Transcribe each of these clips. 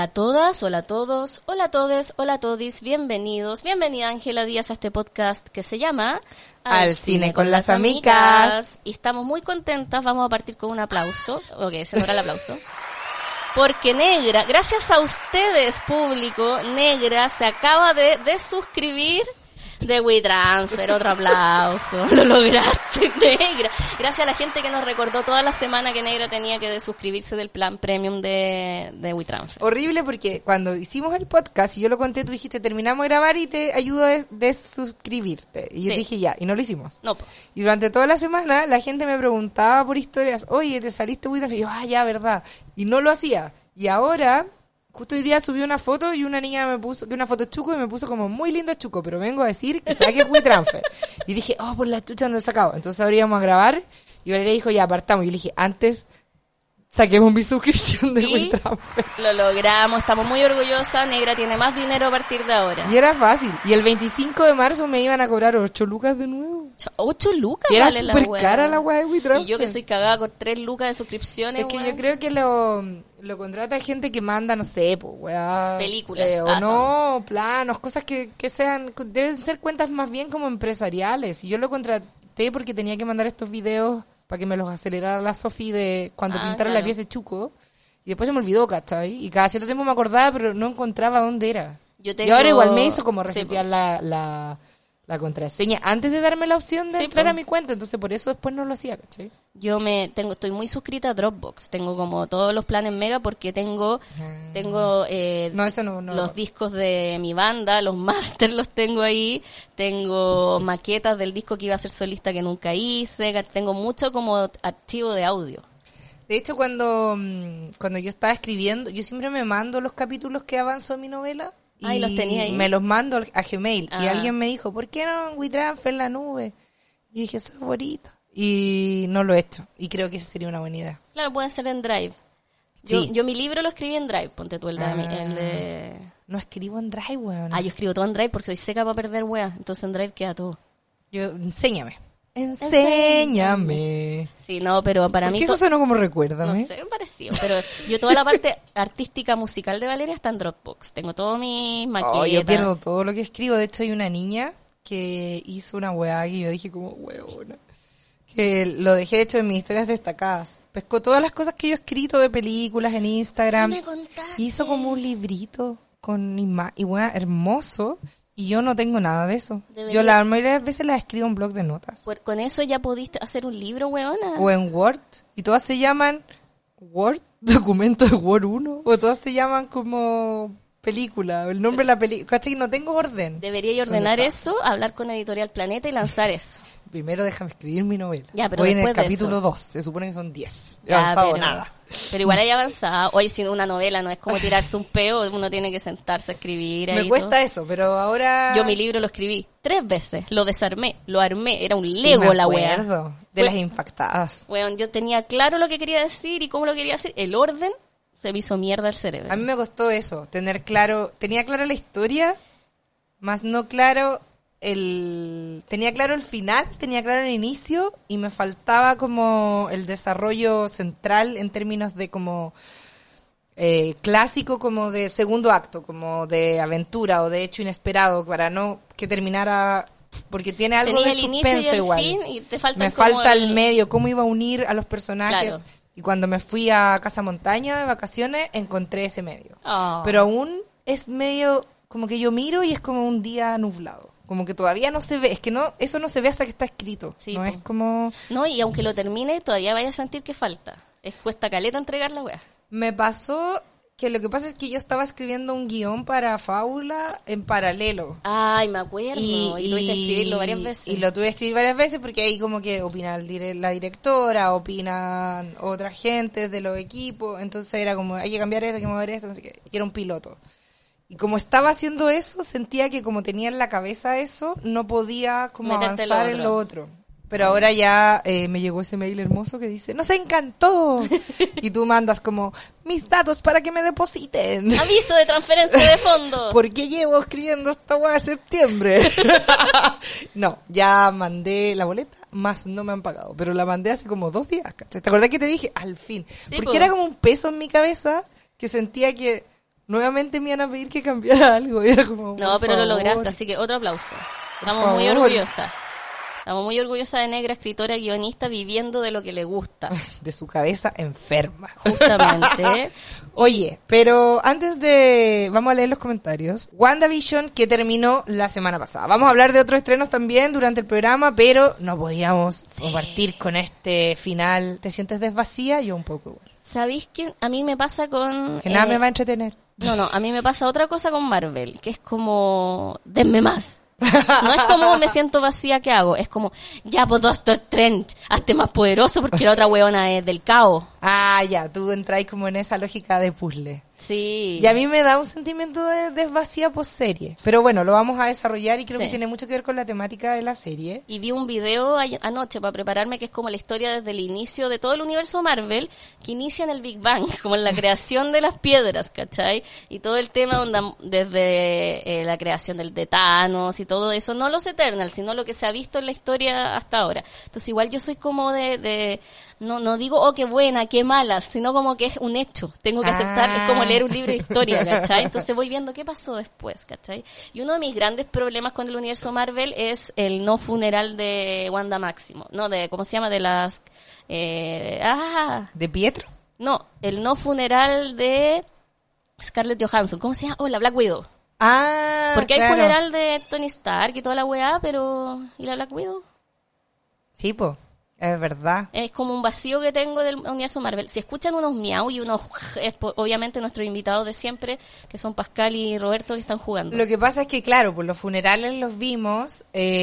Hola a todas, hola a todos, hola a todes, hola a todis, bienvenidos, bienvenida Ángela Díaz a este podcast que se llama Al cine con las amigas. Y estamos muy contentas, vamos a partir con un aplauso, ok, se me da el aplauso. Porque Negra, gracias a ustedes público, Negra se acaba de desuscribir de WeTransfer, otro aplauso, lo lograste, Negra. Gracias a la gente que nos recordó toda la semana que Negra tenía que desuscribirse del plan premium de WeTransfer. Horrible porque cuando hicimos el podcast y yo lo conté, tú dijiste terminamos de grabar y te ayudo a desuscribirte. Y yo dije ya, y no lo hicimos. No. Y durante toda la semana la gente me preguntaba por historias, oye, ¿te saliste WeTransfer? Y yo, ya, verdad. Y no lo hacía. Y ahora... Justo hoy día subí una foto y una niña me puso, que una foto Chuco y me puso como muy lindo Chuco, pero vengo a decir que saque WeTransfer. Y dije, por la chucha no lo he sacado. Entonces ahora íbamos a grabar y Valeria dijo, ya apartamos. Y yo le dije, antes saquemos mi suscripción de WeTransfer. Lo logramos, estamos muy orgullosas. Negra tiene más dinero a partir de ahora. Y era fácil. Y el 25 de marzo me iban a cobrar 8 lucas de nuevo. 8 lucas, y era vale súper cara la weá de WeTransfer. Y yo que soy cagada con 3 lucas de suscripciones. Es que yo creo que lo contrata gente que manda, no sé, pues, weá. Películas. O no, planos, cosas que sean, deben ser cuentas más bien como empresariales. Y yo lo contraté porque tenía que mandar estos videos para que me los acelerara la Sofi de cuando pintaron la pieza de Chuco. Y después se me olvidó, ¿cachai? Y cada cierto tiempo me acordaba, pero no encontraba dónde era. Y ahora igual me hizo como resetear la contraseña antes de darme la opción de entrar a mi cuenta, entonces por eso después no lo hacía, ¿cachai? Estoy muy suscrita a Dropbox, tengo como todos los planes mega porque tengo los discos de mi banda, los masters los tengo ahí, tengo maquetas del disco que iba a ser solista que nunca hice, tengo mucho como archivo de audio. De hecho, cuando yo estaba escribiendo, yo siempre me mando los capítulos que avanzo en mi novela. Y los tenía ahí. Me los mando a Gmail. Y alguien me dijo, ¿por qué no en WeTransfer en la nube? Y dije, eso es bonito. Y no lo he hecho. Y creo que esa sería una buena idea. Claro, puede ser en Drive. Yo mi libro lo escribí en Drive, ponte tú el de... No escribo en Drive, weón. Yo escribo todo en Drive porque soy seca para perder weá. Entonces en Drive queda todo. Enséñame. Sí, no, pero para mí... ¿Por qué eso sonó como recuérdame? No sé, me pareció. Pero yo toda la parte artística musical de Valeria está en Dropbox. Tengo todo mis maquetas. Yo pierdo todo lo que escribo. De hecho, hay una niña que hizo una weá que yo dije como, weona. Que lo dejé hecho en mis historias destacadas. Pescó todas las cosas que yo he escrito de películas en Instagram. Sí, me contaste. Hizo como un librito con y weá, hermoso. Y yo no tengo nada de eso. Yo la mayoría de las veces las escribo en blog de notas. Con eso ya pudiste hacer un libro, weona. O en Word. Y todas se llaman Word, documento de Word 1. O todas se llaman como película. El nombre de la película. ¿Cachai? No tengo orden. Debería ordenar eso, hablar con Editorial Planeta y lanzar eso. Primero déjame escribir mi novela. Ya, pero voy en el capítulo 2. Se supone que son 10. No he avanzado nada. Pero igual hay avanzado. Hoy si una novela no es como tirarse un peo, uno tiene que sentarse a escribir. Me cuesta todo eso, pero ahora... Yo mi libro lo escribí 3 veces. Lo desarmé, lo armé. Era un Lego la weá. De las impactadas. Weón, yo tenía claro lo que quería decir y cómo lo quería decir. El orden se me hizo mierda el cerebro. A mí me costó eso. Tenía claro la historia, más no claro... tenía claro el final, tenía claro el inicio y me faltaba como el desarrollo central en términos de como clásico, como de segundo acto, como de aventura o de hecho inesperado para no que terminara, porque tiene algo de suspenso igual. Fin y te falta me falta el medio, cómo iba a unir a los personajes. Claro. Y cuando me fui a Casa Montaña de vacaciones encontré ese medio. Pero aún es medio como que yo miro y es como un día nublado. Como que todavía no se ve, es que no, eso no se ve hasta que está escrito. Sí, no es como... No, y aunque lo termine, todavía vaya a sentir que falta. Cuesta caleta entregar la weá. Me pasó que lo que pasa es que yo estaba escribiendo un guión para Fábula en paralelo. Ay, me acuerdo. Y tuviste que escribirlo varias veces. Y lo tuve que escribir varias veces porque ahí como que opina la directora, opinan otras gentes de los equipos. Entonces era como, hay que cambiar esto, hay que mover esto, no sé qué. Y era un piloto. Y como estaba haciendo eso, sentía que como tenía en la cabeza eso, no podía como avanzar en lo otro. Pero ahora ya me llegó ese mail hermoso que dice, ¡nos encantó! Y tú mandas como, mis datos para que me depositen. Aviso de transferencia de fondo. ¿Por qué llevo escribiendo esta hueá de septiembre? No, ya mandé la boleta, más no me han pagado. Pero la mandé hace como 2 días, ¿cachai? ¿Te acordás que te dije? Al fin. Sí, porque era como un peso en mi cabeza que sentía que nuevamente me iban a pedir que cambiara algo. Y era como, No, pero por lo favor. lograste, así que otro aplauso. Estamos Por muy favor. orgullosas. Estamos muy orgullosas de Negra, escritora, guionista, viviendo de lo que le gusta. De su cabeza enferma. Justamente. Oye, pero antes de... Vamos a leer los comentarios. WandaVision, que terminó la semana pasada. Vamos a hablar de otros estrenos también durante el programa, pero no podíamos compartir con este final. ¿Te sientes desvacía? Yo un poco igual. ¿Sabéis que a mí me pasa con... Que nada me va a entretener. No, a mí me pasa otra cosa con Marvel, que es como, denme más. No es como me siento vacía, ¿qué hago? Es como, ya, pues Doctor Strange, hazte más poderoso porque la otra huevona es del caos. Ah, ya, tú entráis como en esa lógica de puzzle. Sí. Y a mí me da un sentimiento de desvacía post-serie. Pero bueno, lo vamos a desarrollar y creo Sí. que tiene mucho que ver con la temática de la serie. Y vi un video anoche para prepararme que es como la historia desde el inicio de todo el universo Marvel, que inicia en el Big Bang, como en la creación de las piedras, ¿cachai? Y todo el tema desde la creación de Thanos y todo eso, no los Eternals, sino lo que se ha visto en la historia hasta ahora. Entonces igual yo soy como no digo, oh, qué buena, qué mala, sino como que es un hecho. Tengo que aceptar, es como leer un libro de historia, ¿cachai? Entonces voy viendo qué pasó después, ¿cachai? Y uno de mis grandes problemas con el universo Marvel es el no funeral de Wanda Maximoff. No, ¿cómo se llama? De las... ¿De Pietro? No, el no funeral de Scarlett Johansson. ¿Cómo se llama? Oh, la Black Widow. Ah, Porque hay claro. funeral de Tony Stark y toda la weá, pero... ¿Y la Black Widow? Sí, po, es verdad. Es como un vacío que tengo del universo Marvel. Si escuchan unos miau y unos... Es obviamente nuestros invitados de siempre, que son Pascal y Roberto, que están jugando. Lo que pasa es que, claro, pues los funerales los vimos.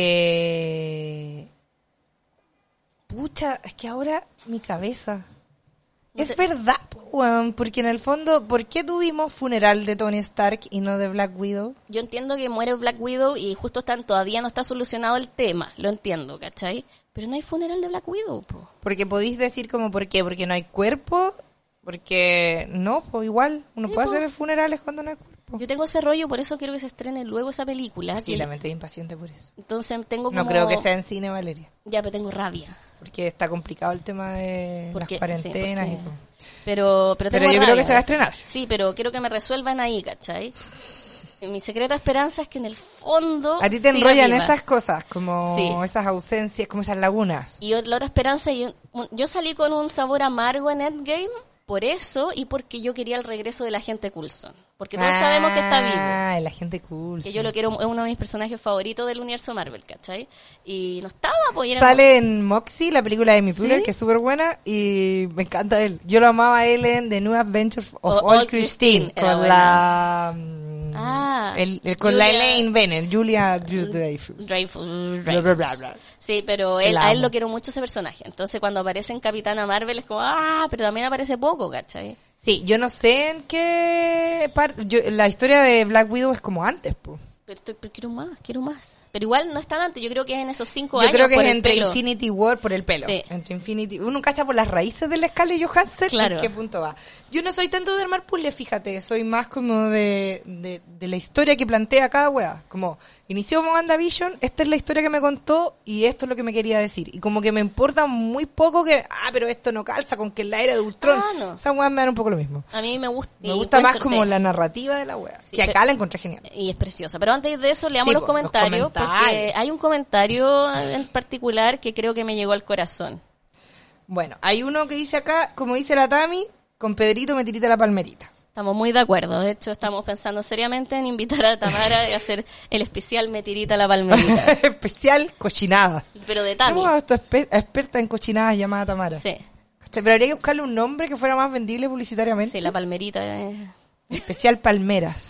Pucha, es que ahora mi cabeza... No Es te- verdad, po, weón, porque en el fondo, ¿por qué tuvimos funeral de Tony Stark y no de Black Widow? Yo entiendo que muere Black Widow y justo todavía no está solucionado el tema. Lo entiendo, ¿cachai? Pero no hay funeral de Black Widow, po. Porque podéis decir como, ¿por qué? Porque no hay cuerpo, porque no, pues igual, uno Sí, puede po. hacer funerales cuando no hay cuerpo. Yo tengo ese rollo, por eso quiero que se estrene luego esa película. Sí, también estoy impaciente por eso. Entonces tengo como... No creo que sea en cine, Valeria, Ya, pero tengo rabia. porque está complicado el tema de Porque- las cuarentenas sí, y porque- todo. Pero Pero tengo yo creo rabia que se va a de eso. estrenar. Sí, pero quiero que me resuelvan ahí, ¿cachai? Y mi secreta esperanza es que en el fondo... A ti te siga enrollan viva. esas cosas, como Sí. esas ausencias, como esas lagunas. Y la otra esperanza, yo salí con un sabor amargo en Endgame por eso y porque yo quería el regreso del agente Coulson. Porque todos sabemos que está vivo. Ah, la gente cool. Que sí. yo lo quiero, es uno de mis personajes favoritos del universo Marvel, ¿cachai? Y no estaba, pues... y era Sale en Moxie, la película de Amy ¿Sí? Poehler, que es súper buena, y me encanta él. Yo lo amaba a él en The New Adventures of O- Old Old Christine, Christine, era con buena. la... con la Julia- Elaine Benner, Julia Dreyfus. Dreyfus. Bla, bla, bla, bla. Sí, pero Que a la él amo. lo quiero mucho ese personaje. Entonces cuando aparece en Capitana Marvel es como, pero también aparece poco, ¿cachai? Sí, yo no sé en qué parte... La historia de Black Widow es como antes, pues. Pero quiero más. Pero igual no es tan antes, yo creo que es en esos 5 Yo años creo que por es el entre pelo. Infinity War por el pelo. Sí. Entre Infinity... Uno cacha por las raíces de la Scarlett Johansson. Claro. ¿En qué punto va? Yo no soy tanto de armar puzzles, fíjate. Soy más como de la historia que plantea cada wea. Como, inició como WandaVision, esta es la historia que me contó y esto es lo que me quería decir. Y como que me importa muy poco que, pero esto no calza con que es la era de Ultron. No. Esas weas me dan un poco lo mismo. A mí me gusta. Me gusta más como la narrativa de la wea. Sí, que acá la encontré genial. Y es preciosa. Pero antes de eso, leamos Sí, los po, los comentarios. Porque comentarios. hay un comentario en particular que creo que me llegó al corazón. Bueno, hay uno que dice acá, como dice la Tami, con Pedrito me tirita la palmerita. Estamos muy de acuerdo. De hecho, estamos pensando seriamente en invitar a Tamara y hacer el especial Me Tirita la Palmerita. Especial cochinadas. Pero de Tami. Tenemos a esta experta en cochinadas llamada Tamara. Sí, ¿Cachai? Pero habría que buscarle un nombre que fuera más vendible publicitariamente. sí, la Palmerita es... Especial Palmeras.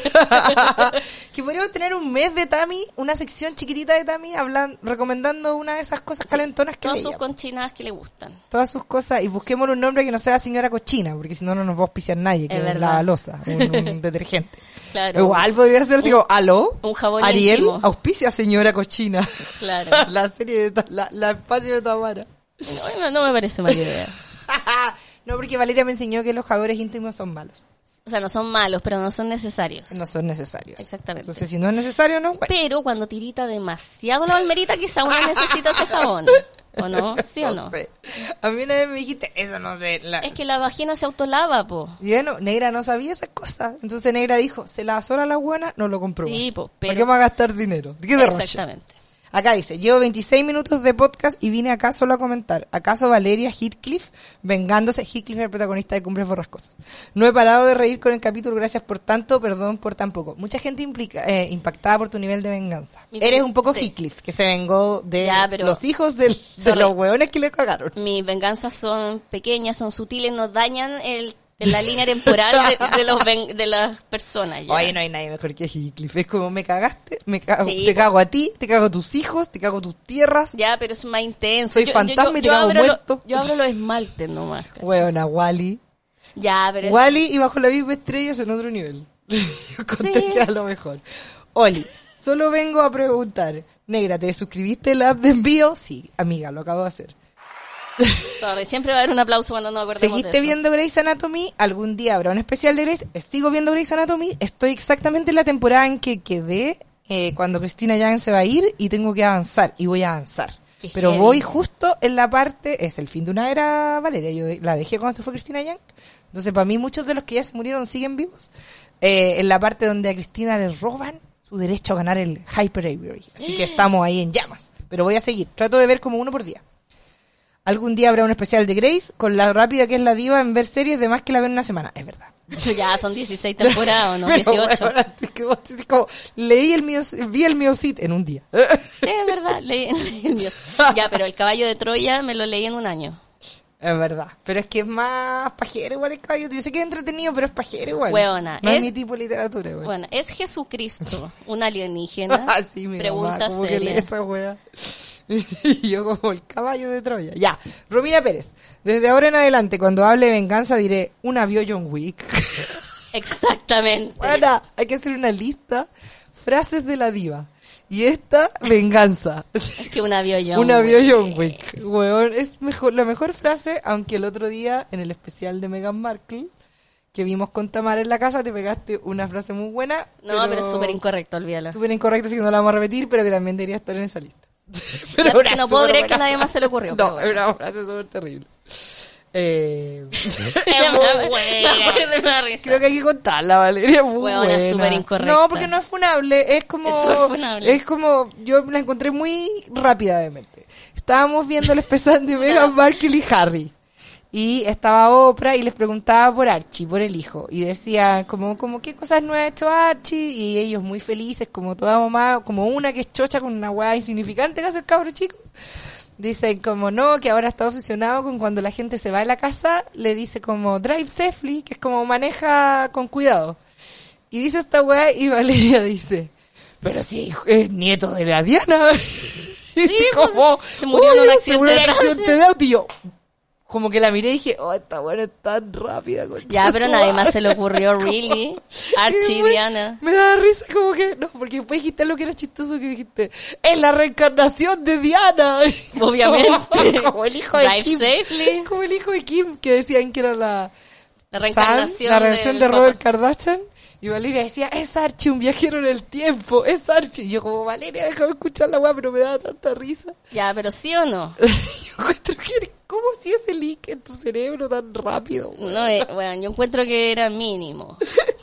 Que podríamos tener un mes de Tami, una sección chiquitita de Tami, recomendando una de esas cosas calentonas que Todas sus leía. conchinadas que le gustan. Todas sus cosas. Y busquemos un nombre que no sea señora cochina, porque si no, no nos va a auspiciar nadie, que Es es verdad. la losa, un detergente. Claro. Igual podría ser así como, ¿aló? Un jabón Ariel, íntimo. auspicia señora cochina. Claro. La serie de la espacio de Tamara. No me parece mala idea. No, porque Valeria me enseñó que los jabones íntimos son malos. O sea, no son malos, pero no son necesarios. No son necesarios. Exactamente. Entonces, si no es necesario, no. Bueno. Pero cuando tirita demasiado la palmerita, quizá una necesita ese jabón. ¿O no? ¿Sí o no? sé. A mí una vez me dijiste, eso no sé. Es que la vagina se autolava, po. Y bueno, Negra no sabía esas cosas. Entonces Negra dijo, se la sola la buena, no lo compró Sí, más. po, ¿Para pero... qué vamos a gastar dinero? ¿De qué derroche? Exactamente. Acá dice, llevo 26 minutos de podcast y vine acá solo a comentar. ¿Acaso Valeria Heathcliff vengándose? Heathcliff es el protagonista de Cumbres Borrascosas. No he parado de reír con el capítulo, gracias por tanto, perdón por tan poco. Mucha gente impactada por tu nivel de venganza. Eres un poco Heathcliff, que se vengó de Ya, pero- los hijos de los hueones que le cagaron. Mis venganzas son pequeñas, son sutiles, no dañan la línea temporal de las personas. Ya. Oye, no hay nadie mejor que Heathcliff. Es como, me cagaste, Sí, te cago a ti, te cago a tus hijos, te cago a tus tierras. Ya, pero es más intenso. Soy fantasma y te cago muerto. Yo abro los esmaltes nomás. Hueona, Wally. Ya, pero... Wally y Bajo la misma estrella es en otro nivel. Yo encontré Sí. que era lo mejor. Oli, solo vengo a preguntar. Negra, ¿te suscribiste al app de envío? Sí, amiga, lo acabo de hacer. Sorry, siempre va a haber un aplauso cuando no acordemos de ¿Seguiste eso. viendo Grey's Anatomy? ¿Algún día habrá un especial de Grey's? Sigo viendo Grey's Anatomy. Estoy exactamente en la temporada en que quedé cuando Christina Yang se va a ir y tengo que avanzar. Y voy a avanzar. Qué Pero heavy. voy justo en la parte... Es el fin de una era, Valeria. Yo la dejé cuando se fue Christina Yang. Entonces, para mí, muchos de los que ya se murieron siguen vivos. En la parte donde a Cristina le roban su derecho a ganar el Hyper Avery. Así que estamos ahí en llamas. Pero voy a seguir. Trato de ver como uno por día. Algún día habrá un especial de Grace, con la rápida que es la diva en ver series, de más que la ven en una semana. Es verdad. Ya, son 16 temporadas, ¿o no? Pero, 18. bueno, es que vos decís como, vi el mío sit en un día. Es verdad, leí el mío. Ya, pero el caballo de Troya me lo leí en un año. Es verdad. Pero es que es más pajero igual el caballo. Yo sé que es entretenido, pero es pajero igual. Hueona, No es es- mi tipo de literatura, igual. Bueno, ¿es Jesucristo un alienígena? Ah, sí, mi Pregunta mamá, como que lee seria. esa wea. Y yo como el caballo de Troya. Ya, Romina Pérez. Desde ahora en adelante, cuando hable de venganza, diré, una vio John Wick. Exactamente. Bueno, hay que hacer una lista. Frases de la diva. Y esta, venganza. Es que una vio yo. Una vio John Wick. Weón, es mejor, la mejor frase, aunque el otro día, en el especial de Meghan Markle, que vimos con Tamara en la casa, te pegaste una frase muy buena. No, pero es súper incorrecto, olvídalo. Súper incorrecta, así que no la vamos a repetir, pero que también debería estar en esa lista. Ya, porque una no puedo súper creer que buena a nadie más se le ocurrió. pero No, bueno. es una frase súper terrible. Ya me acuerdo de una risa. Creo que hay que contarla, Valeria, muy Huevona, buena. súper incorrecta. No, porque no es funable, es como... Es súper funable. Es como, yo la encontré muy rápidamente. Estábamos viendo el especial de Meghan Markle y Harry. Y estaba Oprah y les preguntaba por Archie, por el hijo. Y decía, como qué cosas no ha hecho Archie. Y ellos muy felices, como toda mamá, como una que es chocha con una weá insignificante que hace el cabro chico. Dicen como no, que ahora está obsesionado con cuando la gente se va de la casa, le dice como drive safely, que es como maneja con cuidado. Y dice esta weá y Valeria dice, pero si es nieto de la Diana. Y Sí, pues, como, se murió en un "Oye, accidente se murió en un de accidente de auto". Y yo, como que la miré y dije, oh, esta buena es tan rápida. Ya, pero nadie más se le ocurrió, really. Archie, Diana. Me da risa como que, no, porque después dijiste lo que era chistoso que dijiste, es la reencarnación de Diana. Obviamente. Como el hijo de Drive Kim. safely. Como el hijo de Kim, que decían que era la reencarnación Sam, la reencarnación del de Robert papá. Kardashian. Y Valeria decía, es Archie, un viajero en el tiempo, es Archie. Y yo como, Valeria, déjame escuchar la weá, pero me da tanta risa. Ya, pero sí o no. Yo encuentro que, ¿cómo hacía ese link en tu cerebro tan rápido? No, bueno, yo encuentro que era mínimo.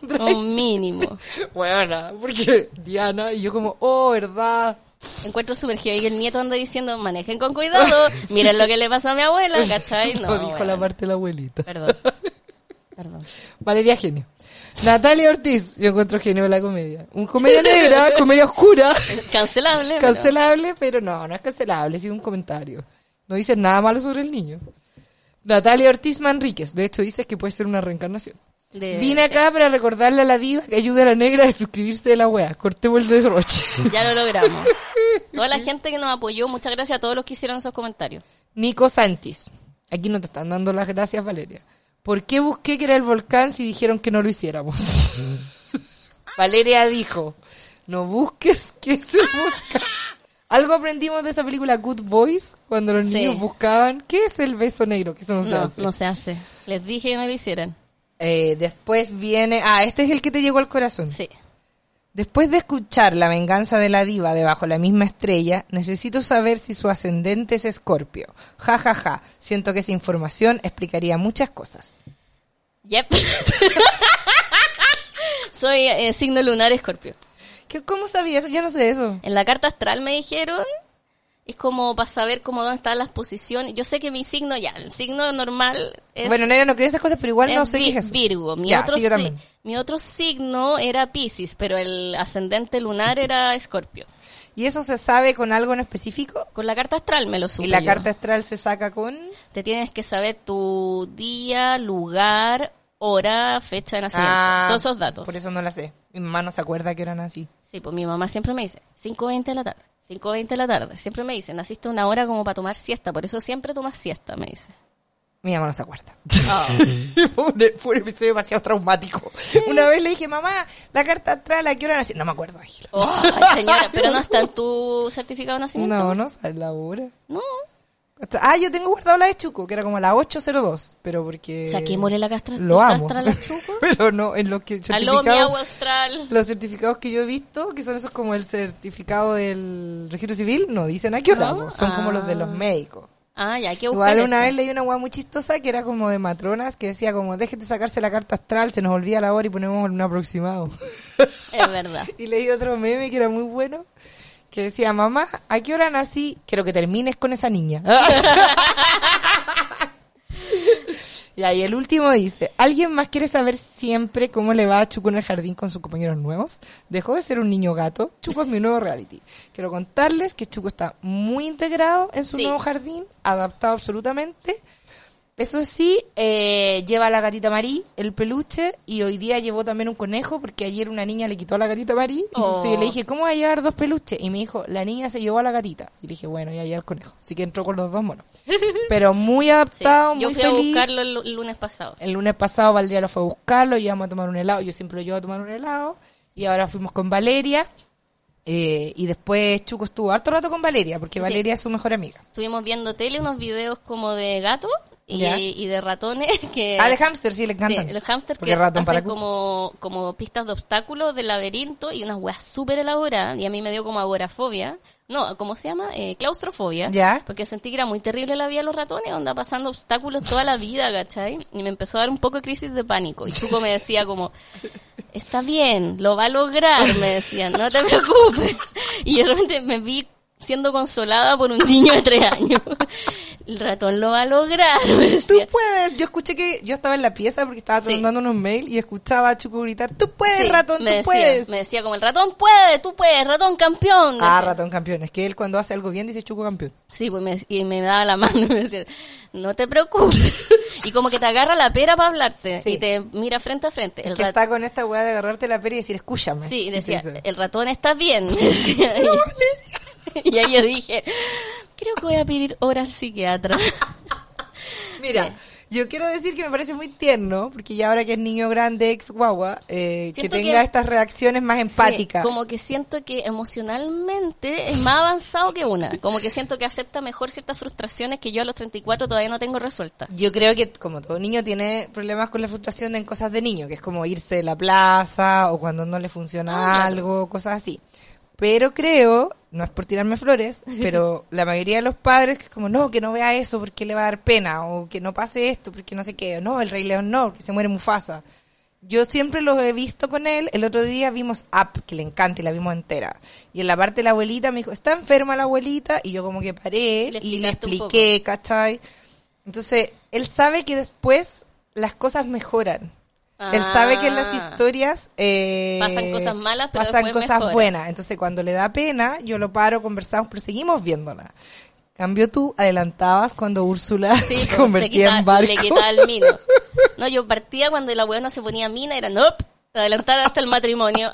Un mínimo. Bueno, porque Diana y yo como, oh, ¿verdad? Encuentro súper heavy que el nieto anda diciendo, manejen con cuidado, miren lo que le pasa a mi abuela, ¿cachai? No, dijo bueno. la parte de la abuelita. Perdón. Perdón. Valeria, genio. Natalia Ortiz, yo encuentro genio la comedia. Un comedia negra, comedia oscura, Cancelable. cancelable, pero no es cancelable, es un comentario. No dice nada malo sobre el niño. Natalia Ortiz Manríquez, de hecho dices que puede ser una reencarnación. Vine acá para recordarle a la diva que ayude a la negra a suscribirse de la wea. Cortemos el derroche. Ya lo logramos. Toda la gente que nos apoyó, muchas gracias a todos los que hicieron esos comentarios. Nico Santis. Aquí no te están dando las gracias, Valeria. ¿Por qué busqué que era el volcán si dijeron que no lo hiciéramos? Valeria dijo, no busques que es el volcán. Algo aprendimos de esa película Good Boys, cuando los Sí. niños buscaban, ¿qué es el beso negro? Que eso no se hace. No se hace. Les dije que no lo hicieran. Después viene, este es el que te llegó al corazón. Sí. Después de escuchar La venganza de la diva de Bajo la misma estrella, necesito saber si su ascendente es Escorpio. Ja, ja, ja. Siento que esa información explicaría muchas cosas. Yep. Soy signo lunar Escorpio. ¿Cómo sabía eso? Yo no sé eso. En la carta astral me dijeron, es como para saber cómo dónde están las posiciones. Yo sé que mi signo, el signo normal es... Bueno, Negra no cree esas cosas, pero igual no sé qué es eso. Virgo. Mi otro signo era Piscis, pero el ascendente lunar era Escorpio. ¿Y eso se sabe con algo en específico? Con la carta astral me lo supe. ¿Y la yo. carta astral se saca con...? Te tienes que saber tu día, lugar, hora, fecha de nacimiento. Todos esos datos. Por eso no la sé. Mi mamá no se acuerda que eran así. Sí, pues mi mamá siempre me dice, 5:20 de la tarde, 5:20 de la tarde. Siempre me dice, naciste una hora como para tomar siesta, por eso siempre tomas siesta, me dice. Mi mamá no se acuerda. Oh. Fue un episodio demasiado traumático. Una vez le dije, mamá, la carta astral, ¿a qué hora nací? No me acuerdo, Ángela. Ay, señora, pero no está en tu certificado de nacimiento. No sale la hora. No. Yo tengo guardado la de Chuco, que era como la 8:02, pero porque... Saquémosle la castra lo amo. astral a Chuco. Pero no, en los que Aló, mi agua astral. Los certificados que yo he visto, que son esos como el certificado del registro civil, no dicen a qué hora, ¿No? son como los de los médicos. Ya hay que buscar Igual una eso. vez leí una hueá muy chistosa que era como de matronas, que decía como, déjete sacarse la carta astral, se nos olvida la hora y ponemos un aproximado. Es verdad. Y leí otro meme que era muy bueno, que decía, mamá, ¿a qué hora nací? Quiero que termines con esa niña. Y ahí el último dice, ¿alguien más quiere saber siempre cómo le va a Chuco en el jardín con sus compañeros nuevos? Dejó de ser un niño gato, Chuco es mi nuevo reality. Quiero contarles que Chuco está muy integrado en su nuevo jardín, adaptado absolutamente. Eso sí, lleva a la gatita Marí, el peluche, y hoy día llevó también un conejo, porque ayer una niña le quitó a la gatita Marí. Entonces yo le dije, ¿cómo va a llevar 2 peluches? Y me dijo, la niña se llevó a la gatita. Y le dije, bueno, ya lleva el conejo. Así que entró con los 2 monos. Pero muy adaptado, muy feliz. Yo fui a buscarlo el lunes pasado. El lunes pasado Valeria lo fue a buscarlo, íbamos a tomar un helado. Yo siempre lo llevo a tomar un helado. Y ahora fuimos con Valeria. Y después Chuco estuvo harto rato con Valeria, porque Valeria es su mejor amiga. Estuvimos viendo tele, unos videos como de gato y de ratones que... de hámster, sí, le encantan. Sí, los hámsters porque que ratón hacen para como pistas de obstáculos, de laberinto y unas weas súper elaboradas. Y a mí me dio como agorafobia. No, ¿cómo se llama? Claustrofobia. ¿Ya? Porque sentí que era muy terrible la vida de los ratones, onda pasando obstáculos toda la vida, ¿cachai? Y me empezó a dar un poco de crisis de pánico. Y Chuco me decía como, está bien, lo va a lograr, me decían, no te preocupes. Y de repente me vi siendo consolada por un niño de 3 años. El ratón lo va a lograr, me decía. Tú puedes. Yo escuché que yo estaba en la pieza porque estaba mandando unos mails y escuchaba a Chuco gritar, tú puedes, ratón, tú puedes. Me decía como, el ratón puede, tú puedes, ratón campeón. Decía. Ratón campeón. Es que él cuando hace algo bien dice Chuco campeón. Sí, pues y me daba la mano y me decía, no te preocupes. Y como que te agarra la pera para hablarte y te mira frente a frente. Es que está con esta weá de agarrarte la pera y decir, escúchame. Sí, decía, el ratón está bien. Decía, y ahí yo dije, creo que voy a pedir hora al psiquiatra. Mira, yo quiero decir que me parece muy tierno, porque ya ahora que es niño grande, ex guagua, que tenga estas reacciones más empáticas. Sí, como que siento que emocionalmente es más avanzado que una. Como que siento que acepta mejor ciertas frustraciones que yo a los 34 todavía no tengo resueltas. Yo creo que como todo niño tiene problemas con la frustración en cosas de niño, que es como irse de la plaza o cuando no le funciona algo, cosas así. Pero creo, no es por tirarme flores, pero la mayoría de los padres que es como, no, que no vea eso porque le va a dar pena, o que no pase esto porque no sé qué, o no, el Rey León no, porque se muere Mufasa. Yo siempre los he visto con él. El otro día vimos Up, que le encanta y la vimos entera. Y en la parte de la abuelita me dijo, está enferma la abuelita, y yo como que paré y le expliqué, ¿cachai? Entonces, él sabe que después las cosas mejoran. Él sabe que en las historias pasan cosas malas, pero pasan después cosas mejora. buenas. Entonces cuando le da pena, yo lo paro, conversamos, pero seguimos viéndola. Cambio tú, adelantabas cuando Úrsula se convertía en barco. Le quitaba el mino. No, yo partía cuando la huevona se ponía mina, era nope, adelantar hasta el matrimonio,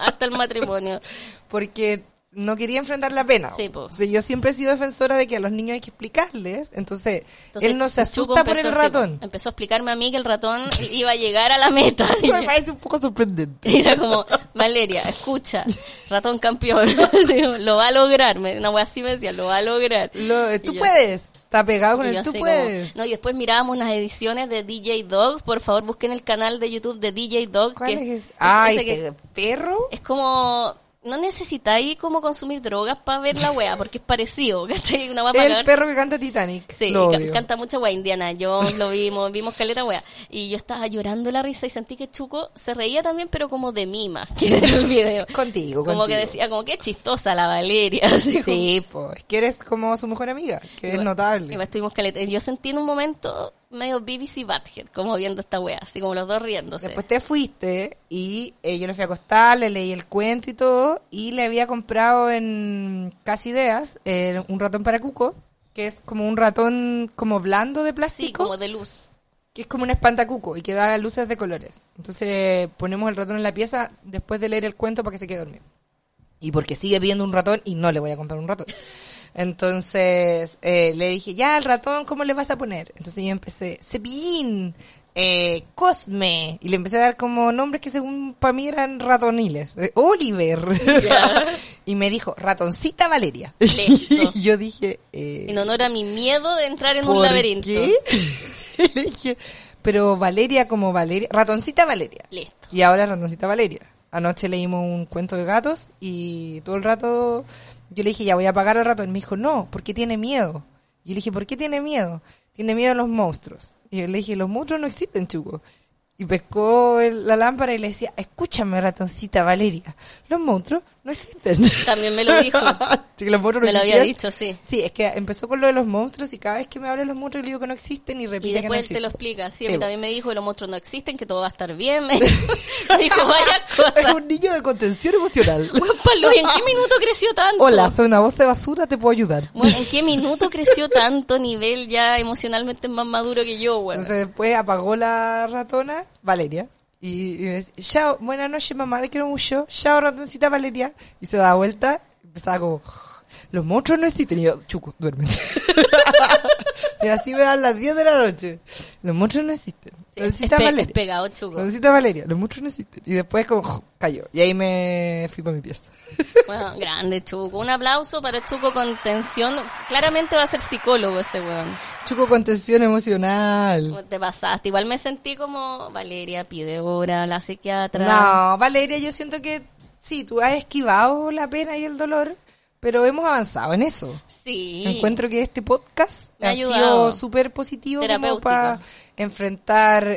Porque no quería enfrentar la pena. Sí, po. O sea, yo siempre he sido defensora de que a los niños hay que explicarles. Entonces él no se asusta por el ratón. Empezó a explicarme a mí que el ratón iba a llegar a la meta. Eso me parece un poco sorprendente. Era como, Valeria, escucha, ratón campeón, lo va a lograr. Una wea así me decía, lo va a lograr. Tú puedes. Está pegado con el tú puedes. No, y después mirábamos las ediciones de DJ Dog. Por favor, busquen el canal de YouTube de DJ Dog. ¿Cuál es ese? Ese ¿ese perro? Es como... no necesitáis como consumir drogas para ver la wea, porque es parecido, ¿cachai? Una wea El para perro que canta Titanic. Sí, lo y odio. canta mucha wea, Indiana Jones, lo vimos caleta wea. Y yo estaba llorando la risa y sentí que Chuco se reía también, pero como de mí más que en el video. Contigo. Como que decía, como que chistosa la Valeria. Así Sí, pues, que eres como su mejor amiga, que es notable. Y estuvimos caleta. Yo sentí en un momento medio BBC Butthead, como viendo esta wea, así como los dos riéndose. Después te fuiste y yo le fui a acostar, le leí el cuento y todo, y le había comprado en Casi Ideas un ratón para Cuco, que es como un ratón como blando de Sí, plástico, como de luz. que es como un espantacuco y que da luces de colores. Entonces ponemos el ratón en la pieza después de leer el cuento para que se quede dormido. Y porque sigue viendo un ratón y no le voy a comprar un ratón. Entonces le dije, ya, el ratón, ¿cómo le vas a poner? Entonces yo empecé, Cepillín, Cosme, y le empecé a dar como nombres que según para mí eran ratoniles. Oliver. Ya. Y me dijo, ratoncita Valeria. Listo. Y yo dije, En honor a mi miedo de entrar en un ¿por laberinto. qué? Le dije, pero Valeria como Valeria, ratoncita Valeria. Listo. Y ahora ratoncita Valeria. Anoche leímos un cuento de gatos y todo el rato yo le dije, ya voy a apagar al ratón. Y me dijo, no, porque tiene miedo. Y yo le dije, ¿por qué tiene miedo? Tiene miedo a los monstruos. Y yo le dije, los monstruos no existen, Chuco. Y pescó la lámpara y le decía, escúchame, ratoncita Valeria, los monstruos no existen. También me lo dijo. Sí, los monstruos no Me lo había existían. dicho, sí. Sí, es que empezó con lo de los monstruos y cada vez que me habla de los monstruos le digo que no existen y repite Y que no después él existen. te lo explica. Sí, a Sí, mí po. también me dijo que los monstruos no existen, que todo va a estar bien. Me dijo varias Es cosas. un niño de contención emocional. Juan Pablo, ¿y en qué minuto creció tanto? Hola, soy una voz de basura, te puedo ayudar. Bueno, ¿en qué minuto creció tanto nivel ya emocionalmente más maduro que yo, güey? Entonces después apagó la ratona, Valeria, y me decía, chao, buenas noches mamá, te quiero mucho, chao ratoncita Valeria, y se daba vuelta, y empezaba como, los monstruos no existen, y yo, Chuco, duerme. Y así me dan las 10 de la noche, los monstruos no existen, Sí, ratoncita es Valeria, pegado, Chuco. ratoncita Valeria, los monstruos no existen, y después como, cayó, y ahí me fui para mi pieza. Bueno, grande, Chuco. Un aplauso para Chuco Contención. Claramente va a ser psicólogo ese weón. Chuco, contención emocional. ¿Cómo te pasaste? Igual me sentí como Valeria pide hora, la psiquiatra. No, Valeria, yo siento que sí, tú has esquivado la pena y el dolor, pero hemos avanzado en eso. Sí. Encuentro que este podcast Me ha ha ayudado. sido súper positivo como Terapéutico. para enfrentar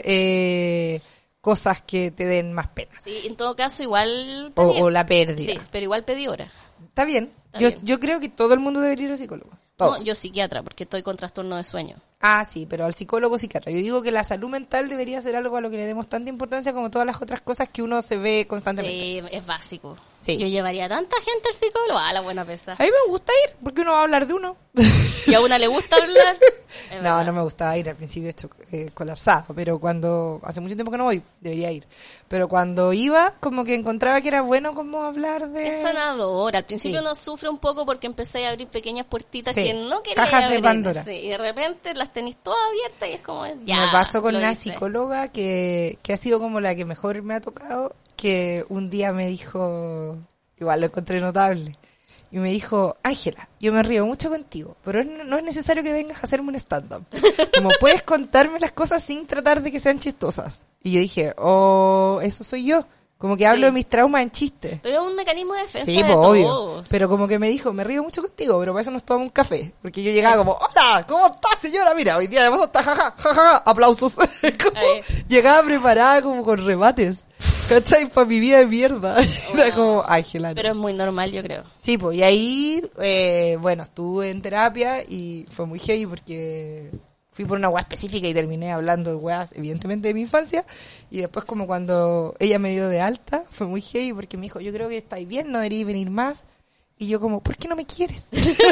cosas que te den más pena. Sí, en todo caso, igual pedí. O la pérdida. Sí, pero igual pedí hora. Está bien. Está Yo, bien. yo creo que todo el mundo debería ir al psicólogo. Todos. No, yo psiquiatra, porque estoy con trastorno de sueño. Ah, sí, pero al psicólogo psiquiatra. Yo digo que la salud mental debería ser algo a lo que le demos tanta importancia como todas las otras cosas que uno se ve constantemente. Sí, es básico. Sí. Yo llevaría a tanta gente al psicólogo. Ah, la buena pesa. A mí me gusta ir, porque uno va a hablar de uno. ¿Y a una le gusta hablar? Es No, verdad. no me gustaba ir al principio, esto colapsado, pero cuando, hace mucho tiempo que no voy, debería ir. Pero cuando iba, como que encontraba que era bueno como hablar de... Es sanador. Al principio Sí. uno sufre un poco porque empecé a abrir pequeñas puertitas Sí. que no quería Cajas de abrir. Pandora. Sí, y de repente las tenéis todas abiertas y es como, ya. me pasó con lo una hice. psicóloga que ha sido como la que mejor me ha tocado, que un día me dijo, igual lo encontré notable, y me dijo, Ángela, yo me río mucho contigo, pero no es necesario que vengas a hacerme un stand-up. Como puedes contarme las cosas sin tratar de que sean chistosas. Y yo dije, oh, eso soy yo. Como que hablo Sí. de mis traumas en chistes. Pero es un mecanismo de defensa Sí, de pues obvio. todos. Pero como que me dijo, me río mucho contigo, pero para eso nos tomamos un café. Porque yo llegaba como, hola, ¿cómo estás, señora? Mira, hoy día además está jaja, jaja, aplausos. Como Ahí. llegaba preparada como con remates. ¿Cachai? Para mi vida de mierda. Era como, Ángela. no. Pero es muy normal, yo creo. Sí, pues, y ahí, bueno, estuve en terapia y fue muy heavy porque fui por una weá específica y terminé hablando de weas, evidentemente, de mi infancia. Y después, como cuando ella me dio de alta, fue muy heavy porque me dijo, yo creo que estáis bien, no deberíais venir más. Y yo como, ¿por qué no me quieres?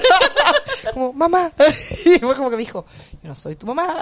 Como, mamá. Y después como que me dijo, yo no soy tu mamá.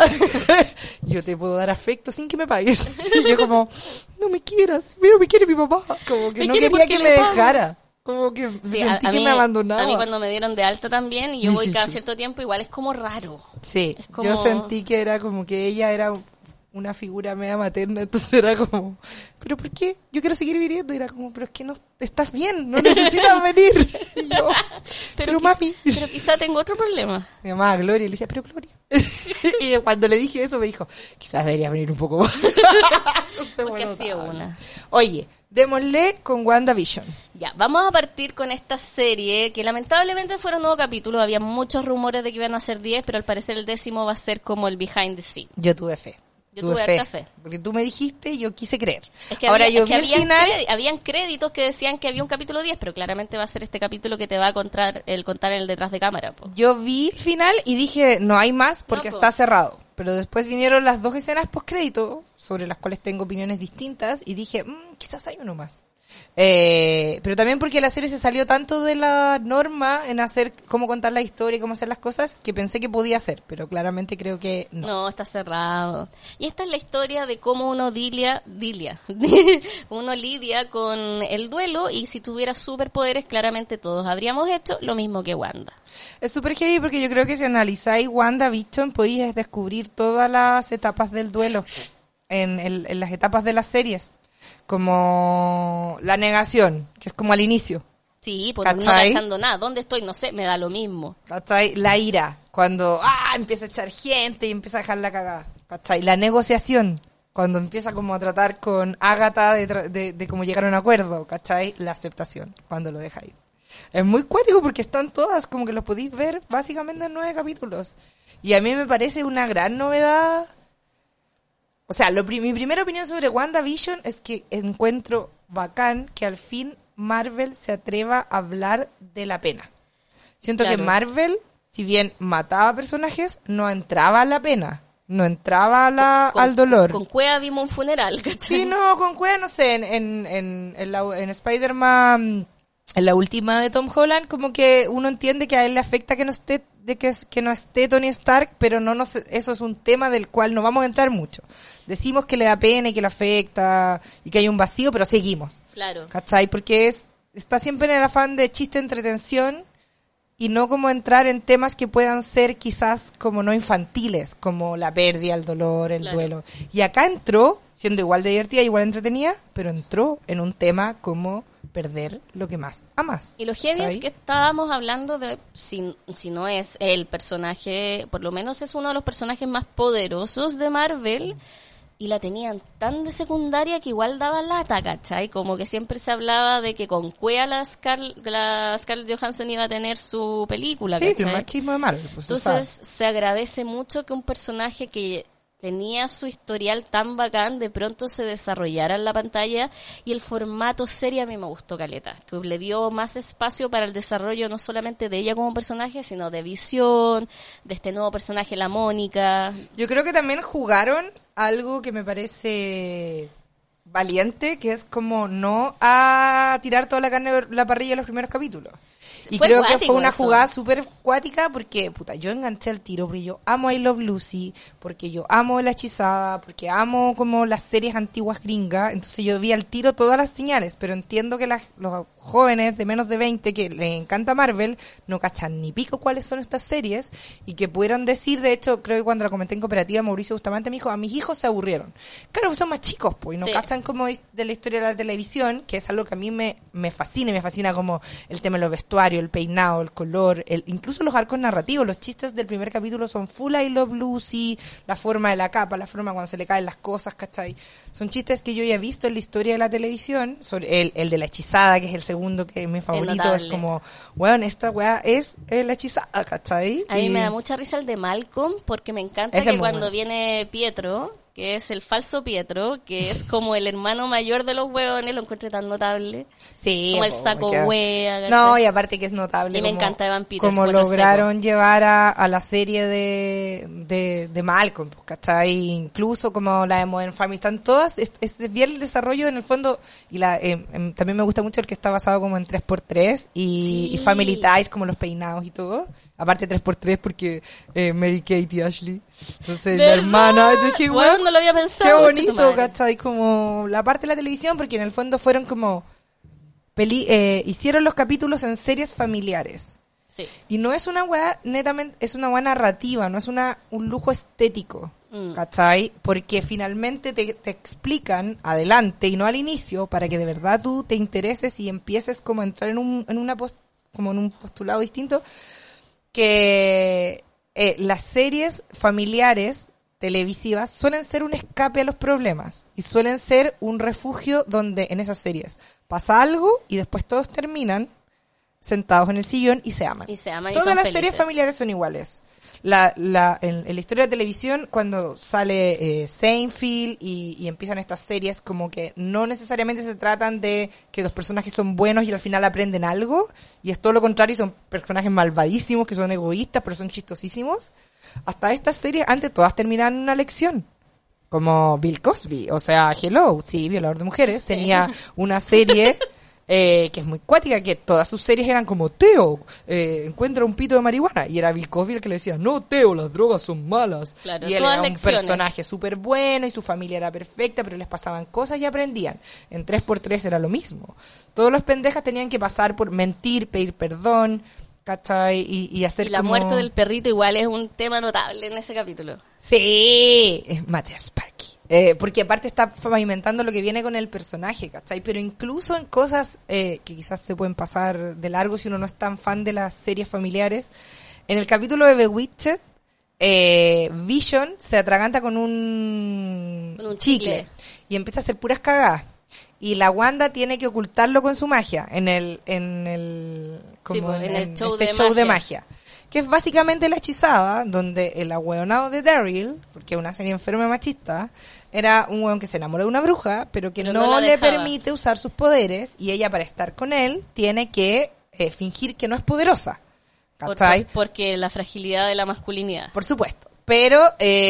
Yo te puedo dar afecto sin que me pagues. Y yo como, no me quieras, pero me quiere mi papá. Como que Me no quiere quería porque que le me pago. dejara. Como que Sí, sentí a que mí, me abandonaba. A mí cuando me dieron de alta también, y yo Mis voy cada hijos. cierto tiempo, igual es como raro. Sí, Es como- yo sentí que era como que ella era una figura media materna, entonces era como, ¿pero por qué? Yo quiero seguir viviendo. Y era como, pero es que no, estás bien, no necesitas venir. Y yo, pero mami. Pero quizá tengo otro problema. Mi mamá Gloria, y le decía, pero Gloria. Y cuando le dije eso me dijo, quizás deberías venir un poco más. Entonces, Porque bueno, así es una. Oye, démosle con WandaVision. Ya, vamos a partir con esta serie que lamentablemente fueron 9 capítulos. Había muchos rumores de que iban a ser 10, pero al parecer el 10º va a ser como el behind the scene. Yo tuve fe. Yo tuve harta fe. Porque tú me dijiste y yo quise creer. Es que ahora había, yo vi el final. habían créditos que decían que había un capítulo 10, pero claramente va a ser este capítulo que te va a contar el detrás de cámara. Po. Yo vi el final y dije, no hay más porque No, po. está cerrado. Pero después vinieron las 2 escenas postcrédito, sobre las cuales tengo opiniones distintas, y dije, quizás hay uno más. Pero también porque la serie se salió tanto de la norma en hacer cómo contar la historia y cómo hacer las cosas, que pensé que podía ser, pero claramente creo que no. No, está cerrado. Y esta es la historia de cómo uno uno lidia con el duelo, y si tuviera superpoderes, claramente todos habríamos hecho lo mismo que Wanda. Es súper heavy porque yo creo que si analizáis WandaVision podéis descubrir todas las etapas del duelo en las etapas de las series. Como la negación, que es como al inicio. Sí, pues no cachando nada. ¿Dónde estoy? No sé, me da lo mismo. ¿Cachai? La ira, cuando empieza a echar gente y empieza a dejar la cagada. ¿Cachai? La negociación, cuando empieza como a tratar con Agatha de cómo llegar a un acuerdo. ¿Cachai? La aceptación, cuando lo deja ir. Es muy cuático porque están todas, como que los podéis ver básicamente en 9 capítulos. Y a mí me parece una gran novedad. O sea, mi primera opinión sobre WandaVision es que encuentro bacán que al fin Marvel se atreva a hablar de la pena. Siento que Marvel, si bien mataba personajes, no entraba a la pena. No entraba al dolor. Con Cueva vimos un funeral, ¿cachai? Sí, no, con Cueva, no sé, en Spider-Man, en la última de Tom Holland, como que uno entiende que a él le afecta que no esté que no esté Tony Stark, pero eso es un tema del cual no vamos a entrar mucho. Decimos que le da pena y que lo afecta y que hay un vacío, pero seguimos. Claro. ¿Cachai? Porque está siempre en el afán de chiste, entretención, y no como entrar en temas que puedan ser quizás como no infantiles, como la pérdida, el dolor, el duelo. Y acá entró, siendo igual de divertida, igual entretenida, pero entró en un tema como perder lo que más amas. Y lo heavy es que estábamos hablando de, si no es el personaje, por lo menos es uno de los personajes más poderosos de Marvel, y la tenían tan de secundaria que igual daba lata, ¿cachai? Como que siempre se hablaba de que con Cueva la Scarlett Johansson iba a tener su película, sí, ¿cachai? El machismo de Marvel. Pues entonces se agradece mucho que un personaje que tenía su historial tan bacán, de pronto se desarrollara en la pantalla, y el formato serie a mí me gustó caleta, que le dio más espacio para el desarrollo no solamente de ella como personaje, sino de Visión, de este nuevo personaje, la Mónica. Yo creo que también jugaron algo que me parece valiente, que es como no a tirar toda la carne de la parrilla en los primeros capítulos. Y creo que fue una jugada súper cuática porque, yo enganché el tiro, porque yo amo I Love Lucy, porque yo amo La Hechizada, porque amo como las series antiguas gringas, entonces yo vi al tiro todas las señales, pero entiendo que los jóvenes de menos de 20 que les encanta Marvel no cachan ni pico cuáles son estas series, y que pudieron decir, de hecho, creo que cuando la comenté en Cooperativa, Mauricio Bustamante me dijo, a mis hijos se aburrieron. Claro, son más chicos, pues, y no cachan como de la historia de la televisión, que es algo que a mí me fascina como el tema de los vestuarios, el peinado, el color, incluso los arcos narrativos. Los chistes del primer capítulo son full I Love Lucy, la forma de la capa, la forma cuando se le caen las cosas, ¿cachai? Son chistes que yo ya he visto en la historia de la televisión, sobre el de La Hechizada, que es el segundo, que es mi favorito, es como, bueno, esta weá es La Hechizada, ¿cachai? A mí me da mucha risa el de Malcolm, porque me encanta que cuando viene Pietro, que es el falso Pietro, que es como el hermano mayor de los hueones, lo encuentro tan notable. Sí. Como el saco hueá. No, y aparte que es notable. Y me encanta Evan Peters. Como lograron llevar a la serie de Malcolm, ¿cachai? Incluso como la de Modern Family, están todas, es bien el desarrollo en el fondo, y también me gusta mucho el que está basado como en 3x3 y Family Ties, como los peinados y todo. Aparte 3x3 porque Mary Kate y Ashley. Entonces la hermana, dije, bueno, no lo había pensado. Qué bonito, ¿cachai? Como la parte de la televisión, porque en el fondo fueron como hicieron los capítulos en series familiares. Sí. Y no es una weá, netamente, es una weá narrativa, no es un lujo estético. ¿cachai? Porque finalmente te explican adelante y no al inicio para que de verdad tú te intereses y empieces como a entrar en un postulado distinto, que las series familiares televisivas suelen ser un escape a los problemas y suelen ser un refugio donde en esas series pasa algo y después todos terminan sentados en el sillón y se aman. Todas las series familiares son iguales. En la historia de televisión, cuando sale Seinfeld y empiezan estas series, como que no necesariamente se tratan de que los personajes son buenos y al final aprenden algo, y es todo lo contrario, son personajes malvadísimos que son egoístas pero son chistosísimos. Hasta estas series antes todas terminaban en una lección, como Bill Cosby, o sea, hello, sí, violador de mujeres, tenía una serie que es muy cuática, que todas sus series eran como Teo encuentra un pito de marihuana, y era Bill Cosby el que le decía, no Teo, las drogas son malas, claro, y él era un personaje súper bueno y su familia era perfecta, pero les pasaban cosas y aprendían. En 3x3 era lo mismo, todos los pendejas tenían que pasar por mentir, pedir perdón, ¿cachai? Y hacer y la como... muerte del perrito igual es un tema notable en ese capítulo. Sí, es Matías Sparky. Porque aparte está pavimentando lo que viene con el personaje, ¿cachai? Pero incluso en cosas que quizás se pueden pasar de largo si uno no es tan fan de las series familiares, en el capítulo de Bewitched, Vision se atraganta con un chicle y empieza a hacer puras cagadas. Y la Wanda tiene que ocultarlo con su magia en el show de magia. Que es básicamente La Hechizada, donde el ahueonado de Daryl, porque es una serie enferma y machista, era un hueón que se enamoró de una bruja, pero que no le permite usar sus poderes, y ella para estar con él tiene que fingir que no es poderosa. ¿Cachai? Porque la fragilidad de la masculinidad. Por supuesto. Pero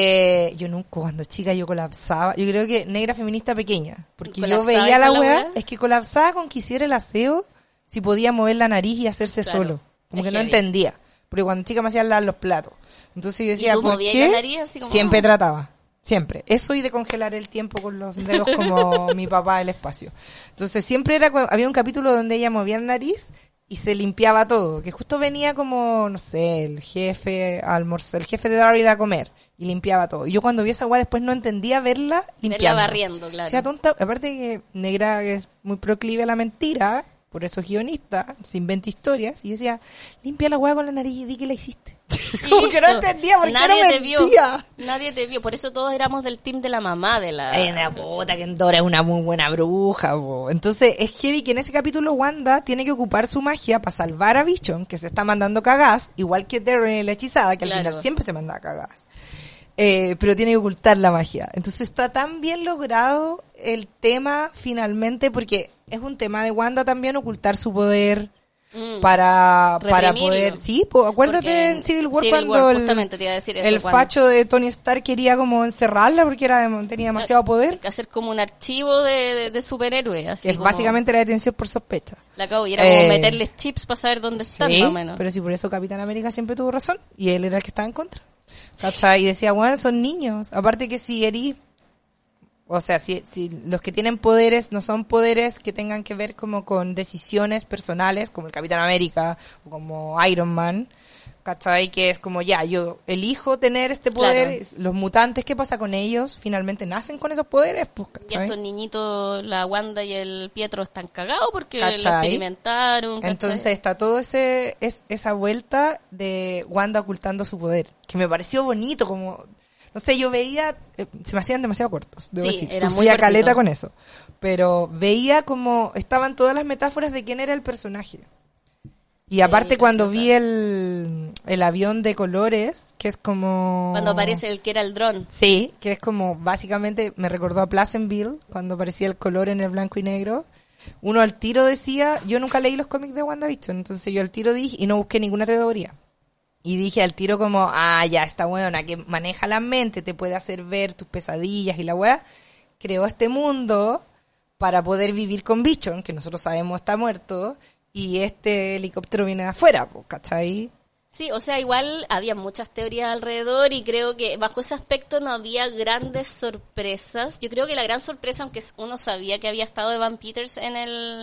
yo nunca, cuando chica, yo colapsaba. Yo creo que negra feminista pequeña. Porque yo veía la weá, es que colapsaba con que hiciera el aseo si podía mover la nariz y hacerse solo. Como que no entendía. Porque cuando chica me hacían lavar los platos. Entonces yo decía, ¿por qué? La nariz así como... Siempre trataba. Siempre. Eso y de congelar el tiempo con los dedos como mi papá del espacio. Entonces siempre había un capítulo donde ella movía la nariz y se limpiaba todo, que justo venía como, no sé, el jefe de Daryl a comer y limpiaba todo. Y yo cuando vi esa weá después no entendía verla limpiando. Verla barriendo, claro. O sea, tonta, aparte que negra es muy proclive a la mentira, por eso es guionista, se inventa historias, y yo decía, limpia la weá con la nariz y di que la hiciste. Como que no entendía por qué no mentía. Nadie te vio, por eso todos éramos del team de la mamá de la... Ay, una puta que Dora es una muy buena bruja, po. Entonces es heavy que en ese capítulo Wanda tiene que ocupar su magia para salvar a Vision, que se está mandando cagás, igual que Daryl la hechizada, que al final siempre se manda cagás. Pero tiene que ocultar la magia. Entonces está tan bien logrado el tema finalmente, porque es un tema de Wanda también ocultar su poder para poder... Sí, pues acuérdate en Civil War cuando justamente te iba a decir eso, el facho de Tony Stark quería como encerrarla porque tenía demasiado poder. Hacer como un archivo de superhéroe. Así que es como básicamente la detención por sospecha. La acabo, y era como meterles chips para saber dónde están, más o menos. Pero sí, por eso Capitán América siempre tuvo razón y él era el que estaba en contra. ¿Cachai? Y decía, bueno, son niños. Aparte que si eres... O sea, si los que tienen poderes no son poderes que tengan que ver como con decisiones personales, como el Capitán América o como Iron Man, ¿cachai? Que es como, ya, yo elijo tener este poder, claro. Los mutantes, ¿qué pasa con ellos? Finalmente nacen con esos poderes, pues, ¿cachai? Y estos niñitos, la Wanda y el Pietro, están cagados porque ¿cachai? Lo experimentaron, ¿cachai? Entonces está todo esa vuelta de Wanda ocultando su poder, que me pareció bonito, como... No sé, yo veía, se me hacían demasiado cortos, debo decir, sufría caleta con eso, pero veía como estaban todas las metáforas de quién era el personaje. Y aparte cuando vi el avión de colores, que es como... Cuando aparece el que era el dron. Sí, que es como, básicamente, me recordó a Pleasantville, cuando aparecía el color en el blanco y negro. Uno al tiro decía, yo nunca leí los cómics de WandaVision, entonces yo al tiro dije, y no busqué ninguna teoría. Y dije al tiro como, ya, esta weona que maneja la mente, te puede hacer ver tus pesadillas y la wea, creó este mundo para poder vivir con Vision, que nosotros sabemos está muerto, y este helicóptero viene de afuera, ¿cachai? Sí, o sea, igual había muchas teorías alrededor y creo que bajo ese aspecto no había grandes sorpresas. Yo creo que la gran sorpresa, aunque uno sabía que había estado Evan Peters en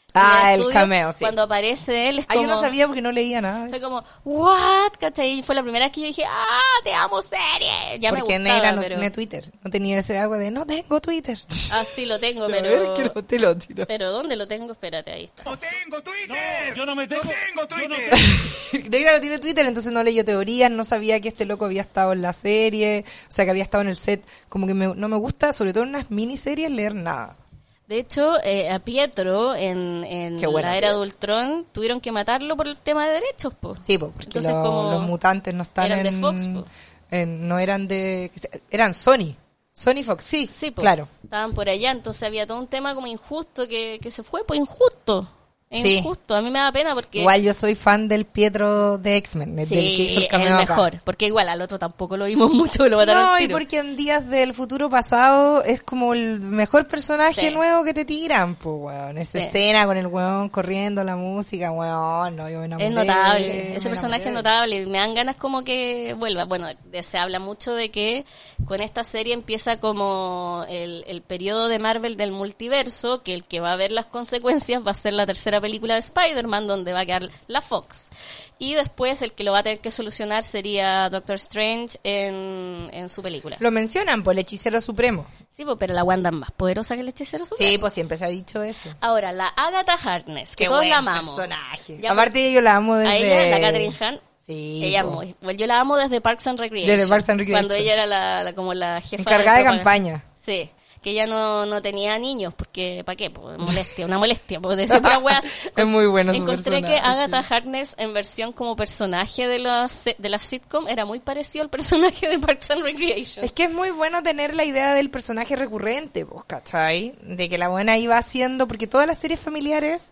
Ah, el estudio, cameo, sí. Cuando aparece él es Ah, como... yo no sabía porque no leía nada. Fue como, what, ¿cachai? Y fue la primera vez que yo dije, te amo serie. Ya Porque me gustaba, Negra no pero... tiene Twitter. No tenía ese agua de no tengo Twitter. Ah, sí, lo tengo, A pero... ver, que no te lo tiro. ¿Pero dónde lo tengo? Espérate, ahí está. ¡No tengo Twitter! No, yo no me tengo. ¡No tengo Twitter! Negra no tiene Twitter, entonces no leyó teorías, no sabía que este loco había estado en la serie, o sea, que había estado en el set. Como que no me gusta, sobre todo en unas miniseries, leer nada. De hecho, a Pietro en Qué buena la era de Pietro. Ultron tuvieron que matarlo por el tema de derechos, po. Sí, porque Entonces, como los mutantes no están eran de en... Fox, po. No eran de... Eran Sony. Sony Fox, sí, Sí, po. claro. Estaban por allá, entonces había todo un tema como injusto que se fue, pues injusto. Es Sí. injusto, a mí me da pena porque... Igual yo soy fan del Pietro de X-Men, del que hizo el el cameo acá. mejor, porque igual al otro tampoco lo vimos mucho, lo mataron No, al y tiro. porque en Días del Futuro Pasado es como el mejor personaje Sí. nuevo que te tiran, pues, weón. Esa Sí. escena con el weón corriendo, la música, weón, no, yo me enamoré. Es notable, me ese personaje es enamoré. notable y me dan ganas como que vuelva. Bueno, se habla mucho de que con esta serie empieza como el periodo de Marvel del multiverso, que el que va a ver las consecuencias va a ser la tercera película de Spider-Man, donde va a quedar la Fox. Y después el que lo va a tener que solucionar sería Doctor Strange en su película. Lo mencionan por el hechicero supremo. Sí, pues, pero la Wanda es más poderosa que el hechicero supremo. Sí, pues siempre se ha dicho eso. Ahora, la Agatha Harkness, que Qué todos buen la amamos. personaje. Ya, Aparte yo la amo desde... A ella, la Catherine Hahn, Sí, ella po. muy, bueno, yo la amo desde Parks and Recreation. Desde Parks and Recreation. Cuando ella era como la jefa Encargada de propaganda. campaña. Sí, que ella no tenía niños, porque ¿para qué? Pues, una molestia, pues de siempre weas. Es muy bueno su Encontré que personaje. Agatha Harkness en versión como personaje de la sitcom era muy parecido al personaje de Parks and Recreation. Es que es muy bueno tener la idea del personaje recurrente, pues, ¿cachai? De que la buena iba haciendo, porque todas las series familiares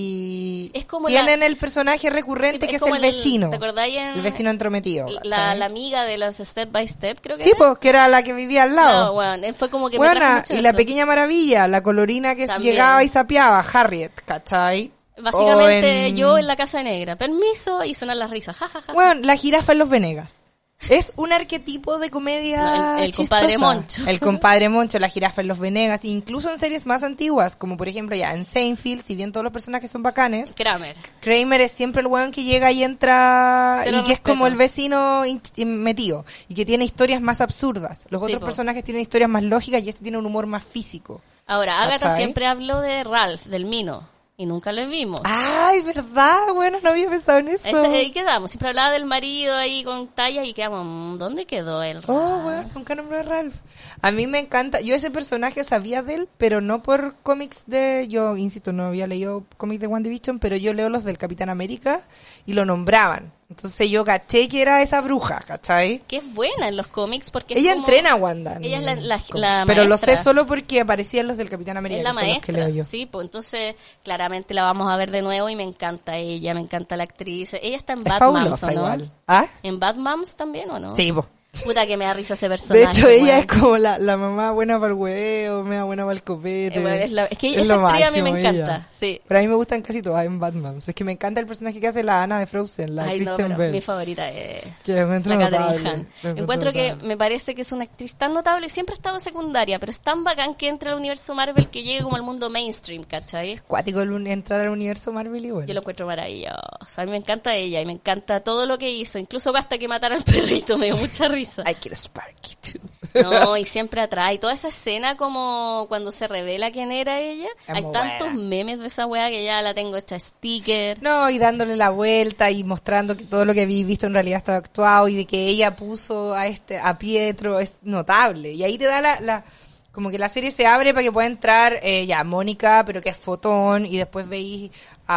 y Es como tienen el personaje recurrente Sí, que es como el vecino. ¿te acordáis El vecino entrometido. ¿cachai? la amiga de las Step by Step, creo que Sí, era? pues, que era la que vivía al No, lado. bueno, fue como que me Buena, trajo mucho y la eso. pequeña maravilla, la colorina que También. llegaba y sapeaba, Harriet, ¿cachai? Básicamente O yo en la Casa Negra. Permiso, y sonan las risas. Ja, ja, ja. Bueno, la jirafa en los Venegas. Es un arquetipo de comedia No, el compadre chistosa. Moncho. El compadre Moncho, la jirafa en los Venegas, incluso en series más antiguas, como por ejemplo ya en Seinfeld, si bien todos los personajes son bacanes, Kramer. Kramer es siempre el weón que llega y entra Cero y que es respeto. como el vecino metido y que tiene historias más absurdas. Los Sí, otros po. personajes tienen historias más lógicas y este tiene un humor más físico. Ahora, Agatha ¿Cachai? siempre habló de Ralph, del Mino. Y nunca lo vimos. Ay, ¿verdad? Bueno, no había pensado en eso. Ahí quedamos. Siempre hablaba del marido ahí con tallas y quedamos, ¿dónde quedó el Ralph? Oh, bueno, nunca nombré a Ralph. A mí me encanta, yo ese personaje sabía de él, pero no por cómics yo insisto, no había leído cómics de WandaVision, pero yo leo los del Capitán América y lo nombraban. Entonces yo caché que era esa bruja, ¿cachai? Que es buena en los cómics porque es Ella como- entrena a Wanda. en Ella es la cómics. maestra. Pero lo sé solo porque aparecían los del Capitán América, Es la que son los que maestra, leo yo. sí, pues entonces claramente la vamos a ver de nuevo y me encanta ella, me encanta la actriz. Ella está en Es Bad Moms, fabulosa ¿o no? igual. ¿Ah? ¿En Bad Moms también o no? Sí, po. Puta que me da risa ese personaje. De hecho, ella weón. es como la mamá buena para el huevo, mea buena para el copete. Bueno, es que Es esa lo actriz a mí máximo me encanta, ella. sí. Pero a mí me gustan casi todas en Batman. Es que me encanta el personaje que hace la Ana de Frozen, la Ay, no, Kristen pero Bell. mi favorita es Que la encuentro la Catherine notable, Hahn. la Encuentro que notable. me parece que es una actriz tan notable y siempre ha estado secundaria, pero es tan bacán que entra al universo Marvel que llegue como al mundo mainstream, ¿cachai? Cuático entrar al universo Marvel igual. Yo lo encuentro maravilloso. A mí me encanta ella y me encanta todo lo que hizo, incluso hasta que matara al perrito, me dio mucha risa. I get a Sparky too. No, y siempre atrae. Toda esa escena como cuando se revela quién era ella. Es Hay muy tantos buena. memes de esa weá que ya la tengo hecha sticker. No, y dándole la vuelta y mostrando que todo lo que habéis visto en realidad estaba actuado y de que ella puso a Pietro es notable. Y ahí te da como que la serie se abre para que pueda entrar ya Mónica, pero que es fotón, y después veis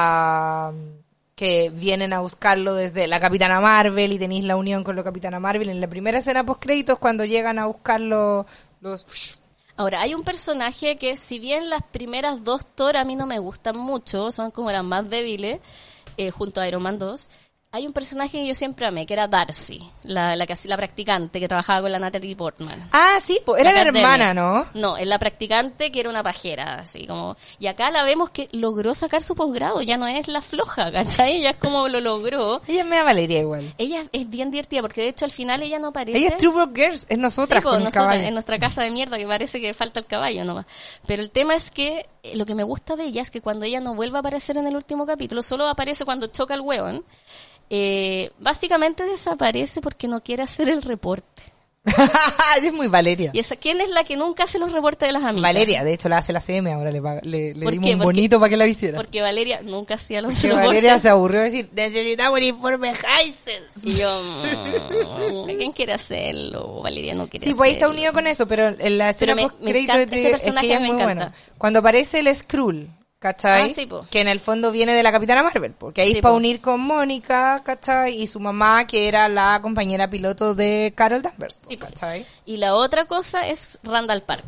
a que vienen a buscarlo desde la Capitana Marvel y tenéis la unión con la Capitana Marvel en la primera escena post créditos cuando llegan a buscarlo los Ahora, hay un personaje que si bien las primeras dos Thor a mí no me gustan mucho, son como las más débiles, junto a Iron Man 2, hay un personaje que yo siempre amé, que era Darcy, la practicante que trabajaba con la Natalie Portman. Ah, sí, era la Kat hermana, Dennings. ¿no? No, es la practicante que era una pajera, así como... Y acá la vemos que logró sacar su posgrado, ya no es la floja, ¿cachai? Ella es como lo logró. Ella me da Valeria igual. Ella es bien divertida, porque de hecho al final ella no aparece... Ella es True Broke Girls, es nosotras Sí, pues, con el nosotras, caballo. en nuestra casa de mierda que parece que falta el caballo nomás. Pero el tema es que lo que me gusta de ella es que cuando ella no vuelve a aparecer en el último capítulo, solo aparece cuando choca el hueón, básicamente desaparece porque no quiere hacer el reporte. Es muy Valeria. ¿Y esa quién es la que nunca hace los reportes de las amigas? Valeria, de hecho la hace la CM, ahora le ¿Por dimos qué? un bonito para que la hiciera. Porque Valeria nunca hacía los Porque reportes. Valeria se aburrió de decir, necesitamos un informe Hisense. Y yo, ¿quién quiere hacerlo? Valeria no quiere Sí, pues ahí está hacerlo. unido con eso, pero en la escena Pero me post-crédito encanta, ese es personaje que ella me es muy encanta. bueno. Cuando aparece el Skrull, ¿cachai? Ah, sí, po. Que en el fondo viene de la Capitana Marvel, porque ahí Sí, es para po. unir con Mónica, ¿cachai? Y su mamá, que era la compañera piloto de Carol Danvers, Sí, po. ¿cachai? Y la otra cosa es Randall Park.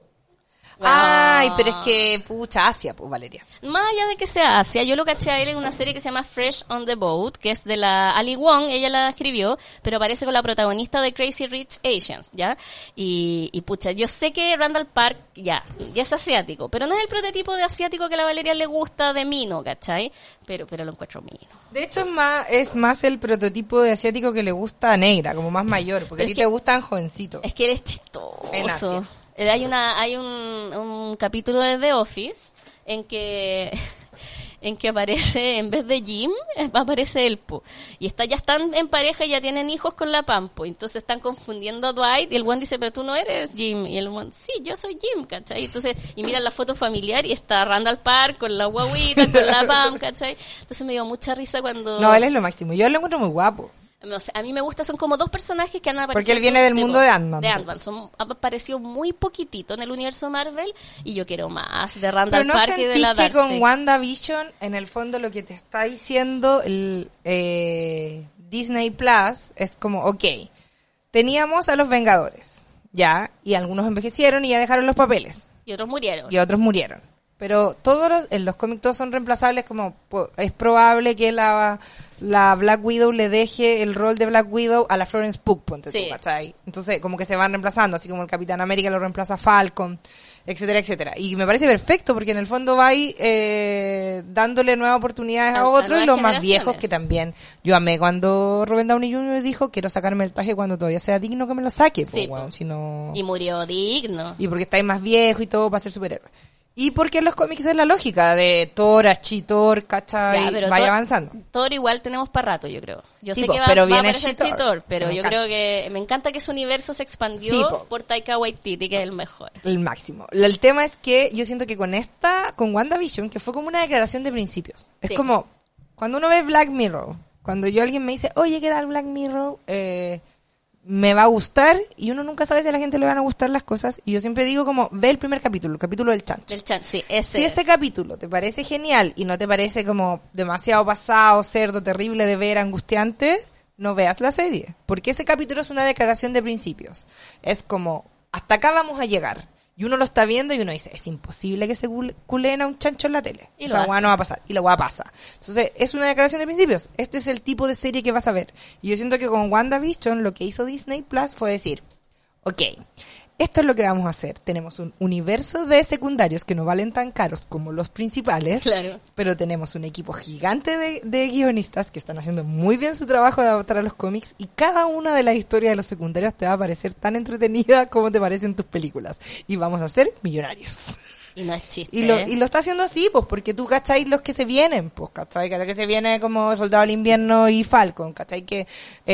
Ay, pero es que, pucha, Asia, pues, Valeria. Más allá de que sea Asia, yo lo caché a él en una serie que se llama Fresh on the Boat, que es de la Ali Wong, ella la escribió, pero aparece con la protagonista de Crazy Rich Asians, ¿ya? Y pucha, yo sé que Randall Park, ya es asiático, pero no es el prototipo de asiático que a la Valeria le gusta de Mino, ¿cachai? Pero lo encuentro Mino. De hecho, es más el prototipo de asiático que le gusta a Negra, como más mayor, porque Pero a ti es te que- gustan jovencitos. Es que él es chistoso. En Asia. Hay un capítulo de The Office en que aparece, en vez de Jim, aparece Elpo. Y ya están en pareja y ya tienen hijos con la Pampo. Entonces están confundiendo a Dwight y el one dice, pero tú no eres Jim. Y el one, sí, yo soy Jim, ¿cachai? Entonces, y miran la foto familiar y está Randall Park con la guaguita, con la Pam, ¿cachai? Entonces me dio mucha risa cuando... No, él es lo máximo. Yo lo encuentro muy guapo. No sé, a mí me gusta, son como dos personajes que han aparecido. Porque él viene del sí, mundo po, de Ant-Man. De Ant-Man. Han aparecido muy poquitito en el universo Marvel y yo quiero más de Pero Randall ¿no Park y de sentís la que Darcy. con WandaVision, en el fondo lo que te está diciendo el Disney Plus es como, ok, teníamos a los Vengadores, ya, y algunos envejecieron y ya dejaron los papeles, Y otros murieron. y otros murieron. Pero en los cómics todos son reemplazables, como es probable que la Black Widow le deje el rol de Black Widow a la Florence Pugh, ponte tú, Sí. ¿cachai? Entonces, como que se van reemplazando, así como el Capitán América lo reemplaza a Falcon, etcétera, etcétera. Y me parece perfecto, porque en el fondo va ahí dándole nuevas oportunidades A a otros, y nuevas los más generaciones. viejos que también. Yo amé cuando Robert Downey Jr. dijo, quiero sacarme el traje cuando todavía sea digno que me lo saque, Sí, po, weón, po. si no... Y murió digno. Y porque estáis más viejo y todo para ser superhéroe. Y porque en los cómics es la lógica de Thor, Chitor, ¿cachai? Ya, pero Vaya Thor- avanzando. Thor igual tenemos para rato, yo creo. Yo Sí, sé po, que pero va a viene aparecer She-Thor. Chitor, pero Me yo encanta. creo que me encanta que su universo se expandió Sí, po. por Taika Waititi, que es el mejor. El máximo. El tema es que yo siento que con WandaVision, que fue como una declaración de principios. Es Sí. como, cuando uno ve Black Mirror, cuando alguien me dice, oye, ¿qué tal Black Mirror? Me va a gustar, y uno nunca sabe si a la gente le van a gustar las cosas, y yo siempre digo como, ve el primer capítulo, el capítulo del chancho. Del chan, sí, ese. Si ese capítulo te parece genial y no te parece como demasiado pasado, cerdo, terrible de ver, angustiante, no veas la serie. Porque ese capítulo es una declaración de principios. Es como, hasta acá vamos a llegar. Y uno lo está viendo y uno dice, es imposible que se culeen a un chancho en la tele. Y lo Esa hace. hueá no va a pasar. Y la hueá pasa. Entonces, es una declaración de principios. Este es el tipo de serie que vas a ver. Y yo siento que con WandaVision lo que hizo Disney Plus fue decir, ok, esto es lo que vamos a hacer. Tenemos un universo de secundarios que no valen tan caros como los principales, Claro. pero tenemos un equipo gigante de guionistas que están haciendo muy bien su trabajo de adaptar a los cómics, y cada una de las historias de los secundarios te va a parecer tan entretenida como te parecen tus películas. Y vamos a ser millonarios. Y no es chiste. Y lo está haciendo así, pues, porque tú, ¿cachai? Los que se vienen, pues, ¿cachai? Que se viene como Soldado del Invierno y Falcon, ¿cachai? Que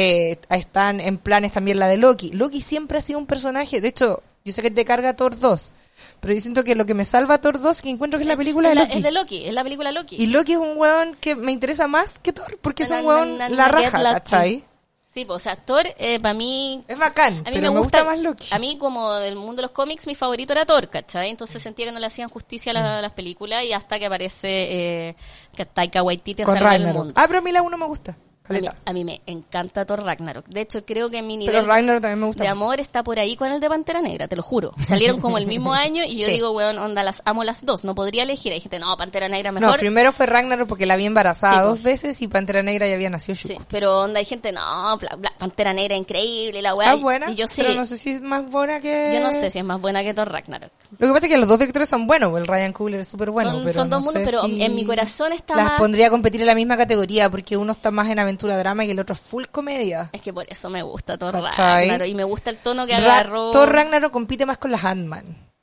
están en planes también la de Loki. Loki siempre ha sido un personaje, de hecho, yo sé que te carga Thor 2, pero yo siento que lo que me salva a Thor 2 es que encuentro que es la película de Loki. Es de Loki, es la película Loki. Y Loki es un weón que me interesa más que Thor, porque es un Na, weón na, na, la na, raja, get lucky. ¿cachai? Sí, pues, o sea, Thor, para mí... Es bacán, A mí pero me gusta más Loki. A mí, como del mundo de los cómics, mi favorito era Thor, ¿cachai? Entonces sentía que no le hacían justicia a las películas, y hasta que aparece que Taika Waititi a Con salvar el Ragnarok. mundo. Ah, pero a mí la 1 me gusta. Caleta. A mí me encanta Thor Ragnarok. De hecho, creo que mi Pero nivel Ragnarok también me gusta de mucho. amor está por ahí con el de Pantera Negra, te lo juro. Salieron como el mismo año y yo Sí. digo, weón, onda, las amo las dos. No podría elegir. Hay gente, no, Pantera Negra No, mejor. primero fue Ragnarok porque la vi embarazada Sí, pues. 2 veces, y Pantera Negra ya había nacido Sí, Shuko. pero onda, hay gente, no, Pantera Negra increíble, la weá. Ah, buena, Y yo sí. pero no sé si es más buena que... Yo no sé si es más buena que Thor Ragnarok. Lo que pasa es que los dos directores son buenos, el Ryan Coogler es súper bueno, Son- pero son dos no mundos, sé pero si en mi corazón está las más- pondría a competir en la misma categoría, porque uno está más en aventura drama y el otro es full comedia. Es que por eso me gusta Thor ¿Cachai? Ragnarok. Y me gusta el tono que agarró. Thor Ragnarok compite más con las Ant-Man.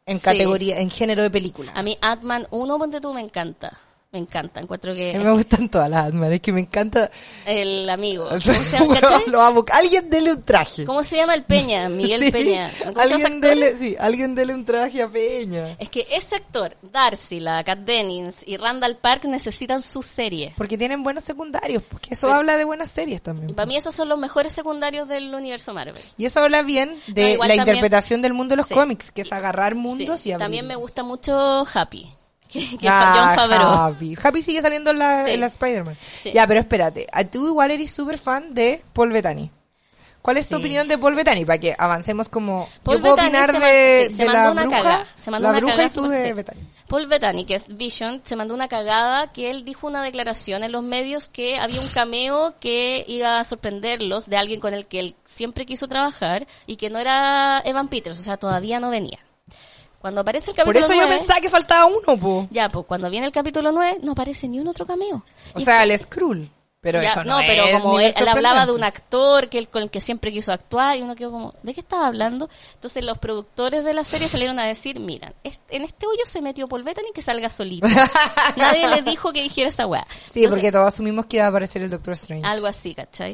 en Sí. categoría, en género de película. A mí Ant-Man 1, ponte tú, me encanta. Me encanta, encuentro A mí que me gustan todas las Ant-Man, es que me encanta. el amigo. ¿Cómo se llama? Weón, ¿Cachai? lo amo. Alguien dele un traje. ¿Cómo se llama el Peña? Miguel Sí, Peña. ¿Cómo se llama ese actor? alguien dele un traje a Peña. Es que ese actor, Darcy, la Kat Dennings y Randall Park necesitan su serie. Porque tienen buenos secundarios, porque eso Pero- habla de buenas series también. Para mí esos son los mejores secundarios del universo Marvel. Y eso habla bien No, de igual la también- interpretación del mundo de los Sí. cómics, que es agarrar mundos Sí, y abrirlos. también me gusta mucho Happy, que John Ah, Favreau. Happy sigue saliendo Sí. en la Spider-Man. Sí. Ya, pero espérate. Tú igual eres súper fan de Paul Bettany. ¿Cuál es tu Sí. opinión de Paul Bettany? Para que avancemos como... Paul yo puedo Bettany opinar se de mandó la una bruja, cagada. Se mandó la una bruja cagada y tú súper- de sí. Bettany. Paul Bettany, que es Vision, se mandó una cagada que él dijo una declaración en los medios que había un cameo que iba a sorprenderlos de alguien con el que él siempre quiso trabajar y que no era Evan Peters, o sea, todavía no venía. Cuando aparece el Por capítulo eso 9, yo pensaba que faltaba uno, po. ya, pues cuando viene el capítulo 9 no aparece ni un otro cameo. O Y sea, el Skrull. Pero ya, eso no, pero es como nivel él hablaba de sorprendente. un actor con el que siempre quiso actuar y uno quedó como, ¿de qué estaba hablando? Entonces los productores de la serie salieron a decir, miran, en este hoyo se metió Paul Bettany que salga solito. Nadie le dijo que dijera esa weá. Sí, Entonces, porque todos asumimos que iba a aparecer el Doctor Strange. algo así, ¿cachai?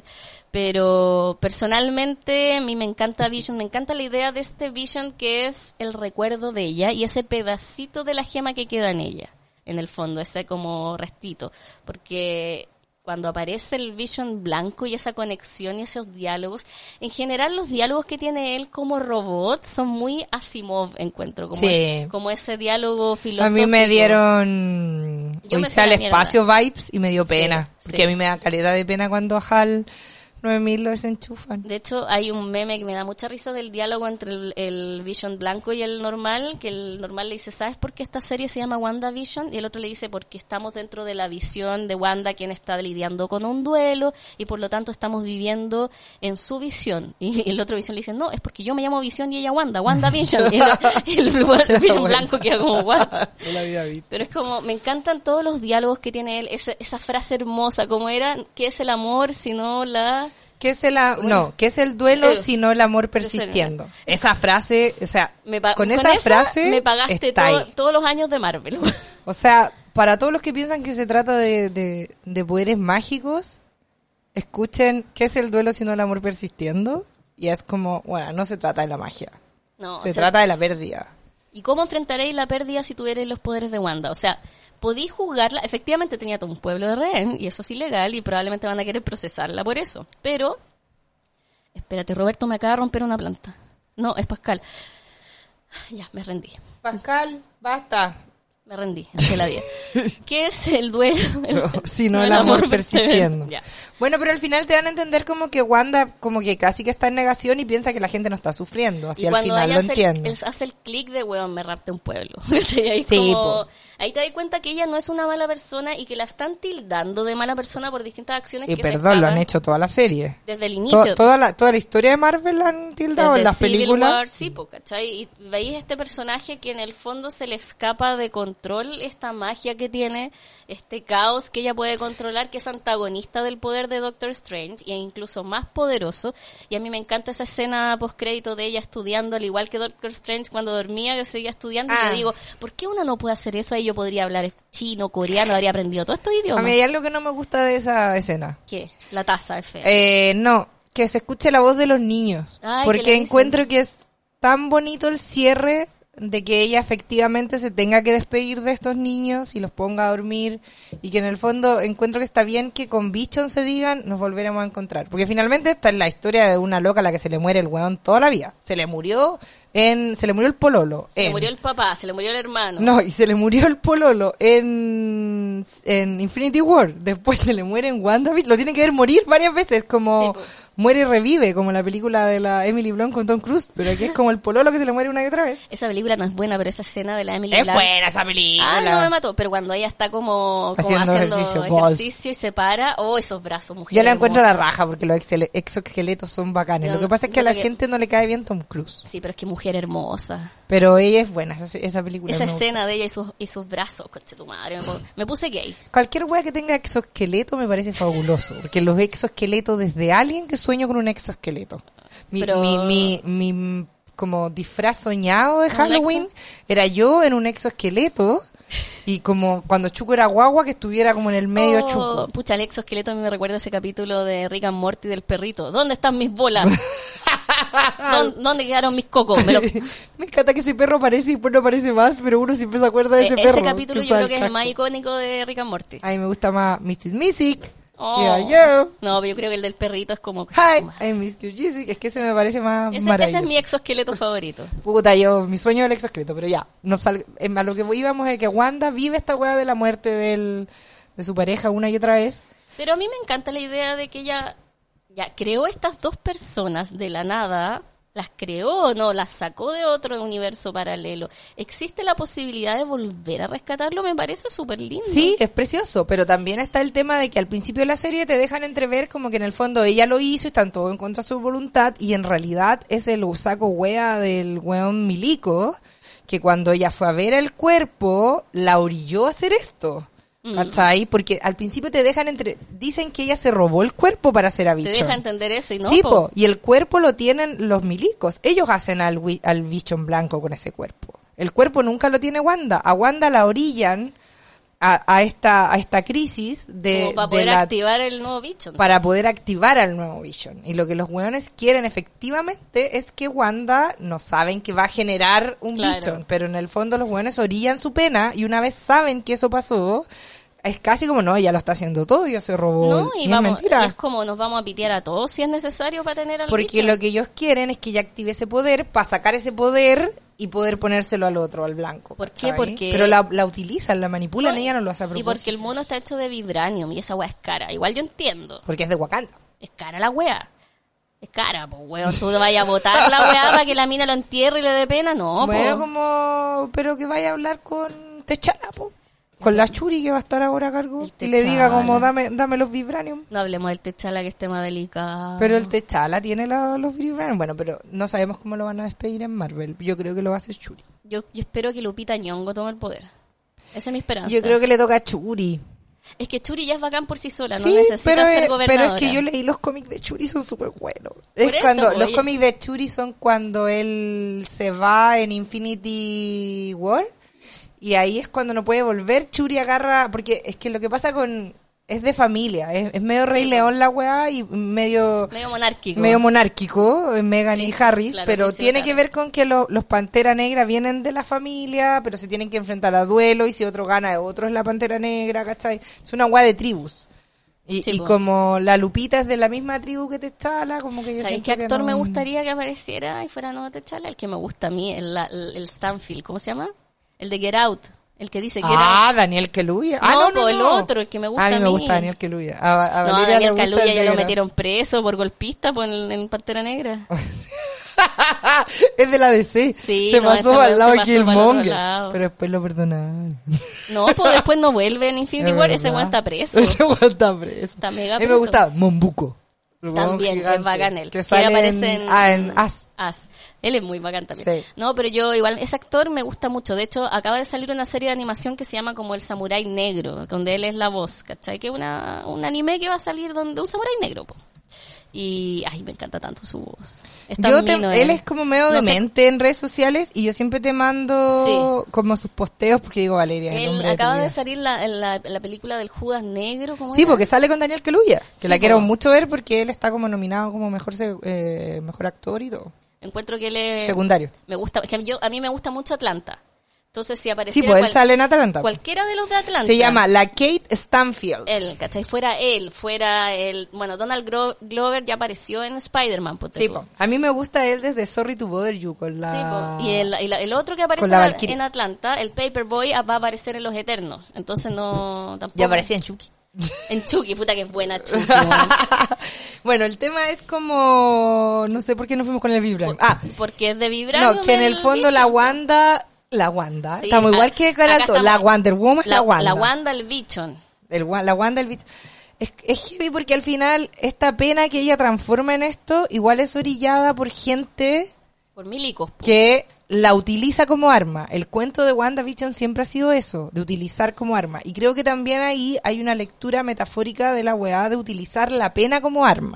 Pero personalmente a mí me encanta Vision, me encanta la idea de este Vision que es el recuerdo de ella y ese pedacito de la gema que queda en ella, en el fondo, ese como restito, porque cuando aparece el Vision blanco y esa conexión y esos diálogos, en general los diálogos que tiene él como robot son muy Asimov, encuentro, como, Sí. como ese diálogo A filosófico. mí me dieron Yo me Odisea al fui a la mierda. espacio vibes y me dio Sí, pena. Porque sí. a mí me da calidad de pena cuando a HAL 9000 lo desenchufan. De hecho, hay un meme que me da mucha risa del diálogo entre el Vision blanco y el normal, que el normal le dice, ¿sabes por qué esta serie se llama WandaVision? Y el otro le dice, porque estamos dentro de la visión de Wanda, quien está lidiando con un duelo, y por lo tanto estamos viviendo en su visión. Y el otro Vision le dice, no, es porque yo me llamo Visión y ella WandaVision. Y el Vision blanco queda como, what? No la había visto. Pero es como, me encantan todos los diálogos que tiene él, esa frase hermosa, como era, ¿qué es el amor sino la...? ¿Qué es ¿qué es el duelo El- sino el amor persistiendo? Esa frase, o sea, con esa frase me pagaste está ahí. todos los años de Marvel. O sea, para todos los que piensan que se trata de poderes mágicos, escuchen ¿qué es el duelo sino el amor persistiendo? Y es como, bueno, no se trata de la magia, No, se o sea, trata de la pérdida. ¿y cómo enfrentaréis la pérdida si tuvierais los poderes de Wanda? O sea, podéis juzgarla, efectivamente tenía todo un pueblo de rehén, y eso es ilegal, y probablemente van a querer procesarla por eso. Pero, espérate, Roberto me acaba de romper una planta. No, es Pascal. Ya, me rendí. Pascal, basta. Me rendí ante la vida. ¿Qué es el duelo? Sino el amor persistiendo. Ya. Bueno, pero al final te dan a entender como que Wanda como que casi que está en negación y piensa que la gente no está sufriendo. Así Y al cuando final ella lo hace entiendo. hace el clic de weón, me rapté un pueblo. Y ahí, Sí, como- po. ahí te das cuenta que ella no es una mala persona y que la están tildando de mala persona por distintas acciones Y que se perdón, lo han estaban- hecho toda la serie. desde el inicio. Toda la historia de Marvel la han tildado Desde en las Civil películas. War, sí, po, ¿cachai? Y veis este personaje que en el fondo se le escapa de control esta magia que tiene, este caos que ella puede controlar, que es antagonista del poder de Doctor Strange y es incluso más poderoso. Y a mí me encanta esa escena postcrédito de ella estudiando, al igual que Doctor Strange cuando dormía, que seguía estudiando. Y Ah. yo digo, ¿por qué una no puede hacer eso? Ahí yo podría hablar chino, coreano, habría aprendido todos estos A idiomas. mí hay algo que no me gusta de esa escena. ¿Qué? La taza es fea. No, que se escuche la voz de los niños. Ay, ¿qué le porque dicen? encuentro que es tan bonito el cierre de que ella efectivamente se tenga que despedir de estos niños y los ponga a dormir, y que en el fondo encuentro que está bien que con Bichon se digan nos volveremos a encontrar, porque finalmente esta es la historia de una loca a la que se le muere el weón toda la vida. Se le murió el pololo. Se le murió el papá, se le murió el hermano. No, y se le murió el pololo en Infinity War. Después se le muere en WandaVision. Lo tiene que ver morir varias veces, como Sí, po. muere y revive, como la película de la Emily Blunt con Tom Cruise. Pero aquí es como el pololo que se le muere una y otra vez. Esa película no es buena, pero esa escena de la Emily Es Blunt... buena esa película. Ah, no me mató, pero cuando ella está como Haciendo haciendo ejercicio, ejercicio y se para, esos brazos, mujer Yo la encuentro a la hermosa. raja porque los exoesqueletos son bacanes. No, Lo que pasa es que yo a la creo que- gente no le cae bien Tom Cruise. Sí, pero es que mujer hermosa. Pero ella es buena, esa película. Esa me gusta. escena de ella y sus brazos, coche tu madre, me puse gay. Cualquier wea que tenga exoesqueleto me parece fabuloso. Porque los exoesqueletos, desde Alien que sueño con un exoesqueleto. Mi Pero- mi como disfraz soñado de Halloween era yo en un exoesqueleto y como cuando Chuco era guagua que estuviera como en el medio Chuco. Pucha, el exoesqueleto a mí me recuerda ese capítulo de Rick and Morty del perrito. ¿Dónde están mis bolas? ¿Dónde quedaron mis cocos? Me encanta que ese perro aparece y después no aparece más, pero uno siempre se acuerda de ese perro. Ese capítulo yo creo que es el más icónico de Rick and Morty. A mí me gusta más Mrs. Mystick. Oh. Yeah, No, pero yo creo que el del perrito es como... Hi, I miss you, Jessica. Es que ese me parece más maravilloso. Ese es mi exoesqueleto favorito. Puta, mi sueño es el exoesqueleto, pero ya. A lo que íbamos es que Wanda vive esta weá de la muerte de su pareja una y otra vez. Pero a mí me encanta la idea de que ella ya creó estas dos personas de la nada, las creó, no, las sacó de otro universo paralelo. ¿Existe la posibilidad de volver a rescatarlo? Me parece súper lindo. Sí, es precioso, pero también está el tema de que al principio de la serie te dejan entrever como que en el fondo ella lo hizo y están todo en contra de su voluntad y en realidad es el saco wea del weón milico que cuando ella fue a ver el cuerpo la orilló a hacer esto. ¿Cachai? Porque al principio te dejan dicen que ella se robó el cuerpo para hacer a Vision. Te deja entender eso y no. Sí, po. Y el cuerpo lo tienen los milicos. Ellos hacen al Vision blanco con ese cuerpo. El cuerpo nunca lo tiene Wanda. A Wanda la orillan a esta crisis de... Como para poder activar el nuevo Vision. Para poder activar al nuevo Vision. Y lo que los hueones quieren efectivamente es que Wanda no saben que va a generar un Vision. Pero en el fondo los hueones orillan su pena y una vez saben que eso pasó... Es casi como, no, ella lo está haciendo todo, ya se robó. No, y es mentira. Y es como nos vamos a pitear a todos si es necesario para tener al Porque Vision. lo que ellos quieren es que ella active ese poder para sacar ese poder y poder ponérselo al otro, al blanco. ¿Por qué? Porque... Pero la utilizan, la manipulan, No, ella no lo hace a propósito. Y porque el mono está hecho de vibranium y esa weá es cara. Igual yo entiendo. Porque es de Wakanda. Es cara la weá. Es cara, pues weón. Tú vayas a botar la weá para que la mina lo entierre y le dé pena. No, bueno, po. pero que vaya a hablar con T'Challa, po. Con la Shuri que va a estar ahora a cargo y le T'Challa. diga como dame los vibranium. No hablemos del T'Challa, que es tema delicado. Pero el T'Challa tiene los vibranium. Bueno, pero no sabemos cómo lo van a despedir en Marvel. Yo creo que lo va a hacer Shuri. Yo espero que Lupita Nyong'o tome el poder. Esa es mi esperanza. Yo creo que le toca a Shuri. Es que Shuri ya es bacán por sí sola, Sí, no necesita ser gobernadora. pero es que yo leí los cómics de Shuri, son súper buenos. Es eso, cuando pues, los cómics de Shuri son cuando él se va en Infinity War. Y ahí es cuando no puede volver, Shuri agarra, porque es que lo que pasa es de familia, es medio Rey León la weá y medio monárquico, Meghan y Harris, claro, pero tiene que ver con que los Pantera Negra vienen de la familia, pero se tienen que enfrentar a duelo y si otro gana, otro es la Pantera Negra, ¿cachai? Es una weá de tribus. Y como la Lupita es de la misma tribu que T'Challa, como que yo ¿sabes siento qué actor que me gustaría que apareciera y fuera no T'Challa? El que me gusta a mí, el Stanfield, ¿cómo se llama? El de Get Out, el que dice Get Out. Daniel Kaluuya. No, el otro, el que me gusta a mí. A mí me gusta Daniel Kaluuya. A no, Valeria Daniel le gusta Kaluuya el ya lo negro. metieron preso por golpista en Pantera Negra. Es de la DC. Sí, se no, pasó ese al weón lado se de pasó para el otro Killmonger. lado. Pero después lo perdonaron. No, pues después no vuelve en Infinity Es War, ese verdad. weón está preso. Ese weón está preso. Está mega A mí me preso. gusta Mombuco. El weón También, gigante es bacán él. Que Que sale aparece en As. As. Él es muy bacán también. Sí. No, pero yo igual, ese actor me gusta mucho. De hecho, acaba de salir una serie de animación que se llama como El Samurái Negro, donde él es la voz, ¿cachai? Que es un anime que va a salir donde un samurái negro, po. Y, ay, me encanta tanto su voz. Es tan mino, Él es como medio No sé- demente en redes sociales y yo siempre te mando como sus posteos porque digo, Valeria, es el Él hombre de tu acaba de vida. salir la película del Judas Negro, ¿cómo Sí, era? porque sale con Daniel Kaluuya, que Sí, la quiero po. mucho ver porque él está como nominado como mejor actor y todo. Encuentro que él es... Secundario. Me gusta, es que a mí me gusta mucho Atlanta. Entonces, si Sí, apareciera pues él sale en Atlanta. cualquiera de los de Atlanta. Se llama la Kate Stanfield. Él, ¿cachai? Fuera el... Bueno, Donald Glover ya apareció en Spider-Man, ponte Sí, tú. po. A mí me gusta él desde Sorry to Bother You con la... Sí, po. Y el otro que aparece Con la Valkyrie. en Atlanta, el Paperboy, va a aparecer en Los Eternos. Entonces no... Tampoco. Ya aparecía en Chucky. En Chucky, puta que es buena Chucky. weón. Bueno, el tema es como... No sé por qué no fuimos con el Vibranium. Porque es de vibranium. No, que en el fondo la Wanda... Sí, estamos igual que acá Carato. estamos. La Wonder Woman es la Wanda. La Wanda, el Vision. La Wanda, el bicho. Es heavy porque al final esta pena que ella transforma en esto igual es orillada por gente Por milicos. po. que la utiliza como arma. El cuento de WandaVision siempre ha sido eso, de utilizar como arma. Y creo que también ahí hay una lectura metafórica de la weá de utilizar la pena como arma.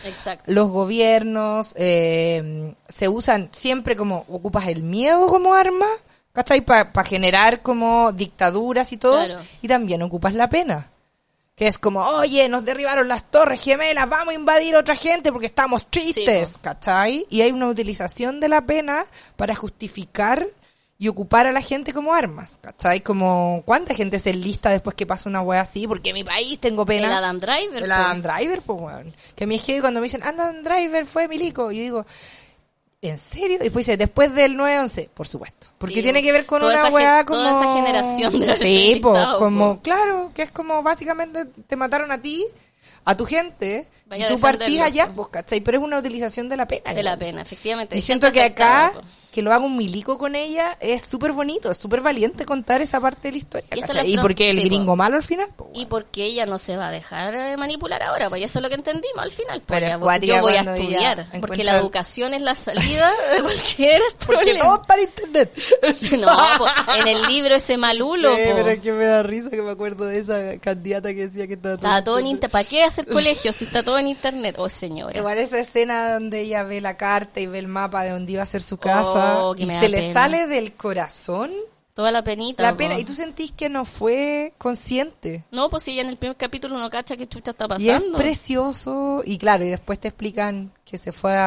Exacto. Los gobiernos se usan siempre como, ocupas el miedo como arma, ¿cachai? Para generar como dictaduras y todo, Claro. y también ocupas la pena. Que es como, oye, nos derribaron las torres gemelas, vamos a invadir a otra gente porque estamos tristes, Sí, ¿cachai? Y hay una utilización de la pena para justificar y ocupar a la gente como armas, ¿cachai? Como, ¿cuánta gente se enlista después que pasa una wea así? Porque en mi país tengo pena. El Adam Driver. El po. Adam Driver, pues, weón. Que a mi jefe cuando me dicen, Adam Driver fue milico, y yo digo, ¿en serio? Y después dice, después del 9/11, por supuesto. Porque Sí, tiene que ver con toda una esa weá gen- como... toda esa generación de la Sí, ese po, listado, como, po. claro, que es como básicamente te mataron a ti, a tu gente, Vaya y a tú partís defenderlo, allá, po. pues, ¿cachai? Pero es una utilización de la pena. De la igual. pena, efectivamente. Y Hay siento gente que acá, afectada, po. que lo haga un milico con ella, es súper bonito, es súper valiente contar esa parte de la historia, Y esta ¿cachai? la Y porque el sí, gringo po. malo al final, pues, Y porque ella no se va a dejar manipular ahora, pues eso es lo que entendimos al final. Pues Pero ya, es cuática yo voy a cuando ella estudiar, porque encuentra- la educación es la salida de cualquier porque problema. todo está en internet. No, pues, en el libro ese malulo, Sí, po. pero es que me da risa que me acuerdo de esa candidata que decía que estaba Está todo en internet. ¿Para qué hacer colegio si está todo en internet? Oh, señora. Igual esa escena donde ella ve la carta y ve el mapa de donde iba a ser su casa Oh, que y me da se le pena. sale del corazón Toda la penita. la po. pena y tú sentís que no fue consciente. No, pues si ya en el primer capítulo uno cacha qué chucha está Y es pasando. precioso y claro, y después te explican que se fue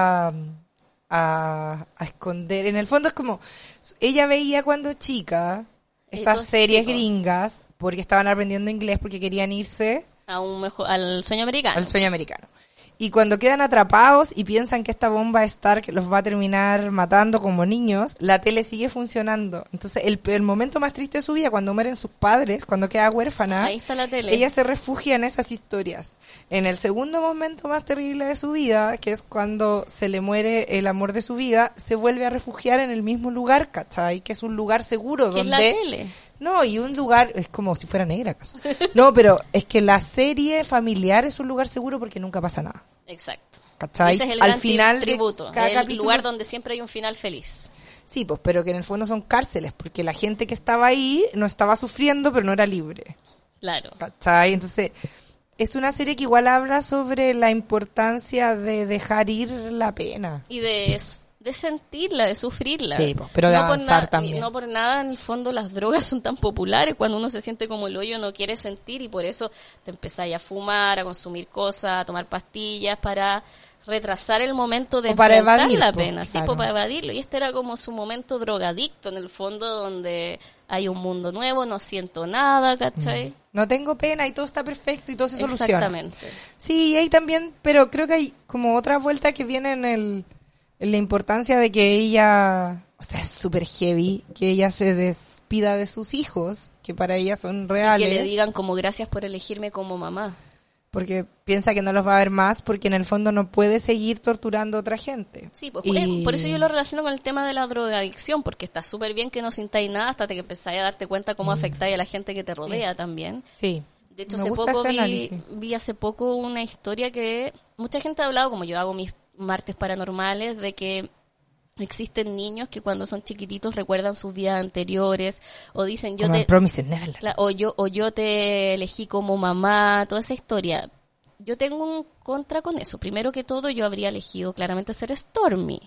a esconder. En el fondo es como, ella veía cuando chica estas Entonces, series sí, po. gringas porque estaban aprendiendo inglés porque querían irse A un mejor, al sueño americano. al sueño americano. Y cuando quedan atrapados y piensan que esta bomba Stark los va a terminar matando como niños, la tele sigue funcionando. Entonces, el momento más triste de su vida, cuando mueren sus padres, cuando queda huérfana, Ahí está la tele. ella se refugia en esas historias. En el segundo momento más terrible de su vida, que es cuando se le muere el amor de su vida, se vuelve a refugiar en el mismo lugar, ¿cachai? Que es un lugar seguro ¿Qué es donde... la tele? No, y un lugar, es como si fuera negra, ¿acaso? No, pero es que la serie familiar es un lugar seguro porque nunca pasa nada. Exacto. ¿Cachai? Ese es el Al gran final de tributo. cada El capítulo- lugar donde siempre hay un final feliz. Sí, pues, pero que en el fondo son cárceles, porque la gente que estaba ahí no estaba sufriendo, pero no era libre. Claro. ¿Cachai? Entonces, es una serie que igual habla sobre la importancia de dejar ir la pena. Y de sentirla, de sufrirla. Sí, pues, pero de no por avanzar na- también. No por nada, en el fondo, las drogas son tan populares. Cuando uno se siente como el hoyo, no quiere sentir y por eso te empezáis a fumar, a consumir cosas, a tomar pastillas para retrasar el momento de O para enfrentar evadir, la pues, pena, sí, claro. pues, para evadirlo. Y este era como su momento drogadicto, en el fondo, donde hay un mundo nuevo, no siento nada, ¿cachai? No tengo pena y todo está perfecto y todo se soluciona. Exactamente. Sí, y ahí también, pero creo que hay como otra vuelta que viene en la importancia de que ella, o sea, es súper heavy, que ella se despida de sus hijos, que para ella son reales. Que le digan como gracias por elegirme como mamá. Porque piensa que no los va a ver más, porque en el fondo no puede seguir torturando a otra gente. Sí, pues, Y- por eso yo lo relaciono con el tema de la drogadicción, porque está súper bien que no sintáis nada hasta que empezáis a darte cuenta cómo afectáis a la gente que te rodea también. Sí. De hecho, Me hace gusta poco ese análisis. vi hace poco una historia que mucha gente ha hablado, como yo hago mis martes paranormales, de que existen niños que cuando son chiquititos recuerdan sus vidas anteriores o dicen yo Como en te Promised Neverland. o yo te elegí como mamá, toda esa historia. Yo tengo un contra con eso. Primero que todo, yo habría elegido claramente ser Stormy.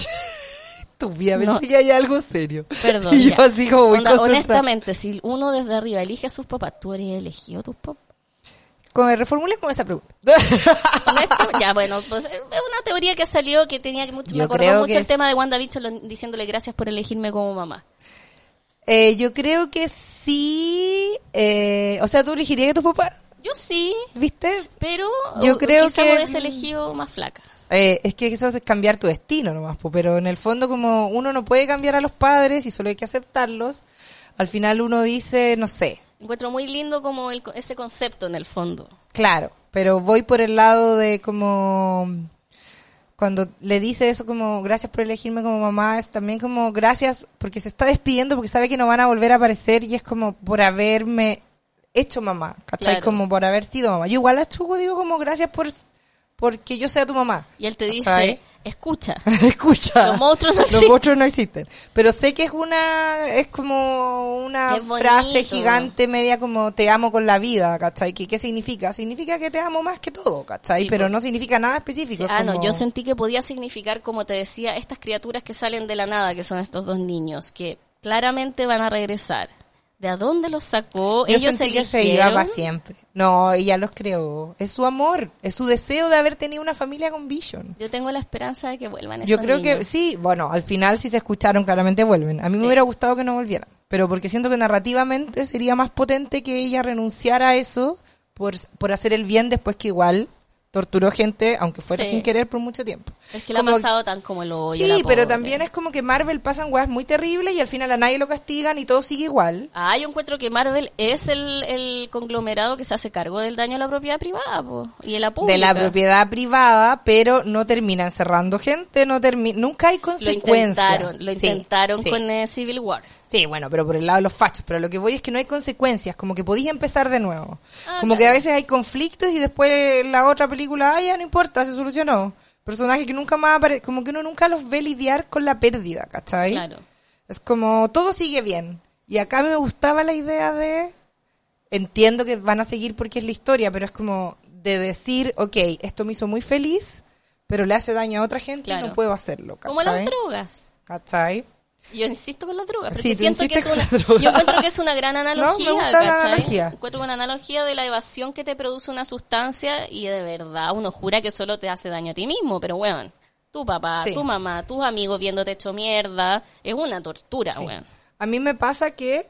Tu vida, No. pensé que hay algo serio. Perdón. Y yo ya. así como muy Onda, concentrada. honestamente, si uno desde arriba elige a sus papás, ¿tú habrías elegido a tus papás? Como reformulé con esa pregunta. Honesto, ya, bueno, pues es una teoría que salió que tenía mucho, Yo me acordó creo mucho que el tema de WandaVision diciéndole gracias por elegirme como mamá. Yo creo que sí. O sea, ¿tú elegirías a tu papá? Yo sí, ¿Viste? pero Yo creo quizá que- me hubiese elegido más flaca. Es que eso es cambiar tu destino nomás, po, pero en el fondo como uno no puede cambiar a los padres y solo hay que aceptarlos, al final uno dice, no sé, Encuentro muy lindo como ese concepto en el fondo. claro, pero voy por el lado de como cuando le dice eso como gracias por elegirme como mamá, es también como gracias porque se está despidiendo porque sabe que no van a volver a aparecer y es como por haberme hecho mamá, ¿cachai? Claro. Como por haber sido mamá. Yo igual a Chugo digo como gracias porque yo sea tu mamá. Y él te dice, ¿Cachai? Escucha. Escucha. Los monstruos no Los existen. monstruos no existen. Pero sé que es como una Es bonito. frase gigante media como te amo con la vida, ¿cachai? ¿Qué significa? Significa que te amo más que todo, ¿cachai? Sí, pero pues. no significa nada específico. Sí, es no, como- yo sentí que podía significar, como te decía, estas criaturas que salen de la nada, que son estos dos niños, que claramente van a regresar. ¿De a dónde los sacó? Yo Ellos sentí que se eligieron. iba para siempre. No, ella los creó. Es su amor, es su deseo de haber tenido una familia con Vision. Yo tengo la esperanza de que vuelvan Yo esos creo que niños. sí, bueno, al final si se escucharon claramente vuelven. A mí me Sí. hubiera gustado que no volvieran, pero porque siento que narrativamente sería más potente que ella renunciara a eso por hacer el bien después que igual torturó gente, aunque fuera Sí. sin querer por mucho tiempo. Es que le ha Como- pasado tan como el hoyo. Sí, la pero pobre. también es como que Marvel pasan weas muy terribles y al final a nadie lo castigan y todo sigue igual. Yo encuentro que Marvel es el conglomerado que se hace cargo del daño a la propiedad privada, po, y en la pública. De la propiedad privada, pero no termina encerrando gente, nunca hay consecuencias. Lo Sí, intentaron sí. con Civil War. Sí, bueno, pero por el lado de los fachos. Pero lo que voy es que no hay consecuencias, como que podías empezar de nuevo. Como Claro. que a veces hay conflictos y después la otra película, ya no importa, se solucionó. Personajes que nunca más aparecen, como que uno nunca los ve lidiar con la pérdida, ¿cachai? Claro. Es como, todo sigue bien. Y acá me gustaba la idea de, entiendo que van a seguir porque es la historia, pero es como de decir, ok, esto me hizo muy feliz, pero le hace daño a otra gente y Claro. no puedo hacerlo, ¿cachai? Como las drogas. ¿Cachai? Yo insisto con las drogas, porque Sí, tú siento que es insistes una, con las drogas. yo encuentro que es una gran analogía, No, me gusta la ¿cachai? analogía. Encuentro una analogía de la evasión que te produce una sustancia y de verdad uno jura que solo te hace daño a ti mismo, pero weón, tu papá, Sí. tu mamá, tus amigos viéndote hecho mierda, es una tortura, Sí. weón. A mí me pasa que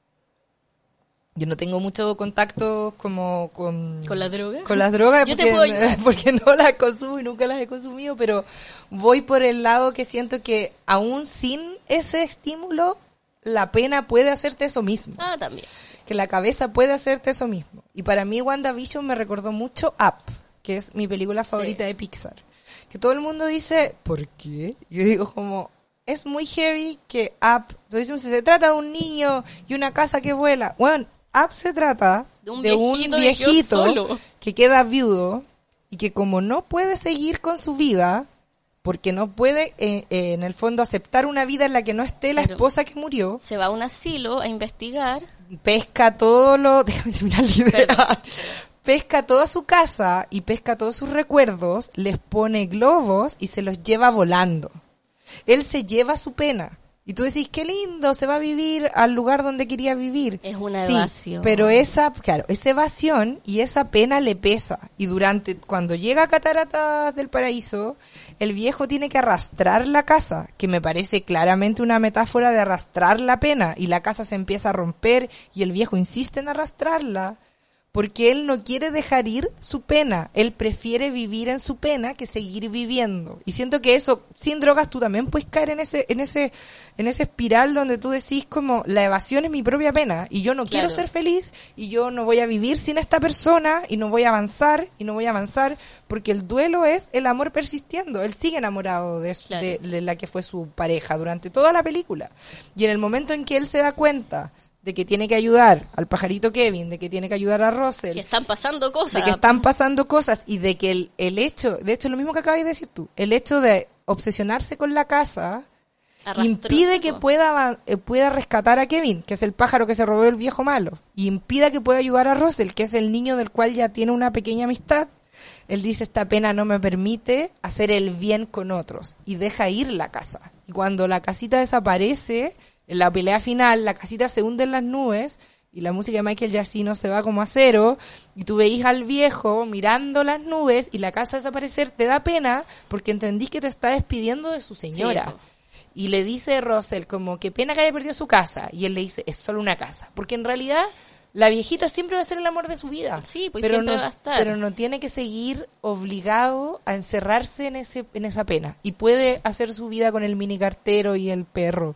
yo no tengo mucho contacto como con... ¿Con las drogas? Con las drogas Yo te porque, puedo ayudar. porque no las consumo y nunca las he consumido, pero voy por el lado que siento que aún sin ese estímulo, la pena puede hacerte eso mismo. También. Que la cabeza puede hacerte eso mismo. Y para mí WandaVision me recordó mucho Up, que es mi película favorita Sí. de Pixar. Que todo el mundo dice, ¿por qué? Yo digo como, es muy heavy que Up, se trata de un niño y una casa que vuela. Bueno, Up se trata De un de un viejito que quedó viejito solo. que queda viudo y que como no puede seguir con su vida, porque no puede en el fondo aceptar una vida en la que no esté la Claro. esposa que murió, Se va a un asilo a investigar. pesca todo lo... Déjame terminar la idea. Pesca toda su casa y pesca todos sus recuerdos, les pone globos y se los lleva volando. Él se lleva su pena. Y tú decís, qué lindo, se va a vivir al lugar donde quería vivir. Es una Sí, evasión. pero esa evasión y esa pena le pesa. Y cuando llega a Cataratas del Paraíso, el viejo tiene que arrastrar la casa, que me parece claramente una metáfora de arrastrar la pena. Y la casa se empieza a romper y el viejo insiste en arrastrarla. Porque él no quiere dejar ir su pena. Él prefiere vivir en su pena que seguir viviendo. Y siento que eso, sin drogas, tú también puedes caer en ese espiral donde tú decís como, la evasión es mi propia pena. Y yo no quiero Claro. ser feliz. Y yo no voy a vivir sin esta persona. Y no voy a avanzar. Y no voy a avanzar. Porque el duelo es el amor persistiendo. Él sigue enamorado Claro. de la que fue su pareja durante toda la película. Y en el momento en que él se da cuenta de que tiene que ayudar al pajarito Kevin, de que tiene que ayudar a Russell, Que están pasando de cosas. que están pasando cosas y de que el hecho, de hecho lo mismo que acabas de decir tú, el hecho de obsesionarse con la casa Arrastró impide que todo. pueda rescatar a Kevin, que es el pájaro que se robó el viejo malo, y impida que pueda ayudar a Russell, que es el niño del cual ya tiene una pequeña amistad. Él dice, esta pena no me permite hacer el bien con otros, y deja ir la casa. Y cuando la casita desaparece, en la pelea final, la casita se hunde en las nubes, y la música de Michael Giacchino se va como a cero, y tú veís al viejo mirando las nubes, y la casa desaparecer, te da pena, porque entendís que te está despidiendo de su señora. Sí, po. Y le dice Russell como, qué pena que haya perdido su casa. Y él le dice, es solo una casa. Porque en realidad, la viejita siempre va a ser el amor de su vida. Sí, pues pero siempre no, va a estar. Pero no tiene que seguir obligado a encerrarse en esa pena. Y puede hacer su vida con el mini cartero y el perro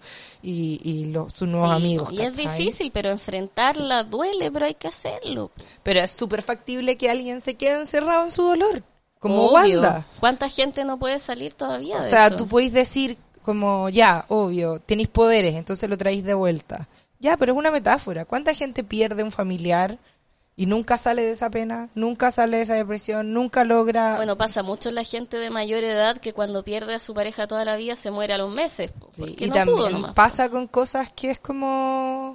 y sus nuevos Sí, amigos. y es ¿cachai? difícil, pero enfrentarla duele, pero hay que hacerlo. Pero es súper factible que alguien se quede encerrado en su dolor. Como Obvio. Wanda. ¿Cuánta gente no puede salir todavía O de sea, eso? tú podéis decir como, ya, obvio, tenéis poderes, entonces lo traéis de vuelta. Ya, pero es una metáfora. ¿Cuánta gente pierde un familiar Y nunca sale de esa pena, nunca sale de esa depresión, nunca logra... Bueno, pasa mucho en la gente de mayor edad que cuando pierde a su pareja toda la vida se muere a los meses. Sí, Porque y no también pudo nomás. pasa con cosas que es como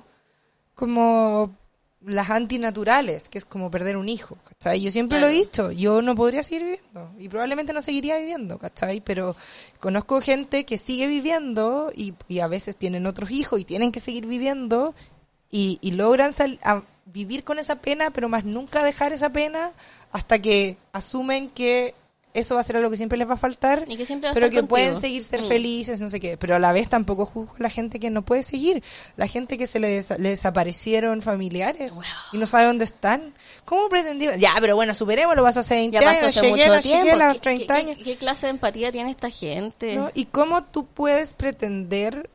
las antinaturales, que es como perder un hijo, ¿cachai? Yo siempre lo he dicho, yo no podría seguir viviendo y probablemente no seguiría viviendo, ¿cachai? Pero conozco gente que sigue viviendo y a veces tienen otros hijos y tienen que seguir viviendo y logran vivir con esa pena, pero más nunca dejar esa pena hasta que asumen que eso va a ser algo que siempre les va a faltar, Y que siempre va a pero estar que pueden contigo. seguir ser felices, no sé qué. Pero a la vez tampoco juzgo a la gente que no puede seguir. La gente que se le desaparecieron familiares Wow. y no sabe dónde están. ¿Cómo pretendió? Ya, pero bueno, superémoslo, vas hace 20 Ya pasó años, hace llegué mucho a tiempo. los ¿Qué- 30 qué- años. ¿Qué clase de empatía tiene esta gente? ¿No? ¿Y cómo tú puedes pretender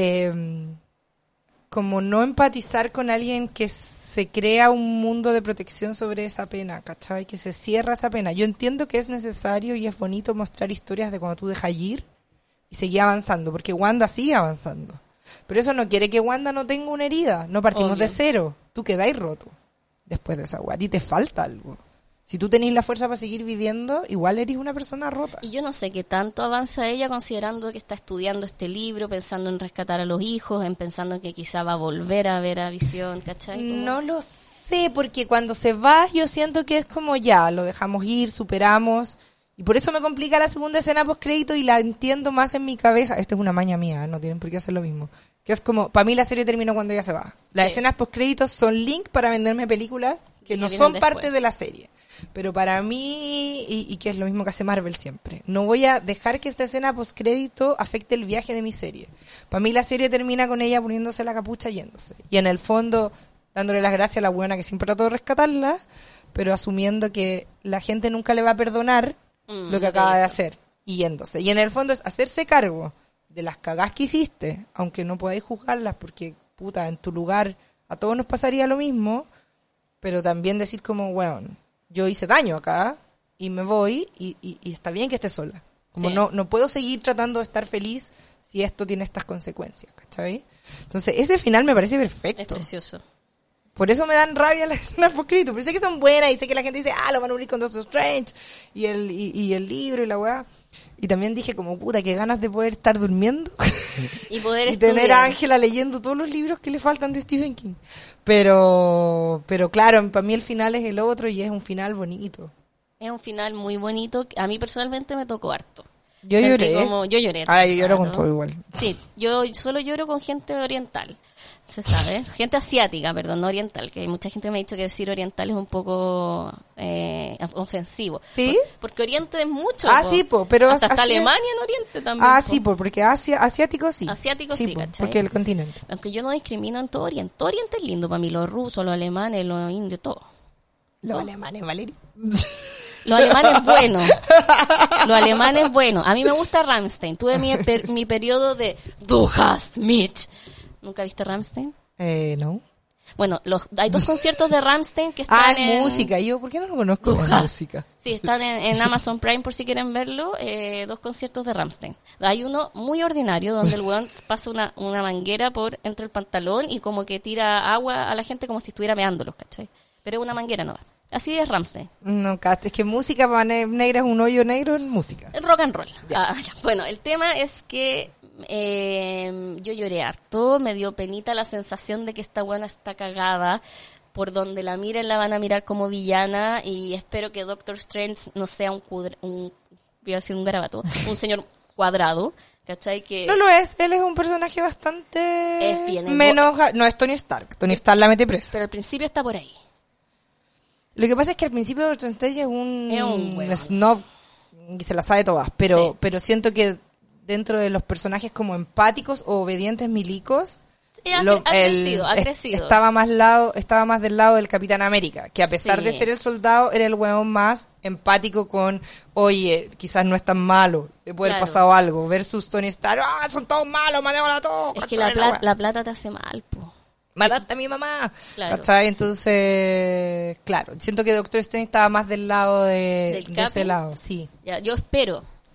como no empatizar con alguien que se crea un mundo de protección sobre esa pena, ¿cachai? Que se cierra esa pena. Yo entiendo que es necesario y es bonito mostrar historias de cuando tú dejas ir y seguir avanzando, porque Wanda sigue avanzando. Pero eso no quiere que Wanda no tenga una herida. No partimos Obvio. de cero. Tú quedáis roto después de esa weá. A ti te falta algo. Si tú tenés la fuerza para seguir viviendo, igual eres una persona rota. Y yo no sé qué tanto avanza ella considerando que está estudiando este libro, pensando en rescatar a los hijos, pensando en que quizá va a volver a ver a Visión, ¿cachai? Como- No lo sé, porque cuando se va yo siento que es como ya, lo dejamos ir, superamos. Y por eso me complica la segunda escena postcrédito y la entiendo más en mi cabeza. Esta es una maña mía, no tienen por qué hacer lo mismo. Que es como, para mí la serie terminó cuando ella se va. Las Sí. escenas postcréditos son link para venderme películas que no vienen son después. parte de la serie. Pero para mí, y que es lo mismo que hace Marvel siempre, no voy a dejar que esta escena postcrédito afecte el viaje de mi serie. Para mí la serie termina con ella poniéndose la capucha yéndose. Y en el fondo, dándole las gracias a la buena que siempre trató de rescatarla, pero asumiendo que la gente nunca le va a perdonar lo que acaba de hizo. hacer y yéndose. Y en el fondo es hacerse cargo de las cagás que hiciste, aunque no podáis juzgarlas porque, puta, en tu lugar a todos nos pasaría lo mismo, pero también decir como, weón, yo hice daño acá y me voy y está bien que esté sola. Como Sí. no puedo seguir tratando de estar feliz si esto tiene estas consecuencias, ¿cachai? Entonces, ese final me parece Es perfecto. precioso. Por eso me dan rabia las escenas por escrito. Pero sé que son buenas y sé que la gente dice, lo van a unir con Doctor Strange y el libro y la weá. Y también dije como, puta, qué ganas de poder estar durmiendo Y poder y tener estudiar. a Ángela leyendo todos los libros que le faltan de Stephen King. Pero claro, para mí el final es el otro y es un final bonito. Es un final muy bonito. A mí personalmente me tocó harto. Yo Sentí lloré. yo lloré. Yo lloro con harto. todo igual. Sí, yo solo lloro con gente oriental. Se sabe. Gente asiática, perdón, no oriental. Que hay mucha gente que me ha dicho que decir oriental es un poco ofensivo. ¿Sí? Porque Oriente es mucho. Sí, pero hasta está así- Alemania en Oriente también. Sí, porque asiático sí. Asiático sí, ¿cachai? porque el continente. Aunque yo no discrimino en todo Oriente. Todo Oriente es lindo para mí. Los rusos, los alemanes, los indios, todo. Los alemanes, Valeria. Los alemanes buenos. Los alemanes buenos. A mí me gusta Rammstein. Tuve mi periodo de Du hast mich. ¿Nunca viste Rammstein? No. Bueno, hay dos conciertos de Rammstein que están en música. Yo, ¿por qué no lo conozco en música? Sí, están en Amazon Prime por si quieren verlo. Dos conciertos de Rammstein. Hay uno muy ordinario donde el weón pasa una manguera por entre el pantalón y como que tira agua a la gente como si estuviera meándolos, ¿cachai? Pero es una manguera no. Así es Rammstein. No, es que música para negra es un hoyo negro en música. El rock and roll. Ya. Bueno, el tema es que yo lloré harto, me dio penita la sensación de que esta buena está cagada. Por donde la miren la van a mirar como villana y espero que Doctor Strange no sea voy a decir un garabato, un señor cuadrado, ¿cachai? Que No lo es, él es un personaje bastante Es bien menos... No es Tony Stark, Tony Stark la mete presa. pero al principio está por ahí. Lo que pasa es que al principio Doctor Strange es Es un huevón. snob y se la sabe todas, pero Sí. pero siento que dentro de los personajes como empáticos o obedientes milicos, Sí, ha crecido. estaba más del lado del Capitán América, que a pesar Sí. de ser el soldado, era el huevón más empático con, oye, quizás no es tan malo, le puede haber Claro. pasado algo, versus Tony Stark, son todos malos, mandémosla a todos. Es que ¿cachai? la plata te hace mal, po. Mataste a mi mamá. Claro. ¿Cachai? Entonces, claro, siento que Doctor Strange estaba más del lado de ¿Del ese Capi? lado, sí. Ya, yo espero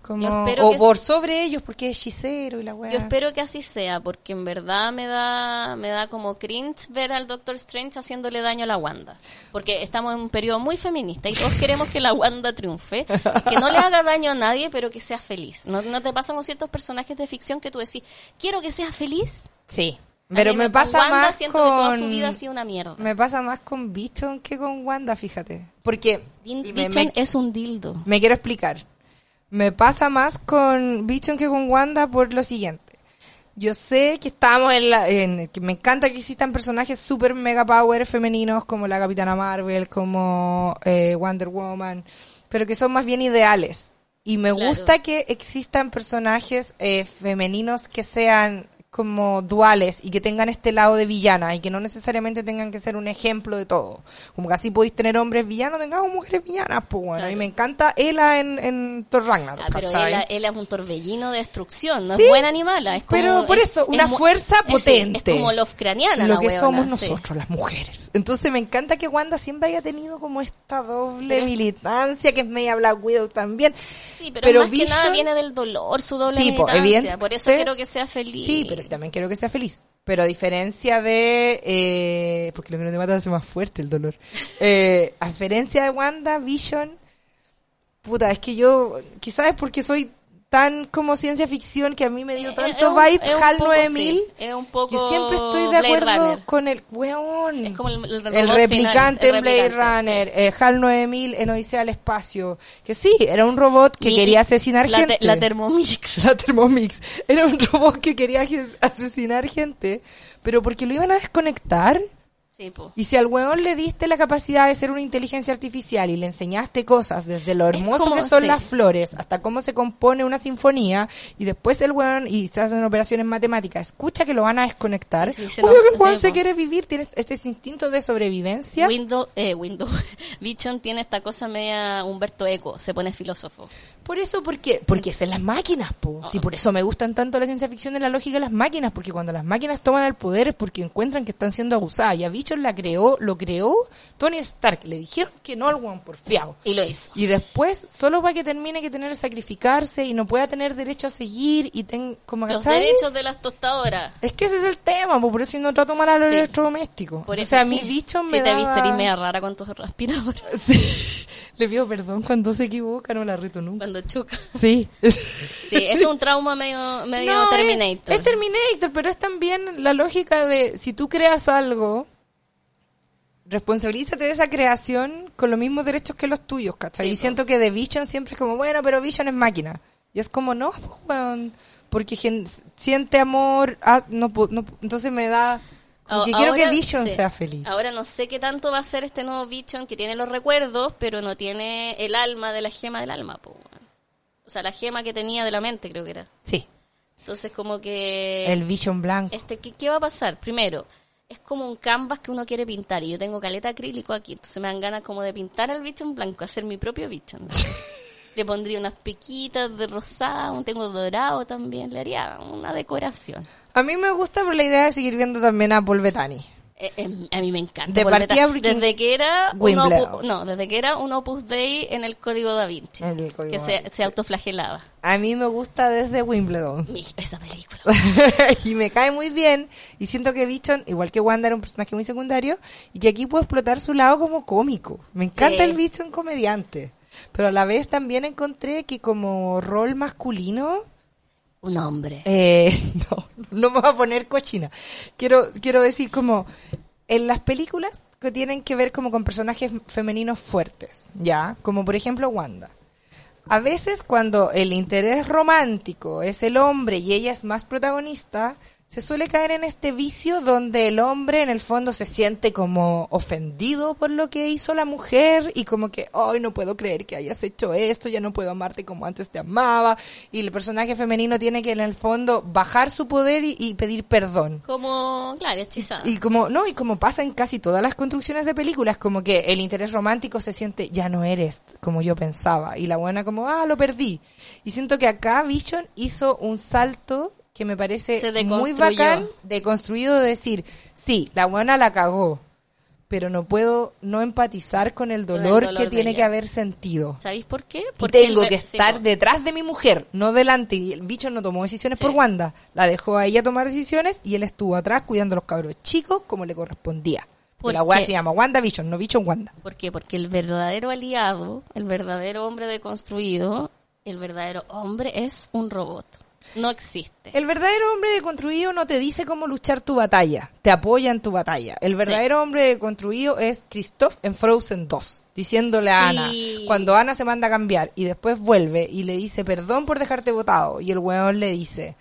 Como, espero o que por sobre ellos porque es hechicero y la weá. Yo espero que así sea, porque en verdad me da como cringe ver al Doctor Strange haciéndole daño a la Wanda. Porque estamos en un periodo muy feminista y todos queremos que la Wanda triunfe, que no le haga daño a nadie, pero que sea feliz. ¿No te pasa con ciertos personajes de ficción que tú decís, quiero que sea feliz? Sí. A Pero mí me pasa con Wanda más siento que toda con... su vida ha sido una mierda. Me pasa más con Vision que con Wanda, fíjate. Porque... Vision es un dildo. Me quiero explicar. Me pasa más con Vision que con Wanda por lo siguiente. Yo sé que estamos que me encanta que existan personajes super mega power femeninos como la Capitana Marvel, como Wonder Woman, pero que son más bien ideales. Y me gusta que existan personajes femeninos que sean como duales y que tengan este lado de villana y que no necesariamente tengan que ser un ejemplo de todo. Como que así podéis tener hombres villanos, tengamos mujeres villanas, pues bueno. Claro. A mí me encanta Ela en Thor Ragnarok. Pero él es un torbellino de destrucción, no ¿Sí? es buena ni mala. Es como, Pero por eso, una fuerza potente. Es como Lovecraniana lo la que weona, somos sí. nosotros, las mujeres. Entonces me encanta que Wanda siempre haya tenido como esta doble Pero- militancia, que es media Black Widow también. Sí, pero más que nada Vision- viene del dolor, su doble Sí, militancia. evidente. Por eso quiero que sea feliz. Sí, pero sí, también quiero que sea feliz. Pero a diferencia de... porque lo que no te mata hace más fuerte el dolor. A diferencia de Wanda, Vision... Puta, es que yo... Quizás es porque soy tan como ciencia ficción que a mí me dio tanto vibe HAL 9000. Sí, es un poco Que siempre estoy de Blade acuerdo Runner. con el weón. Es como el el robot replicante final, en Blade Runner, HAL 9000 en Odisea del Espacio. Que sí, era un robot que Y quería asesinar gente. La Thermomix. La Thermomix. Era un robot que quería asesinar gente, pero porque lo iban a desconectar. Sí, po. Y si al weón le diste la capacidad de ser una inteligencia artificial y le enseñaste cosas desde lo hermoso como- que son sí. las flores hasta cómo se compone una sinfonía, y después el weón, y se hacen operaciones matemáticas, escucha que lo van a desconectar, Sí, se obvio nos- que el weón sí, se po. quiere vivir, tiene este instinto de sobrevivencia. Windows. Vision tiene esta cosa media Humberto Eco, se pone filósofo. Por eso, porque es en las máquinas, po. Sí, por eso me gustan tanto la ciencia ficción y la lógica de las máquinas, porque cuando las máquinas toman el poder es porque encuentran que están siendo abusadas. Y a Vision lo creó Tony Stark. Le dijeron que no al weón porfiado. Y lo hizo. Y después, solo para que termine que tener que sacrificarse y no pueda tener derecho a seguir y como Los ¿cachai? derechos de las tostadoras. Es que ese es el tema, po, por eso no trato mal a los Sí. electrodomésticos. Por O eso sea, a mí sí. Vision Sí, me te he visto, daba- eres media rara con tus aspiradores. Sí, le pido perdón cuando se equivoca, no la reto nunca. Cuando choca. Sí. Sí, es un trauma medio No, Terminator. Es Terminator, pero es también la lógica de si tú creas algo, responsabilízate de esa creación con los mismos derechos que los tuyos, ¿cachai? Sí, Y po. siento que de Vision siempre es como, bueno, pero Vision es máquina. Y es como, no, pues, weón, porque siente amor, entonces me da... Como que quiero que Vision sí. sea feliz. Ahora no sé qué tanto va a ser este nuevo Vision que tiene los recuerdos, pero no tiene el alma de la gema del alma, po. O sea, la gema que tenía de la mente, creo que era. Sí, Entonces, como que... el Vision blanco. ¿Qué va a pasar? Primero, es como un canvas que uno quiere pintar y yo tengo caleta acrílico aquí, entonces me dan ganas como de pintar al bicho en blanco, hacer mi propio bicho. Le pondría unas piquitas de rosado, tengo dorado también, le haría una decoración. A mí me gusta por la idea de seguir viendo también a Paul Bettany. A mí me encanta. De partida porque- desde que era Wimbledon. desde que era un Opus Dei en el Código Da Vinci, En el Código que Da se, Vinci. se autoflagelaba. A mí me gusta desde Wimbledon. Esa película. Y me cae muy bien. Y siento que Vision, igual que Wanda, era un personaje muy secundario. Y que aquí puede explotar su lado como cómico. Me encanta Sí. el Vision comediante. Pero a la vez también encontré que como rol masculino... Un hombre. no me voy a poner cochina. Quiero decir como... En las películas que tienen que ver como con personajes femeninos fuertes, ¿ya? Como por ejemplo Wanda. A veces cuando el interés romántico es el hombre y ella es más protagonista, se suele caer en este vicio donde el hombre en el fondo se siente como ofendido por lo que hizo la mujer y como que, ay, no puedo creer que hayas hecho esto, ya no puedo amarte como antes te amaba, y el personaje femenino tiene que en el fondo bajar su poder y pedir perdón. Como, claro, hechizada. Y como pasa en casi todas las construcciones de películas, como que el interés romántico se siente, ya no eres como yo pensaba, y la buena como, lo perdí. Y siento que acá Vision hizo un salto que me parece Se muy deconstruyó. bacán, deconstruido, de decir, sí, la buena la cagó, pero no puedo no empatizar con el dolor que de tiene ella. que haber sentido. ¿Sabéis por qué? Y tengo que sí, estar po. detrás de mi mujer, no delante. Y el bicho no tomó decisiones Sí. por Wanda. La dejó a ella tomar decisiones y él estuvo atrás cuidando a los cabros chicos como le correspondía. ¿Por La weá qué? se llama WandaVision, no Vision Wanda. ¿Por qué? Porque el verdadero aliado, el verdadero hombre deconstruido, el verdadero hombre es un robot. No existe. El verdadero hombre deconstruido no te dice cómo luchar tu batalla, te apoya en tu batalla. El verdadero hombre deconstruido es Kristoff en Frozen 2, diciéndole a Sí. Ana, cuando Ana se manda a cambiar y después vuelve y le dice perdón por dejarte botado, y el weón le dice,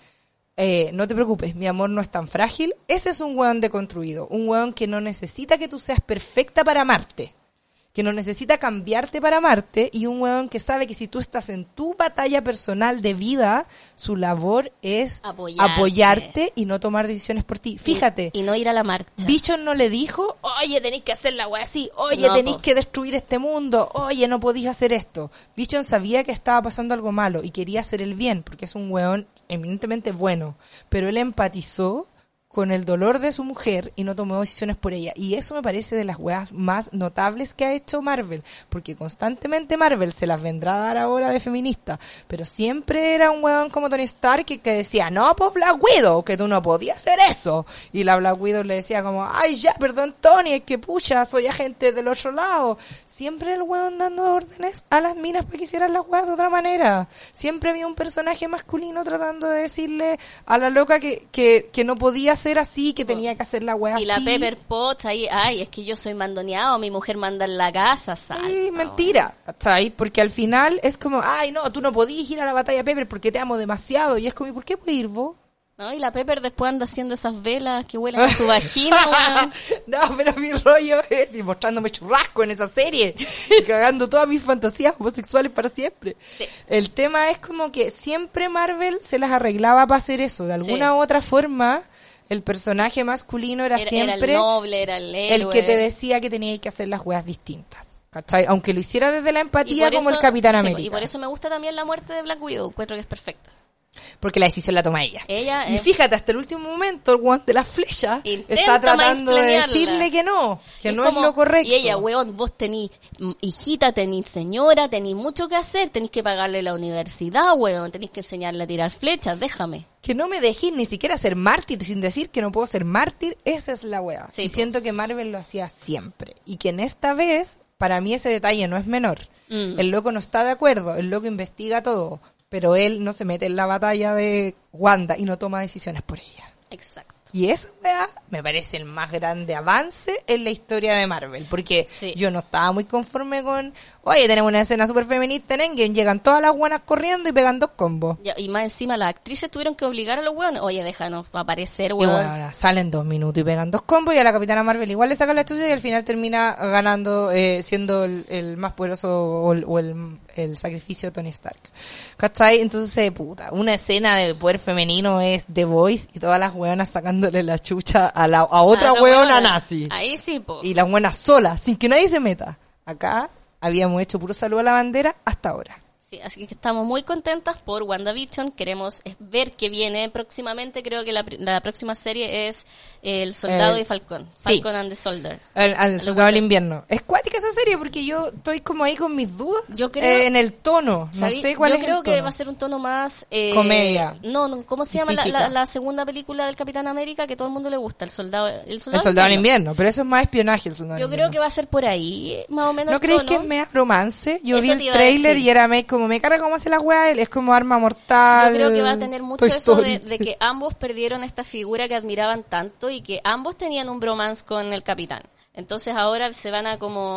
no te preocupes, mi amor no es tan frágil. Ese es un weón deconstruido, un weón que no necesita que tú seas perfecta para amarte, que no necesita cambiarte para amarte, y un weón que sabe que si tú estás en tu batalla personal de vida, su labor es apoyarte y no tomar decisiones por ti. Fíjate, Y no ir a la marcha. Vision no le dijo, oye, tenéis que hacer la wea así, oye, No, tenéis po. que destruir este mundo, oye, no podéis hacer esto. Vision sabía que estaba pasando algo malo y quería hacer el bien, porque es un weón eminentemente bueno, pero él empatizó con el dolor de su mujer y no tomó decisiones por ella. Y eso me parece de las weas más notables que ha hecho Marvel, porque constantemente Marvel se las vendrá a dar ahora de feminista, pero siempre era un weón como Tony Stark que decía, no, pues Black Widow, que tú no podías hacer eso. Y la Black Widow le decía como, ay, ya, perdón Tony, es que pucha, soy agente del otro lado. Siempre el weón dando órdenes a las minas para que hicieran las weas de otra manera. Siempre había un personaje masculino tratando de decirle a la loca que no podía ser así, que tenía que hacer la wea así. Y la Pepper Potts ahí, ay, es que yo soy mandoneado, mi mujer manda en la casa, salta. Sí, mentira, ¿cachai? Porque al final es como, ay, no, tú no podías ir a la batalla Pepper porque te amo demasiado. Y es como, ¿y por qué puedes ir vos? ¿No? Y la Pepper después anda haciendo esas velas que huelen a su vagina, weón. No, pero mi rollo es y mostrándome churrasco en esa serie y cagando todas mis fantasías homosexuales para siempre. Sí. El tema es como que siempre Marvel se las arreglaba para hacer eso. De alguna Sí. u otra forma, el personaje masculino era Era siempre el noble, era el héroe. el que te decía que tenías que hacer las weas distintas. ¿Cachai? Aunque lo hiciera desde la Y empatía por como eso- el Capitán sí, América. y por eso me gusta también la muerte de Black Widow, encuentro que es perfecta. Porque la decisión la toma ella. Ella Y es- fíjate, hasta el último momento, el guante de la flecha Intenta está tratando de mansplanearla. decirle que no Es no como- es lo correcto. Y ella, weón, vos tenís hijita, tenís señora, tenís mucho que hacer, tenís que pagarle la universidad, weón, tenís que enseñarle a tirar flechas, déjame. Que no me dejes ni siquiera ser mártir sin decir que no puedo ser mártir, esa es la wea. Sí, y po. siento que Marvel lo hacía siempre. Y que en esta vez, para mí ese detalle no es menor. El loco no está de acuerdo, el loco investiga todo, pero él no se mete en la batalla de Wanda y no toma decisiones por ella. Exacto. Y esa weá me parece el más grande avance en la historia de Marvel. Porque Sí. yo no estaba muy conforme con, oye, tenemos una escena súper feminista en Endgame, llegan todas las buenas corriendo y pegan 2 combos. Y más encima las actrices tuvieron que obligar a los weones, oye, déjanos aparecer, Y weón. bueno, salen 2 minutos y pegan 2 combos y a la Capitana Marvel igual le sacan la chucha y al final termina ganando, siendo el más poderoso o el sacrificio de Tony Stark. ¿Cachai? Entonces, puta, una escena de poder femenino es The Voice y todas las weonas sacándole la chucha a otra weona nazi. Ahí sí, po. Y las buenas solas, sin que nadie se meta. Acá habíamos hecho puro saludo a la bandera hasta ahora. Sí, así que estamos muy contentas por WandaVision. Queremos ver qué viene próximamente. Creo que la próxima serie es El Soldado y Falcón. sí. Falcon and the Soldier. Al Soldado del Winter- Invierno. Es cuática esa serie porque yo estoy como ahí con mis dudas Yo creo- en el tono. No ¿Sabí? sé cuál Yo es creo el que tono. va a ser un tono más... Comedia. No, ¿cómo se llama Física. la segunda película del Capitán América que todo el mundo le gusta? El Soldado El Soldado del Invierno, pero eso es más espionaje el Soldado Yo del creo Invierno. que va a ser por ahí, más o menos. ¿No el creéis tono. que es mea romance? Yo Eso vi te el iba a trailer decir. y era como me carga cómo hace la weá, él es como arma mortal. Yo creo que va a tener mucho Toy eso Story. de que ambos perdieron esta figura que admiraban tanto y que ambos tenían un bromance con el capitán. Entonces ahora van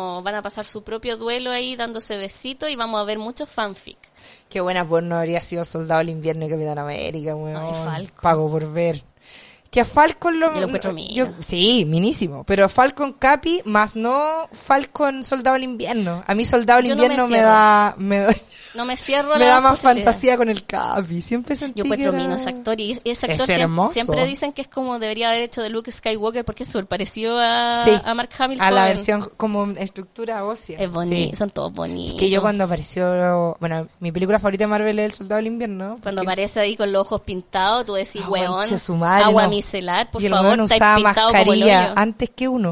a pasar su propio duelo ahí dándose besitos y vamos a ver muchos fanfic. Qué buena porno habría sido Soldado del Invierno y Capitán América, weón. Ay, Falcon. Pago por ver. Que a Falcon Yo lo encuentro mino. sí, minísimo. Pero Falcon Capi, más no Falcon Soldado del Invierno. A mí Soldado del Yo no me Invierno me cierro. da... No me cierro a me la da más posibilidad. fantasía con el Capi. Siempre sentí Yo encuentro que era... mino ese actor y ese Es actor siempre, hermoso. siempre dicen que es como debería haber hecho de Luke Skywalker porque es súper parecido a, Sí, a Mark Hamill. a la joven. versión como estructura ósea. Es bonito, Sí. son todos bonitos. Que yo cuando apareció... Bueno, mi película favorita de Marvel es El Soldado del Invierno. Cuando porque- aparece ahí con los ojos pintados, tú decís, Ah, weón, concha su madre, agua no. micelar, por y el favor, weón estáis usaba pintado como el mascarilla hoyo. antes que uno.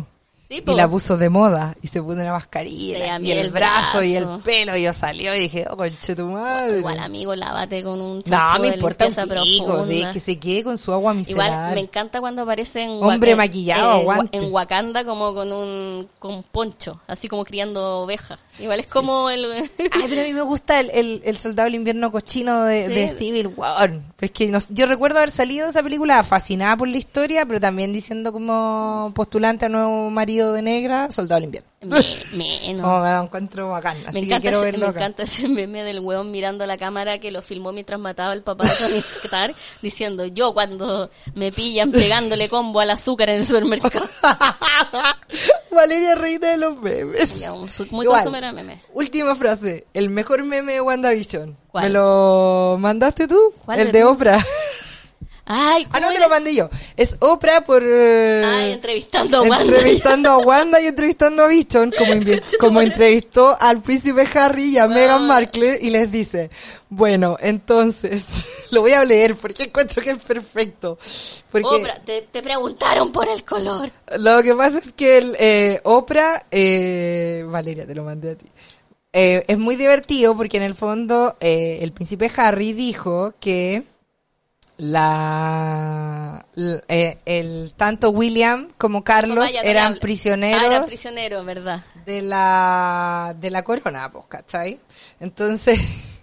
Sí, y la puso de moda y se puso una mascarilla Sí, y el brazo y el pelo y yo salió y dije, oh, conche tu madre. Igual, amigo, lávate con un No, champú me de importa un limpieza pico, profunda. de que se quede con su agua micelar. Igual me encanta cuando aparece en Hombre maquillado, aguante. en Wakanda como con un poncho, así como criando ovejas. Igual es como el... Ay, pero a mí me gusta el soldado del invierno cochino de Civil War. Pero es que yo recuerdo haber salido de esa película fascinada por la historia, pero también diciendo como postulante a nuevo marido de negra, soldado del invierno. Menos. Me lo encuentro bacán, así Me que encanta, quiero verlo me acá. encanta ese meme del hueón mirando la cámara que lo filmó mientras mataba al papá de Tony Stark, diciendo, yo cuando me pillan pegándole combo al azúcar en el supermercado. Valeria, reina de los memes. Ya, muy Igual, consumera de memes. última frase, el mejor meme de WandaVision. ¿Cuál? ¿Me lo mandaste tú? ¿Cuál El de de tú? Oprah. Ay, Ah, ¿cómo no, te era? lo mandé yo. Es Oprah por... Ay, entrevistando a Wanda. Entrevistando a Wanda y entrevistando a Vision, como entrevistó al príncipe Harry y a Meghan Markle, y les dice, bueno, entonces, lo voy a leer porque encuentro que es perfecto. Porque Oprah, te preguntaron por el color. lo que pasa es que Oprah, Valeria, te lo mandé a ti. Es muy divertido porque en el fondo el príncipe Harry dijo que tanto William como Carlos Vaya, no le eran hable. prisioneros Eran prisioneros, ¿verdad? de la corona, pues, ¿cachai? Entonces,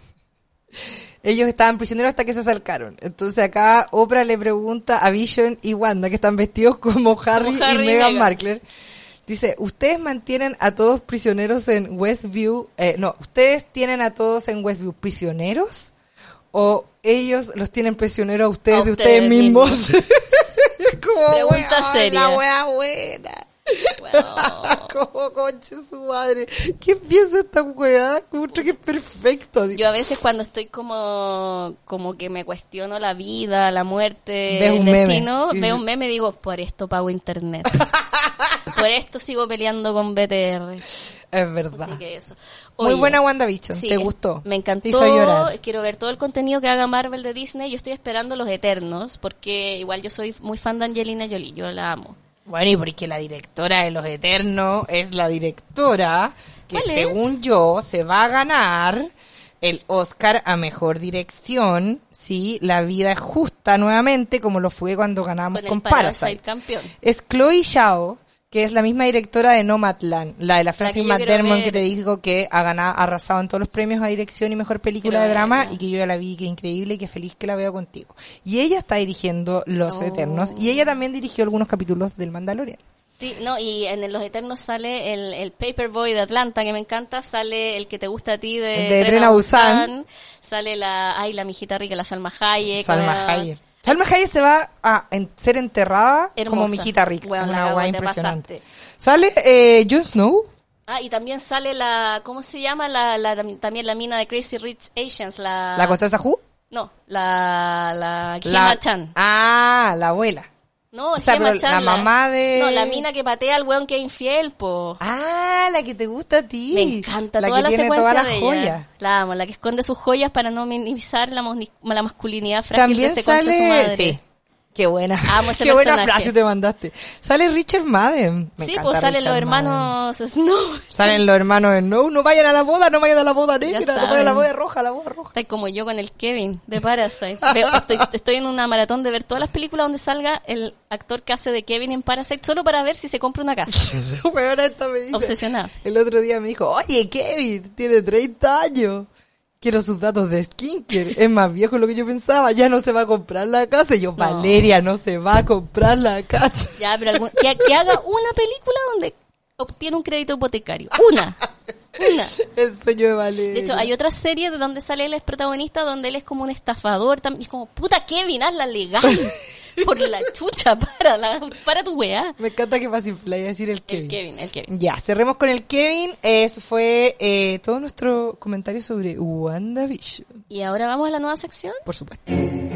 ellos estaban prisioneros hasta que se acercaron. Entonces acá Oprah le pregunta a Vision y Wanda, que están vestidos como Harry y Meghan Markle. Dice, ¿ustedes mantienen a todos prisioneros en Westview? ¿Ustedes tienen a todos en Westview prisioneros? ¿O ellos los tienen prisioneros a ustedes de ustedes mismos? Como Pregunta wea, seria. la wea buena. Wow. Como conche su madre. ¿Qué piensa esta weá? Como que es perfecto. Así. Yo a veces cuando estoy como que me cuestiono la vida, la muerte, Ves el un meme. destino, veo un meme y digo, por esto pago internet. Por esto sigo peleando con BTR. Es verdad. Así que eso. Muy Oye, buena WandaVision. sí, ¿Te gustó? Me encantó. Te hizo llorar. Quiero ver todo el contenido que haga Marvel de Disney. Yo estoy esperando Los Eternos, porque igual yo soy muy fan de Angelina Jolie. Yo la amo. Bueno, y porque la directora de Los Eternos es la directora que, ¿Cuál es? según yo, se va a ganar el Oscar a Mejor Dirección si La Vida es Justa nuevamente, como lo fue cuando ganamos Con con el Parasite Parasite. campeón. Es Chloe Zhao, que es la misma directora de Nomadland, la de la Frances que yo quiero McDermott, ver. que te digo que ha arrasado en todos los premios a dirección y mejor película Quiero de drama, verla. y que yo ya la vi, que increíble y que feliz que la veo contigo. Y ella está dirigiendo Los Oh. Eternos, y ella también dirigió algunos capítulos del Mandalorian. Sí, no, y en Los Eternos sale el Paperboy de Atlanta, que me encanta, sale el que te gusta a ti de Tren a Busan. Sale la mijita rica, la Salma Hayek. Salma Hayek. Salma Hayek se va a ser enterrada Hermosa. como mijita rica. Bueno, la una cagó, guay te impresionante. pasaste. Sale Jon Snow. Ah, y también sale ¿cómo se llama? También la mina de Crazy Rich Asians, ¿La Constanza Hu? No, la Gemma Chan. Ah, la abuela. No, O sea, Gemma pero Chan. la mamá de... No, la mina que patea al weón que es infiel, po. Ah, la que te gusta a ti. Me encanta la toda que la tiene secuencia todas de las ella. joyas. La amo, la que esconde sus joyas para no minimizar la masculinidad frágil de También ese concha de su sale... madre. Sí. Qué buena. Amo ese Qué buena personaje. frase te mandaste. Sale Richard Madden. Me Sí, encanta pues salen Richard los hermanos Snow. Salen los hermanos de no vayan a la boda, no vayan a la boda negra, no vayan a la saben. boda roja, la boda roja. Está como yo con el Kevin de Parasite. Estoy en una maratón de ver todas las películas donde salga el actor que hace de Kevin en Parasite solo para ver si se compra una casa. Su weona esta me dice. Obsesionada. El otro día me dijo, oye, Kevin, tiene 30 años. Quiero sus datos de skincare. Es más viejo de lo que yo pensaba. Ya no se va a comprar la casa. Y yo, Valeria, no se va a comprar la casa. Ya, pero que haga una película donde obtiene un crédito hipotecario. Una. El sueño de Valeria. De hecho, hay otra serie de donde sale él es protagonista, donde él es como un estafador. Y es como, puta Kevin, hazla legal. Por la chucha, para tu weá. Me encanta que fácil le iba a decir el El Kevin. Ya, cerremos con el Kevin. Eso fue todo nuestro comentario sobre WandaVision. Y ahora vamos a la nueva sección. Por supuesto.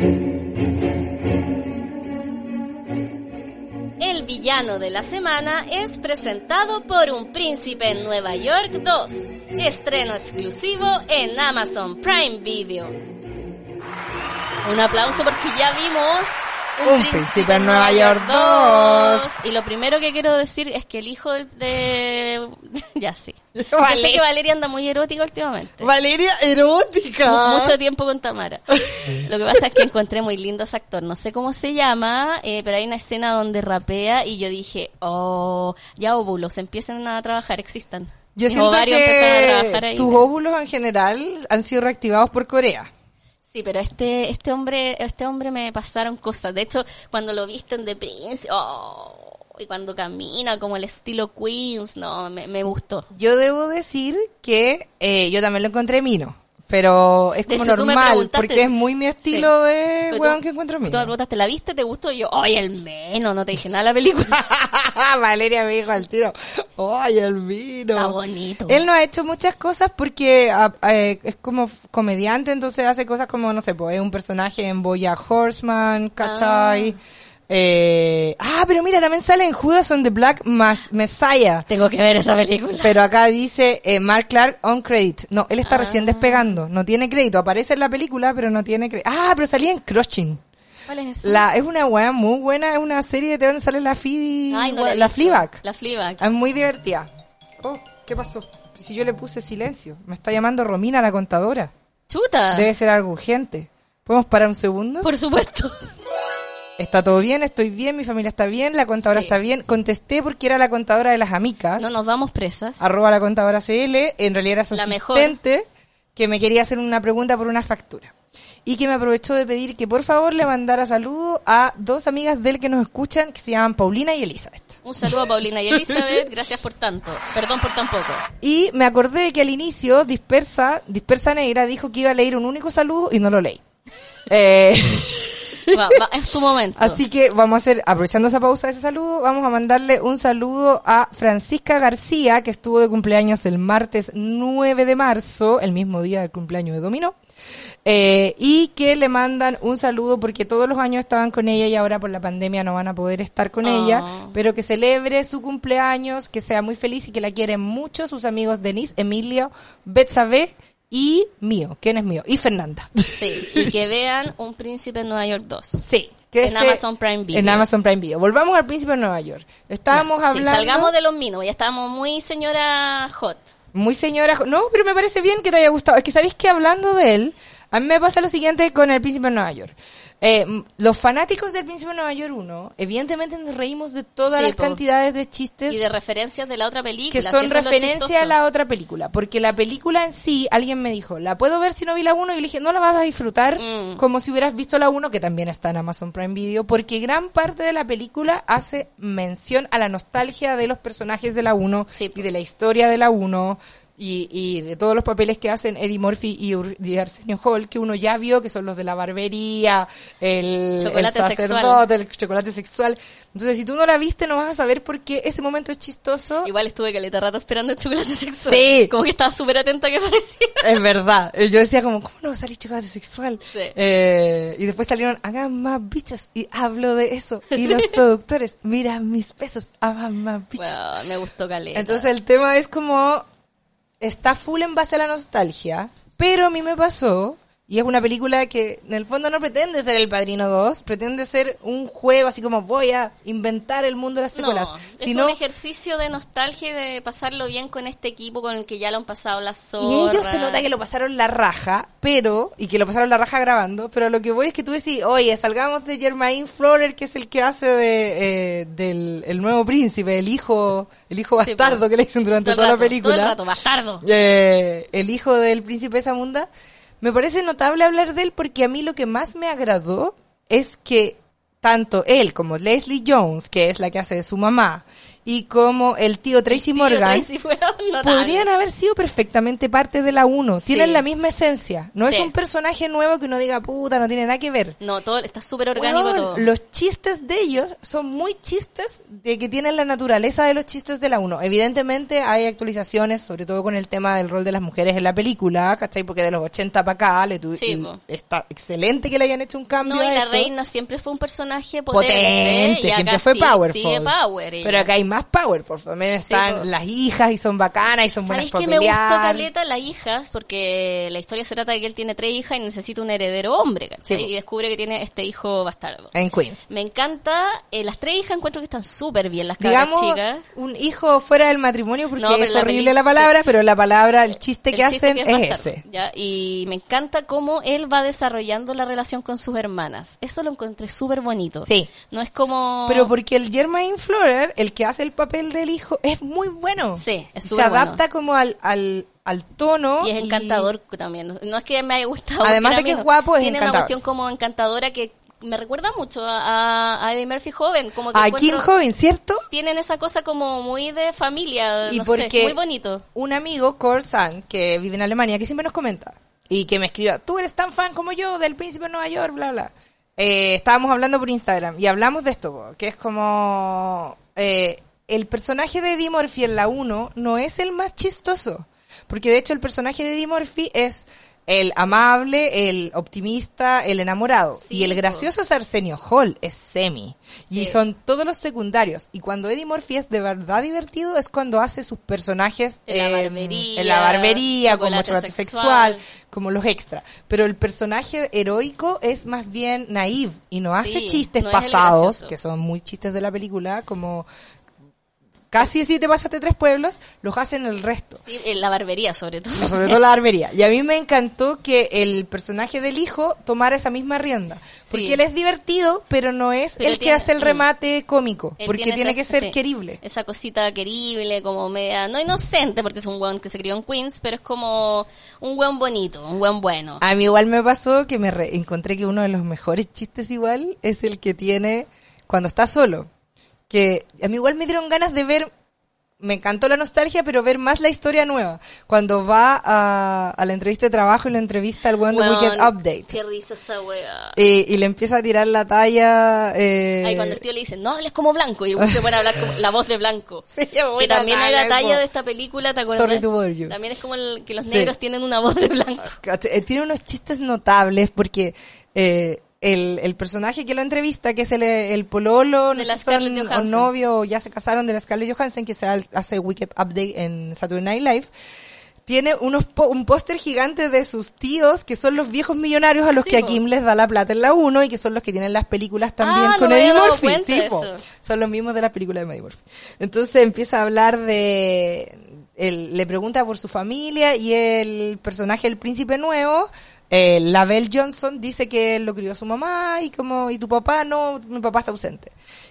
El villano de la semana es presentado por Un Príncipe en Nueva York 2. Estreno exclusivo en Amazon Prime Video. Un aplauso porque ya vimos Un príncipe en Nueva York 2. Y lo primero que quiero decir es que el hijo de ya sí. Yo Vale. sé que Valeria anda muy erótica últimamente. Valeria erótica. Mucho tiempo con Tamara. Lo que pasa es que encontré muy lindo ese actor. No sé cómo se llama, pero hay una escena donde rapea y yo dije, ya óvulos, empiecen a trabajar, existan. Yo Mis siento ovarios empezaron a trabajar que ahí. tus óvulos en general han sido reactivados por Corea. Sí, pero este hombre me pasaron cosas. De hecho, cuando lo viste en The Prince, y cuando camina como el estilo Queens, no, me gustó. Yo debo decir que yo también lo encontré mino, pero es De como hecho, tú me normal, preguntaste- porque es muy mi estilo Sí. de Pero weón tú- que encuentro Tú me mino. preguntaste, ¿la viste? ¿Te gustó? Y yo, ¡ay, el menos! No te dije nada de la película. Valeria me dijo al tiro, ¡ay, el vino! Está bonito. Él no ha hecho muchas cosas porque es como comediante, entonces hace cosas como, no sé, pues es un personaje en BoJack Horseman, ¿cachai? Pero mira, también sale en Judas and the Black Messiah. Tengo que ver esa película. Pero acá dice Mark Clark on credit. No, él está recién despegando. No tiene crédito. Aparece en la película, pero no tiene crédito. Pero salía en Crushing. ¿Cuál es esa? Es una weá muy buena. Es una serie de donde sale la Phoebe. Ay, no la he la visto. Fleabag. La Fleabag. Es muy divertida. ¿Qué pasó? Si yo le puse silencio. Me está llamando Romina, la contadora. ¡Chuta! Debe ser algo urgente. ¿Podemos parar un segundo? Por supuesto. Está todo bien, estoy bien, mi familia está bien, la contadora Sí. está bien. Contesté porque era la contadora de las amicas. No nos vamos presas. @ la contadora CL, en realidad era su La asistente que me quería hacer una pregunta por una factura. Y que me aprovechó de pedir que por favor le mandara saludos a 2 amigas de él que nos escuchan, que se llaman Paulina y Elizabeth. Un saludo a Paulina y Elizabeth. Gracias por tanto. Perdón por tan poco. Y me acordé de que al inicio Dispersa Negra dijo que iba a leer un único saludo y no lo leí. Es tu momento. Así que vamos a hacer, aprovechando esa pausa de ese saludo, vamos a mandarle un saludo a Francisca García, que estuvo de cumpleaños el martes 9 de marzo, el mismo día del cumpleaños de Dominó, y que le mandan un saludo porque todos los años estaban con ella y ahora por la pandemia no van a poder estar con ella, pero que celebre su cumpleaños, que sea muy feliz y que la quieren mucho sus amigos Denise, Emilio, Betsabe y mío. ¿Quién es mío? Y Fernanda. Sí, y que vean Un Príncipe en Nueva York 2. Sí. Que En Amazon Prime Video. En Amazon Prime Video. Volvamos al Príncipe de Nueva York. Estábamos Ya, hablando... Sí, salgamos de los minos, ya estábamos muy señora hot. Muy señora... No, pero me parece bien que te haya gustado. Es que sabéis que hablando de él, a mí me pasa lo siguiente con el Príncipe de Nueva York. Los fanáticos del Príncipe de Nueva York 1, evidentemente nos reímos de todas Sí, las cantidades de chistes Y de referencias de la otra película. que si son eso es lo referencia chistoso. a la otra película. Porque la película en sí, alguien me dijo, ¿la puedo ver si no vi la 1? Y yo le dije, no la vas a disfrutar como si hubieras visto la 1, que también está en Amazon Prime Video, porque gran parte de la película hace mención a la nostalgia de los personajes de la 1 Sí. y de la historia de la 1. Y de todos los papeles que hacen Eddie Murphy y Arsenio Hall, que uno ya vio, que son los de la barbería, el Chocolate sacerdote, el chocolate sexual. Entonces, si tú no la viste, no vas a saber por qué ese momento es chistoso. Igual estuve caleta rato esperando el chocolate sexual. Sí. Como que estaba súper atenta a que apareciera. Es verdad. Yo decía como, ¿cómo no va a salir chocolate sexual? Sí. Y después salieron, hagan más bichos. Y hablo de eso. Y los productores, mira mis pesos, hagan más bichos. Bueno, me gustó caleta. Entonces el tema es como, está full en base a la nostalgia, pero a mí me pasó, y es una película que en el fondo no pretende ser El Padrino 2, pretende ser un juego así como voy a inventar el mundo de las secuelas. No, sino, es un ejercicio de nostalgia y de pasarlo bien con este equipo con el que ya lo han pasado las zorras. y ellos se nota que lo pasaron la raja, y que lo pasaron la raja grabando, pero lo que voy es que tú decís, oye, salgamos de Jermaine Florer, que es el que hace del el nuevo príncipe, el hijo bastardo pues. que le dicen durante Todo el toda rato, la película. Todo el rato, bastardo. El hijo del príncipe Zamunda. Me parece notable hablar de él porque a mí lo que más me agradó es que tanto él como Leslie Jones, que es la que hace de su mamá, y como el tío Tracy Morgan, Tracy fue notable. podrían haber sido perfectamente parte de la 1. Tienen Sí. la misma esencia. No es Sí. un personaje nuevo que uno diga, puta, no tiene nada que ver. No, todo está súper orgánico Weón, todo. los chistes de ellos son muy chistes de que tienen la naturaleza de los chistes de la 1. Evidentemente hay actualizaciones, sobre todo con el tema del rol de las mujeres en la película, ¿cachai? Porque de los 80 para acá Sí, y po. está excelente que le hayan hecho un cambio No, y a la eso. reina siempre fue un personaje potente. Potente, y acá siempre fue sí, powerful. sigue power ella. Pero acá hay más powerful. También están po. las hijas y son bacanas y son buenas ¿Sabéis para que me gustó pelear. caleta las hijas? Porque la historia se trata de que él tiene 3 hijas y necesita un heredero hombre, ¿cachai? Sí. Y descubre que tiene este hijo bastardo. En Queens. Me encanta, las 3 hijas encuentro que están súper bien, las cabras Digamos, chicas. un hijo fuera del matrimonio, porque No, pero es la horrible peli- la palabra, pero la palabra, el chiste que El chiste hacen que es bastardo, ese. ¿ya? Y me encanta cómo él va desarrollando la relación con sus hermanas. Eso lo encontré súper bonito. Sí. No es como... Pero porque el Jermaine Florer, el que hace el papel del hijo, es muy bueno. Sí, es Se súper bueno. adapta como al tono. Y es encantador también. No es que me haya gustado. Además porque de que era es guapo, es tiene una encantador. cuestión como encantadora que me recuerda mucho a Eddie Murphy joven. Como que A encuentro- Kim Joven, ¿cierto? Tienen esa cosa como muy de familia, Y no porque sé, muy bonito. un amigo, Corsan, que vive en Alemania, que siempre nos comenta, y que me escribió, tú eres tan fan como yo del Príncipe de Nueva York, bla, bla. Estábamos hablando por Instagram, y hablamos de esto, po, que es como... el personaje de Eddie Murphy en la 1 no es el más chistoso, porque de hecho el personaje de Eddie Murphy es el amable, el optimista, el enamorado. Sí, y el po. gracioso es Arsenio Hall, es Semi. Y Sí. son todos los secundarios. Y cuando Eddie Murphy es de verdad divertido es cuando hace sus personajes En la barbería, en la barbería, como chocolate chocolate sexual. sexual, como los extra. Pero el personaje heroico es más bien naive y no hace Sí, chistes no es el pasados, gracioso. que son muy chistes de la película, como casi si te pasaste 3 pueblos, los hacen el resto. Sí, en la barbería sobre todo. Sobre todo la barbería. Y a mí me encantó que el personaje del hijo tomara esa misma rienda. Porque Sí. él es divertido, pero no es Pero el que tiene- hace el remate cómico. Él Porque tiene que esa- ser sí, querible. Esa cosita querible, como media, no inocente, porque es un weón que se crió en Queens, pero es como un weón bonito, un weón bueno. A mí igual me pasó que encontré que uno de los mejores chistes igual es el que tiene cuando está solo. Que a mí igual me dieron ganas de ver, me encantó la nostalgia, pero ver más la historia nueva. Cuando va a la entrevista de trabajo y le entrevista al weón de Weón, Weekend Update. Qué risa esa wea. Y le empieza a tirar la talla. Ahí cuando el tío le dice, no, él es como Blanco, y el weón se pone a hablar como la voz de Blanco. Sí, Que buena también hay la talla, talla eso. de esta película, ¿te acuerdas? Sorry to bother you. También es como que los Sí. negros tienen una voz de Blanco. Tiene unos chistes notables porque el personaje que lo entrevista, que es el pololo, De no la sé si son Scarlett o Johansson. novio o ya se casaron de la Scarlett Johansson, que hace Wicked Update en Saturday Night Live, tiene un póster gigante de sus tíos, que son los viejos millonarios a los Sí, que a po. Kim les da la plata en la 1 y que son los que tienen las películas también Ah, con no me Eddie había dado Murphy. cuenta Sí, de po. eso. Son los mismos de las películas de Eddie Murphy. Entonces empieza a hablar le pregunta por su familia y el personaje del príncipe nuevo, Lavelle Johnson, dice que él lo crió su mamá y tu papá no, mi papá está ausente.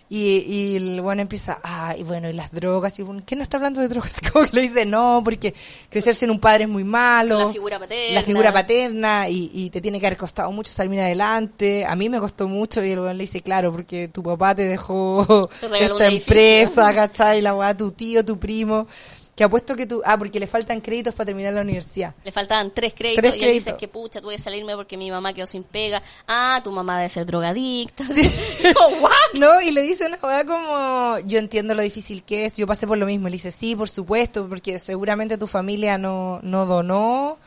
Y el bueno empieza, y bueno, y las drogas, y bueno, ¿quién no está hablando de drogas? Como que le dice, no, porque crecerse en un padre es muy malo. La figura paterna. La figura paterna, y te tiene que haber costado mucho salir adelante. A mí me costó mucho, y el weón le dice, claro, porque tu papá te dejó Te regaló esta un edificio. empresa, ¿cachai? La weá, tu tío, tu primo. Que apuesto que porque le faltan créditos para terminar la universidad. Le faltaban 3 créditos, 3 y él dice créditos. que pucha, tuve que salirme porque mi mamá quedó sin pega. Ah, tu mamá debe ser drogadicta. Como, ¿what? No, y le dice una weá como, yo entiendo lo difícil que es, yo pasé por lo mismo. Le dice, sí, por supuesto, porque seguramente tu familia no donó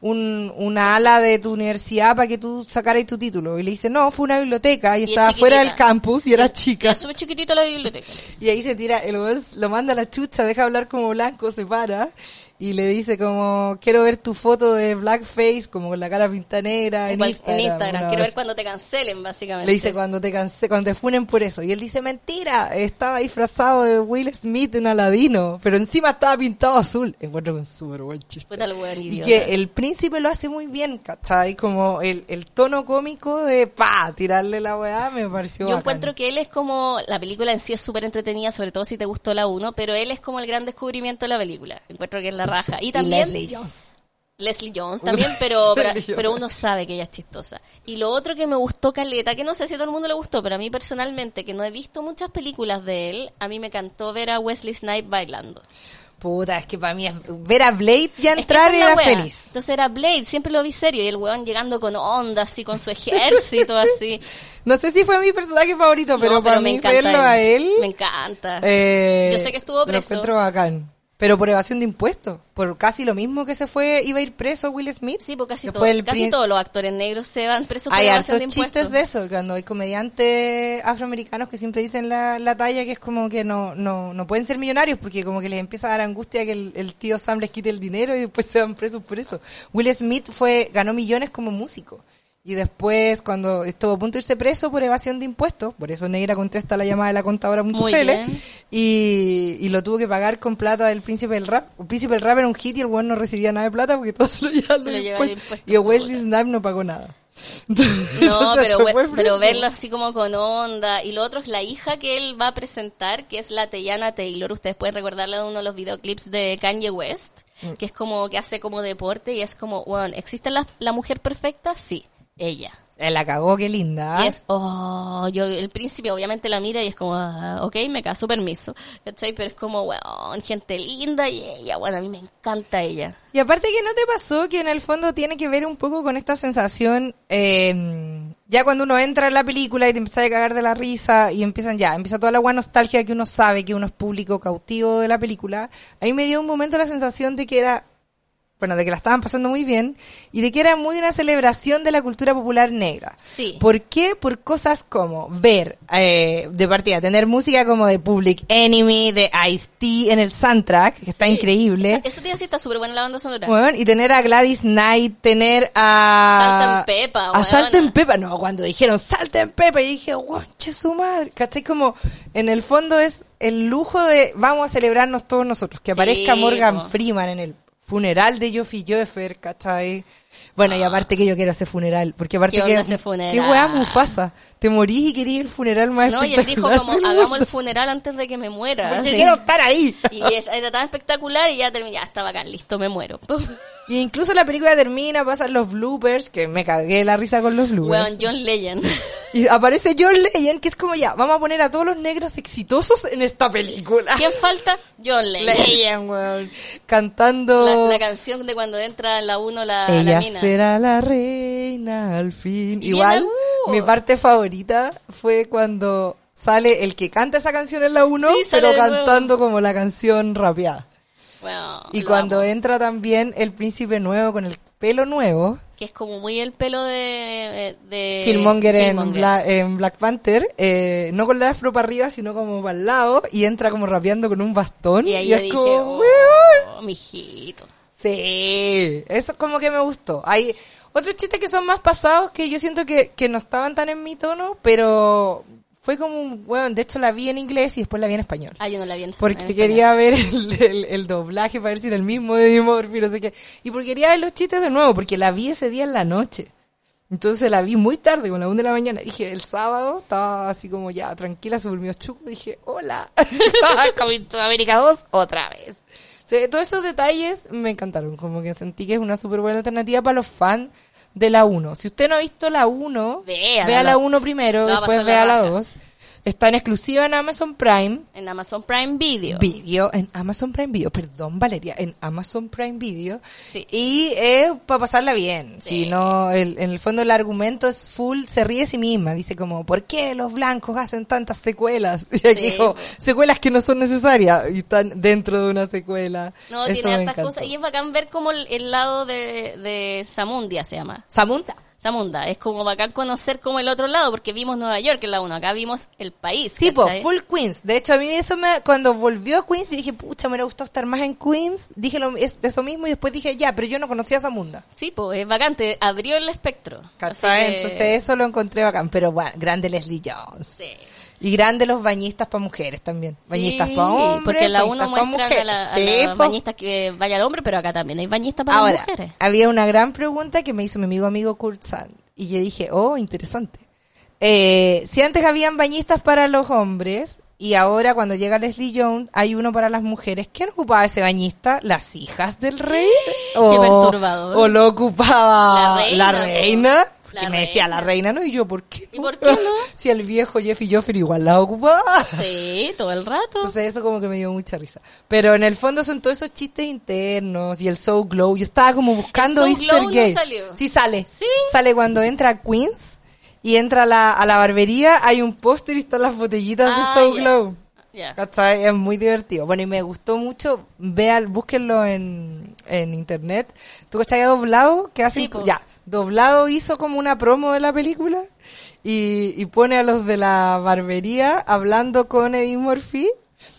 una ala de tu universidad para que tú sacaras tu título. Y le dice, no, fue una biblioteca y Y es estaba fuera del chiquitita. campus y era Y chica. es súper chiquitita la biblioteca. Y ahí se tira, el weón lo manda a la chucha, deja hablar como Blanco, se para y le dice como, quiero ver tu foto de blackface, como con la cara pinta negra en Instagram. una Quiero ver vez. cuando te cancelen, básicamente. Le dice cuando te funen por eso. Y él dice, mentira, estaba disfrazado de Will Smith en Aladino, pero encima estaba pintado azul. Encuentro un súper buen chiste. Puta el weón Y idiota. que el príncipe lo hace muy bien, ¿cachai? Como el tono cómico de, tirarle la weá, me pareció Yo bacán. encuentro que él es como, la película en sí es súper entretenida, sobre todo si te gustó la 1, pero él es como el gran descubrimiento de la película. Encuentro que es la raja. Y también Leslie Jones. Leslie Jones también, pero Leslie pero Jones. uno sabe que ella es chistosa. Y lo otro que me gustó caleta, que no sé si a todo el mundo le gustó, pero a mí personalmente, que no he visto muchas películas de él, a mí me encantó ver a Wesley Snipes bailando. Puta, es que para mí ver a Blade ya Es que entrar esa es la era wea. feliz. Entonces era Blade, siempre lo vi serio, y el weón llegando con onda, así, con su ejército, así. No sé si fue mi personaje favorito, pero No, para me mí encanta verlo a él, Me encanta. yo Yo sé que estuvo preso. Lo encuentro bacán. Pero por evasión de impuestos, por casi lo mismo que iba a ir preso Will Smith. Sí, porque Después casi todos los actores negros se van presos por hay evasión hartos de impuestos. chistes de eso, cuando hay comediantes afroamericanos que siempre dicen la talla que es como que no pueden ser millonarios porque como que les empieza a dar angustia que el tío Sam les quite el dinero y después se van presos por eso. Will Smith ganó millones como músico. Y después, cuando estuvo a punto de irse preso por evasión de impuestos, por eso Negra contesta la llamada de la contadora.cl, y lo tuvo que pagar con plata del Príncipe del Rap. El Príncipe del Rap era un hit y el weón no recibía nada de plata porque todo se lo llevaban los impuestos. Y el Wesley Snipes no pagó nada. No, pero verlo así como con onda. Y lo otro es la hija que él va a presentar, que es la Teyana Taylor. Ustedes pueden recordarla de uno de los videoclips de Kanye West, que es como que hace como deporte y es como, bueno, ¿existe la mujer perfecta? Sí. Ella. La cagó, qué linda. Y es, el príncipe obviamente la mira y es como, ok, me caso, permiso. ¿Cachai? Pero es como, bueno, gente linda y ella, bueno, a mí me encanta ella. Y aparte que no te pasó que en el fondo tiene que ver un poco con esta sensación, ya cuando uno entra en la película y te empieza a cagar de la risa y empieza toda la buena nostalgia que uno sabe que uno es público cautivo de la película, a mí me dio un momento la sensación de que de que la estaban pasando muy bien y de que era muy una celebración de la cultura popular negra. Sí. ¿Por qué? Por cosas como ver, de partida, tener música como de Public Enemy, de Ice-T en el soundtrack, que está increíble. Eso sí está súper buena la banda sonora. Bueno, y tener a Gladys Knight, tener a... Salt and Pepper, a Salt and Pepper. No, cuando dijeron Salt and Pepper, y dije, che su madre. ¿Cachai? Como, en el fondo es el lujo de, vamos a celebrarnos todos nosotros. Que aparezca Morgan Freeman en el funeral de Joffrey Jeffer, ¿cachai? Bueno, y aparte que yo quiero ese funeral, porque aparte ¿Qué onda ese funeral? ¿Qué weá Mufasa? Te morís y querías el funeral más espectacular. No, y él dijo como, hagamos el funeral antes de que me muera. Porque quiero estar ahí. Y era tan espectacular y ya está bacán, listo, me muero. Y incluso la película termina, pasan los bloopers, que me cagué la risa con los bloopers. Bueno, John Legend. Y aparece John Legend, que es como vamos a poner a todos los negros exitosos en esta película. ¿Quién falta? John Legend. Weón. Cantando... La canción de cuando entra en la 1 la Ella mina. será la reina al fin. Y igual, viene, mi parte favorita fue cuando sale el que canta esa canción en la 1, Sí, sale pero de nuevo. cantando como la canción rapeada. Bueno, Y lo cuando amo. entra también el príncipe nuevo con el pelo nuevo, Que es como muy el pelo de Killmonger en Black Panther, no con la afro para arriba, sino como para el lado, y entra como rapeando con un bastón. Y ahí y yo es dije, como, mijito. sí, eso como que me gustó. Hay otros chistes que son más pasados que yo siento que no estaban tan en mi tono, pero fue como, bueno, de hecho la vi en inglés y después la vi en español. Yo no la vi en Porque español. quería ver el doblaje para ver si era el mismo de Eddie Murphy, no sé qué. Y porque quería ver los chistes de nuevo, porque la vi ese día en la noche. Entonces la vi muy tarde, con la 1 de la mañana. Dije, el sábado estaba así como tranquila, se durmió Chuco. Dije, hola, Coming to America 2 otra vez. O sea, todos esos detalles me encantaron, como que sentí que es una súper buena alternativa para los fans de la 1. Si usted no ha visto la 1, vea la 1 primero, después vea la 2. Está en exclusiva en Amazon Prime. En Amazon Prime Video. En Amazon Prime Video. Perdón, Valeria, en Amazon Prime Video. Sí. Y es para pasarla bien. Sí. Si no, en el fondo el argumento es full, se ríe de sí misma. Dice como, ¿por qué los blancos hacen tantas secuelas? Y aquí como, secuelas que no son necesarias y están dentro de una secuela. No, Eso tiene me hartas encantó. cosas. Y es bacán ver como el lado de Samundia se llama. Zamunda, es como bacán conocer como el otro lado, porque vimos Nueva York en la 1, acá vimos el país. Sí, ¿cachai? full Queens. De hecho, a mí cuando volvió a Queens, dije, pucha, me hubiera gustado estar más en Queens. Dije eso mismo y después dije, pero yo no conocía a Zamunda. Sí, pues es bacán, te abrió el espectro. ¿Cachai? Así que- Entonces eso lo encontré bacán. Pero bueno, grande Leslie Jones. Sí. Y grande los bañistas para mujeres también. Bañistas Sí, para hombres, porque en la 1 bañistas pa' muestran mujeres. a Sí, los po. bañistas que vaya el hombre, pero acá también hay bañistas para Ahora, las mujeres. había una gran pregunta que me hizo mi amigo Kurt Sand. Y yo dije, interesante. Si antes habían bañistas para los hombres, y ahora cuando llega Leslie Jones hay uno para las mujeres, ¿quién ocupaba ese bañista? ¿Las hijas del rey? Qué perturbador. ¿O lo ocupaba La la reina, reina? po. Porque La me decía reina. la reina, ¿no? Y yo, ¿por qué no? ¿Y por qué no? Si el viejo Jeffy Joffrey igual la ocupaba. Sí, todo el rato. Entonces eso como que me dio mucha risa. Pero en el fondo son todos esos chistes internos y el So Glow. Yo estaba como buscando El So Easter Glow no Gay. salió. Sí sale. Sí. Sale cuando entra a Queens y entra a la barbería, hay un póster y están las botellitas de So ya. Glow. Ya. ¿Cachai? Es muy divertido. Bueno, y me gustó mucho, búsquenlo en internet. ¿Tú cachai doblado? Que hacen, Sí, po. ya, doblado hizo como una promo de la película y pone a los de la barbería hablando con Eddie Murphy.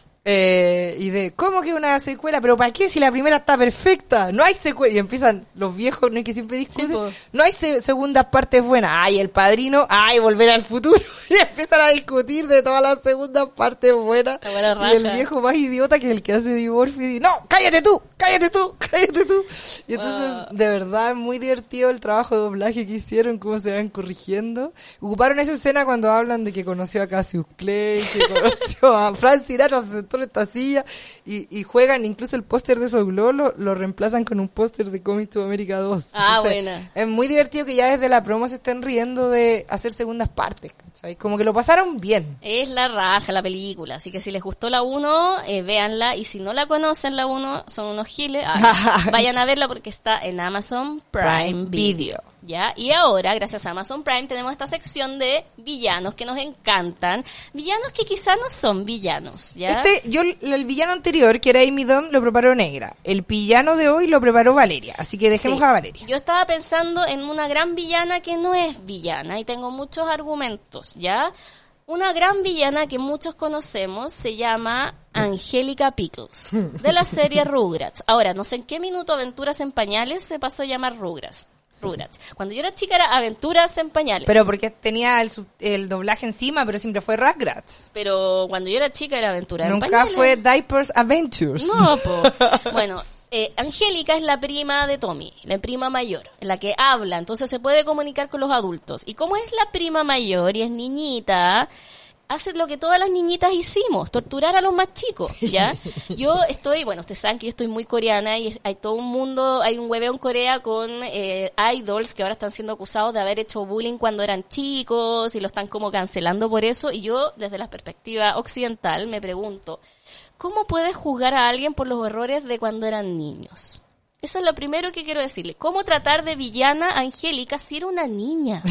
Y de, ¿cómo que una secuela? ¿Pero para qué si la primera está perfecta? No hay secuela. Y empiezan los viejos, ¿no? Es que siempre discuten. Sí, po. No hay segundas partes buenas. Ay, El Padrino. Ay, Volver al Futuro. Y empiezan a discutir de todas las segundas partes buenas. La buena Y el raja. viejo más idiota que es el que hace Eddie Murphy dice, no, cállate tú, cállate tú, cállate tú. Y entonces, Wow. de verdad, es muy divertido el trabajo de doblaje que hicieron, cómo se van corrigiendo. Ocuparon esa escena cuando hablan de que conoció a Cassius Clay, que conoció a Frank Sinatra, se sentó en esta silla, y juegan, incluso el póster de esos globos lo reemplazan con un póster de Coming to America 2. Ah, Entonces, buena. es muy divertido que ya desde la promo se estén riendo de hacer segundas partes, ¿cachai? Como que lo pasaron bien. Es la raja la película, así que si les gustó la 1, véanla, y si no la conocen la 1, son unos giles, vayan a verla porque está en Amazon Prime Video. ¿Ya? Y ahora, gracias a Amazon Prime, tenemos esta sección de villanos que nos encantan, villanos que quizá no son villanos, ¿ya? El villano anterior, que era Amy Dunn, lo preparó Negra. El villano de hoy lo preparó Valeria, así que dejemos Sí. a Valeria. Yo estaba pensando en una gran villana que no es villana y tengo muchos argumentos, ¿ya? Una gran villana que muchos conocemos se llama Angélica Pickles, de la serie Rugrats. Ahora, no sé en qué minuto Aventuras en Pañales se pasó a llamar Rugrats. Cuando yo era chica era Aventuras en Pañales. Pero porque tenía el doblaje encima, pero siempre fue Rugrats. Pero cuando yo era chica era Aventuras en Nunca Pañales. fue Diapers Adventures. No, po. Bueno, Angélica es la prima de Tommy, la prima mayor, la que habla, entonces se puede comunicar con los adultos. Y como es la prima mayor y es niñita, hace lo que todas las niñitas hicimos, torturar a los más chicos, ¿ya? Yo estoy, bueno, ustedes saben que yo estoy muy coreana y hay todo un mundo, hay un hueveo en Corea con idols que ahora están siendo acusados de haber hecho bullying cuando eran chicos y lo están como cancelando por eso. Y yo, desde la perspectiva occidental, me pregunto, ¿cómo puedes juzgar a alguien por los errores de cuando eran niños? Eso es lo primero que quiero decirle. ¿Cómo tratar de villana a Angélica si era una niña?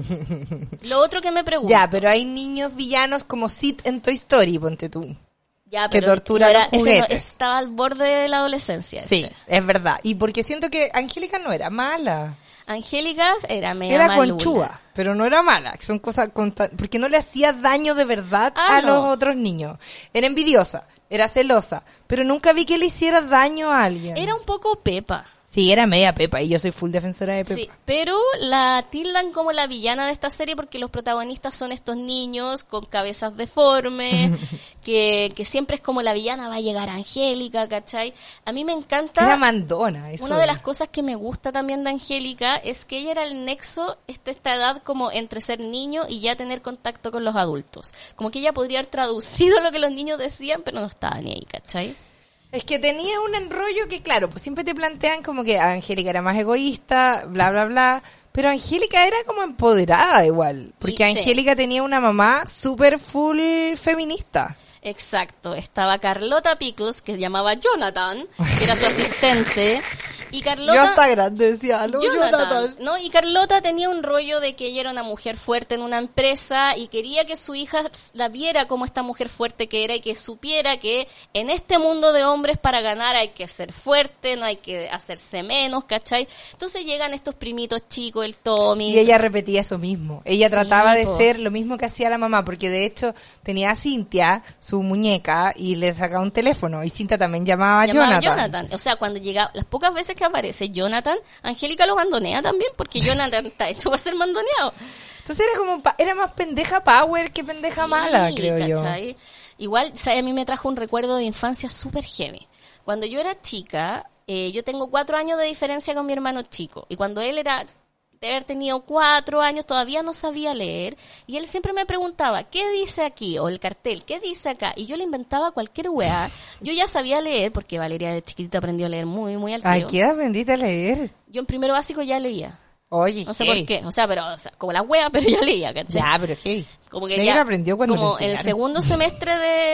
Lo otro que me pregunto. Ya, pero hay niños villanos como Sid en Toy Story, ponte tú. Ya, que pero tortura no a los ese juguetes. estaba al borde de la adolescencia. Sí, ese. es verdad. Y porque siento que Angélica no era mala. Angélica era media Era malula. conchúa, pero no era mala. Son cosas porque no le hacía daño de verdad a no. los otros niños. Era envidiosa, era celosa, pero nunca vi que le hiciera daño a alguien. Era un poco Pepa. Sí, era media Pepa y yo soy full defensora de Pepa. Sí, pero la tildan como la villana de esta serie porque los protagonistas son estos niños con cabezas deformes, que siempre es como la villana va a llegar a Angélica, ¿cachai? A mí me encanta... Era mandona, eso. Una de era. las cosas que me gusta también de Angélica es que ella era el nexo, esta edad como entre ser niño y ya tener contacto con los adultos. Como que ella podría haber traducido lo que los niños decían, pero no estaba ni ahí, ¿cachai? Es que tenía un enrollo que, claro, pues siempre te plantean como que Angélica era más egoísta, bla, bla, bla. Pero Angélica era como empoderada igual. Porque Sí. Angélica tenía una mamá súper full feminista. Exacto, estaba Carlota Pickles, que se llamaba Jonathan, que era su asistente, y Carlota... Yo hasta grande decía, "Aló, Jonathan". ¿no? Y Carlota tenía un rollo de que ella era una mujer fuerte en una empresa y quería que su hija la viera como esta mujer fuerte que era y que supiera que en este mundo de hombres para ganar hay que ser fuerte, no hay que hacerse menos, ¿cachai? Entonces llegan estos primitos chicos, el Tommy... Y ella repetía eso mismo. Ella trataba de po. ser lo mismo que hacía la mamá, porque de hecho tenía a Cintia, su muñeca, y le sacaba un teléfono. Y Cintia también llamaba a Jonathan. O sea, cuando llegaba, las pocas veces que aparece Jonathan, Angélica lo mandonea también, porque Jonathan está hecho para ser mandoneado. Entonces era como, era más pendeja power que pendeja mala, creo ¿cachai? Igual, ¿sabes? A mí me trajo un recuerdo de infancia súper heavy. Cuando yo era chica, yo tengo 4 años de diferencia con mi hermano chico, y cuando él era... de haber tenido 4 años, todavía no sabía leer, y él siempre me preguntaba, ¿qué dice aquí? O el cartel, ¿qué dice acá? Y yo le inventaba cualquier weá. Yo ya sabía leer, porque Valeria de chiquitita aprendió a leer muy, muy al tiro. Ay, ¿qué edad aprendiste a leer? Yo en primero básico ya leía. Oye, No sé hey. por qué, o sea, como la wea, pero ya leía, ¿cachai? Ya, pero hey. Como que Negra ya, aprendió cuando como le el enseñaron. segundo semestre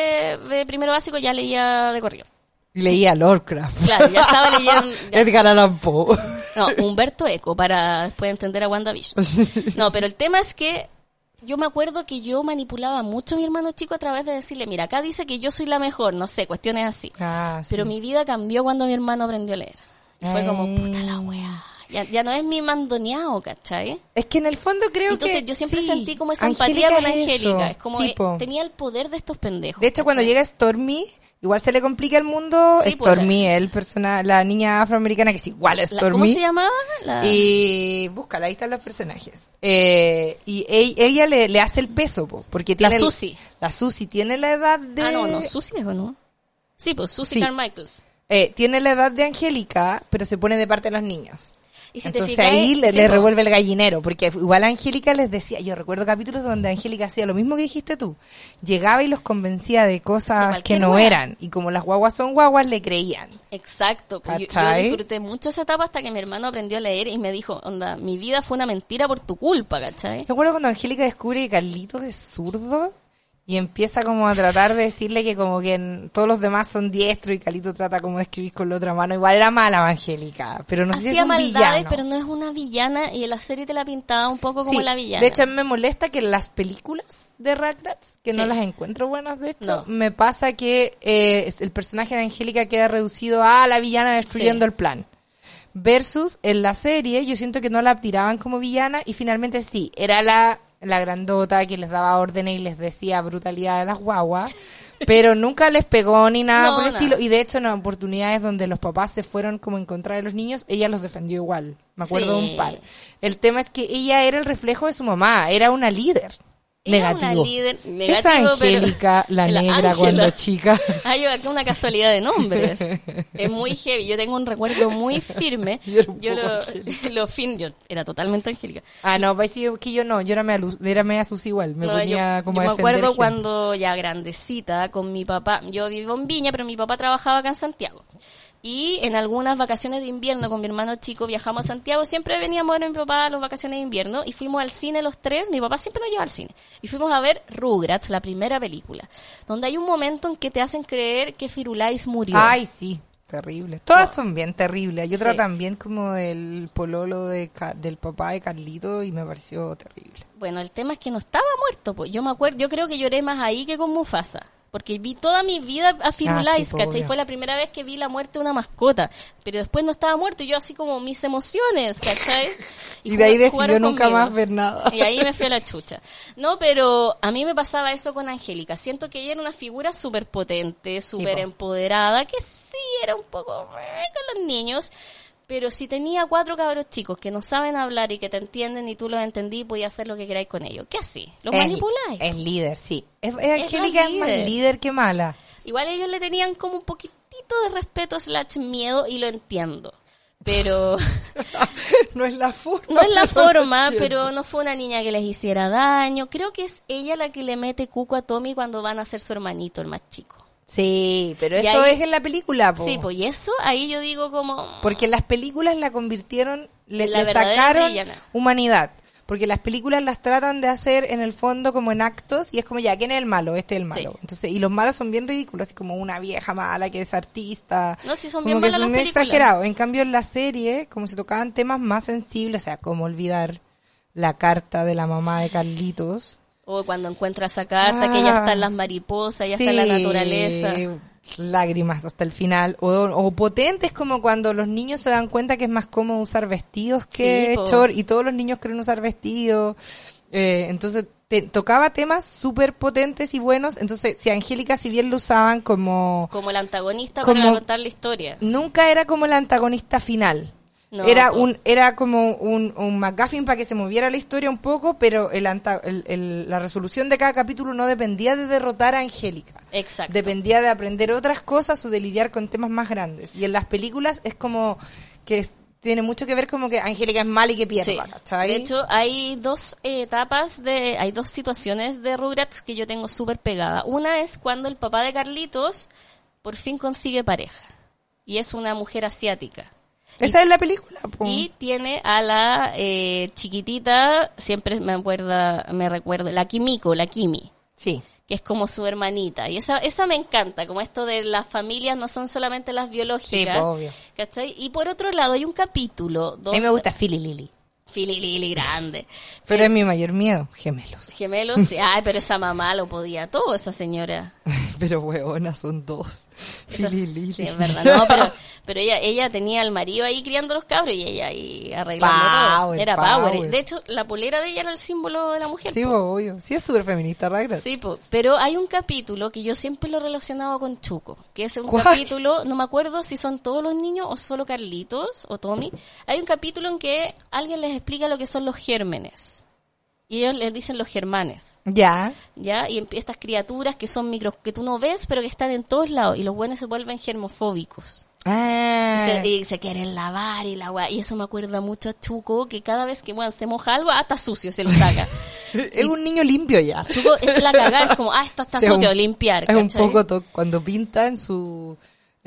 de primero básico ya leía de corrido. Leía Lovecraft. Claro, ya estaba leyendo... ya. Edgar Allan Poe. No, Humberto Eco, para después entender a WandaVision. No, pero el tema es que Yo me acuerdo que yo manipulaba mucho a mi hermano chico a través de decirle, mira, acá dice que yo soy la mejor, no sé, cuestiones así. Sí. Pero mi vida cambió cuando mi hermano aprendió a leer. Y fue como, puta la wea. Ya no es mi mandoneado, ¿cachai? Es que en el fondo creo Entonces, que... yo siempre sí, sentí como esa Angélica empatía con es Angélica. eso. Es como, Sí, po. tenía el poder de estos pendejos. De hecho, cuando ¿cachai? llega Stormy, igual se le complica el mundo. Sí, Stormy, la niña afroamericana que es igual a Stormy. ¿Cómo se llamaba? Y búscala, ahí están los personajes. Y ella le hace el peso, po, porque tiene... Susie. La Susie tiene la edad de... Ah, no, Susie es o no. Sí, pues Susie Sí. Carmichaels. Tiene la edad de Angélica, pero se pone de parte de los niños. Y si Entonces te fijas, ahí le sí, po. revuelve el gallinero, porque igual a Angélica les decía, yo recuerdo capítulos donde Angélica hacía lo mismo que dijiste tú, llegaba y los convencía de cosas que no wea. eran, y como las guaguas son guaguas, le creían. Exacto. Yo ¿Cachai? disfruté mucho esa etapa hasta que mi hermano aprendió a leer y me dijo, onda, mi vida fue una mentira por tu culpa, ¿cachai? Me acuerdo cuando Angélica descubre que Carlitos es zurdo, y empieza como a tratar de decirle que como que todos los demás son diestros y Carlito trata como de escribir con la otra mano. Igual era mala Angélica, pero no sé si es Hacía un maldades, villano. pero no es una villana y en la serie te la pintaba un poco como Sí, la villana. de hecho, a mí me molesta que las películas de Rugrats, que no Sí. las encuentro buenas, de hecho, No. me pasa que el personaje de Angélica queda reducido a la villana destruyendo Sí. el plan. Versus en la serie, yo siento que no la tiraban como villana y finalmente sí, era la grandota que les daba órdenes y les decía brutalidad de las guaguas, pero nunca les pegó ni nada No, por el nada. estilo. Y de hecho, en oportunidades donde los papás se fueron como en contra de los niños, ella los defendió igual. Me acuerdo de Sí. un par. El tema es que ella era el reflejo de su mamá, era una líder. Era Negativo. una líder negativo, Esa Angélica, pero la negra Ángela. cuando chica. Hay aquí una casualidad de nombres. Es muy heavy. Yo tengo un recuerdo muy firme. Yo era un Yo poco yo era totalmente Angélica. Ah, no, pues sí, que yo no, yo era media Susi igual, me No, ponía como yo a me defender acuerdo gente. cuando ya grandecita con mi papá, yo vivo en Viña, pero mi papá trabajaba acá en Santiago. Y en algunas vacaciones de invierno con mi hermano chico viajamos a Santiago, siempre veníamos a ver a mi papá a las vacaciones de invierno y fuimos al cine los tres, mi papá siempre nos lleva al cine. Y fuimos a ver Rugrats, la primera película, donde hay un momento en que te hacen creer que Firulais murió. Ay, sí, terrible. Todas son bien terribles. Hay otra Sí. también como del pololo del papá de Carlito y me pareció terrible. Bueno, el tema es que no estaba muerto, pues. Yo me acuerdo, yo creo que lloré más ahí que con Mufasa. Porque vi toda mi vida a Firulais, sí, ¿cachai? obvio. Fue la primera vez que vi la muerte de una mascota. Pero después no estaba muerto y yo así como mis emociones, ¿cachai? Y de ahí decidió jugaron nunca conmigo. más ver nada. Y ahí me fui a la chucha. No, pero a mí me pasaba eso con Angélica. Siento que ella era una figura súper potente, súper po. empoderada, que sí era un poco con los niños. Pero si tenía 4 cabros chicos que no saben hablar y que te entienden y tú los entendí, podías hacer lo que queráis con ellos. ¿Qué así? ¿Los manipuláis? Es líder, sí. la Angélica es más líder. líder que mala. Igual ellos le tenían como un poquitito de respeto / miedo y lo entiendo. Pero No es la forma. no es la pero lo forma, entiendo. pero no fue una niña que les hiciera daño. Creo que es ella la que le mete cuco a Tommy cuando van a ser su hermanito, el más chico. Sí, pero Y eso ahí- es en la película, po. Sí, pues y eso ahí yo digo como... Porque en las películas la convirtieron, le La verdadera sacaron villana. humanidad. Porque las películas las tratan de hacer en el fondo como en actos y es como ya, ¿quién es el malo? Este es el malo. Sí. Entonces, y los malos son bien ridículos, así como una vieja mala que es artista. No, sí son Como bien que malas son las muy películas. exagerados. En cambio en la serie, como se tocaban temas más sensibles, o sea, como olvidar la carta de la mamá de Carlitos. O cuando encuentra esa carta, que ya está en las mariposas, ya está en la Sí, naturaleza. lágrimas hasta el final. O potentes como cuando los niños se dan cuenta que es más cómodo usar vestidos que Sí, po. short y todos los niños quieren usar vestidos. Entonces tocaba temas súper potentes y buenos. Entonces, si Angélica, si bien lo usaban como... Como el antagonista Como- para contar la historia. Nunca era como el antagonista final. No, era po. era como un McGuffin para que se moviera la historia un poco, pero la resolución de cada capítulo no dependía de derrotar a Angélica. Exacto. Dependía de aprender otras cosas o de lidiar con temas más grandes. Y en las películas es como que tiene mucho que ver como que Angélica es mala y que pierda, Sí. ¿cachai? De hecho, hay 2 hay 2 situaciones de Rugrats que yo tengo súper pegada. Una es cuando el papá de Carlitos por fin consigue pareja. Y es una mujer asiática. Esa es la película, po. Y tiene a la chiquitita, siempre me recuerdo, la Kimiko, la Kimi, Sí. que es como su hermanita. Y esa me encanta, como esto de las familias no son solamente las biológicas. Sí, po, obvio. ¿Cachai? Y por otro lado hay un capítulo A donde... mí me gusta Philly Lily. Fililili grande. Pero es mi mayor miedo, gemelos. Gemelos, sí. Ay, pero esa mamá lo podía todo, esa señora. Pero huevona, son dos. Fililili. Sí, es verdad. No, pero ella tenía al marido ahí criando los cabros y ella ahí arreglando todo. Era power. De hecho, la polera de ella era el símbolo de la mujer. Sí, obvio. Sí, es súper feminista, Ragra. Sí, pero hay un capítulo que yo siempre lo relacionaba con Chuco, que es un ¿Cuál? capítulo, no me acuerdo si son todos los niños o solo Carlitos o Tommy. Hay un capítulo en que alguien les explica lo que son los gérmenes. Y ellos les dicen los germanes. Ya. ¿Ya? Y estas criaturas que son micros, que tú no ves, pero que están en todos lados. Y los buenos se vuelven germofóbicos. Ah. Y se quieren lavar y la agua. Y eso me acuerda mucho a Chuco, que cada vez que se moja algo, está sucio, se lo saca. Es un niño limpio ya. Chuco es la cagada, es como, esto está sucio, limpiar. Es un ¿cachai? poco cuando pinta en sus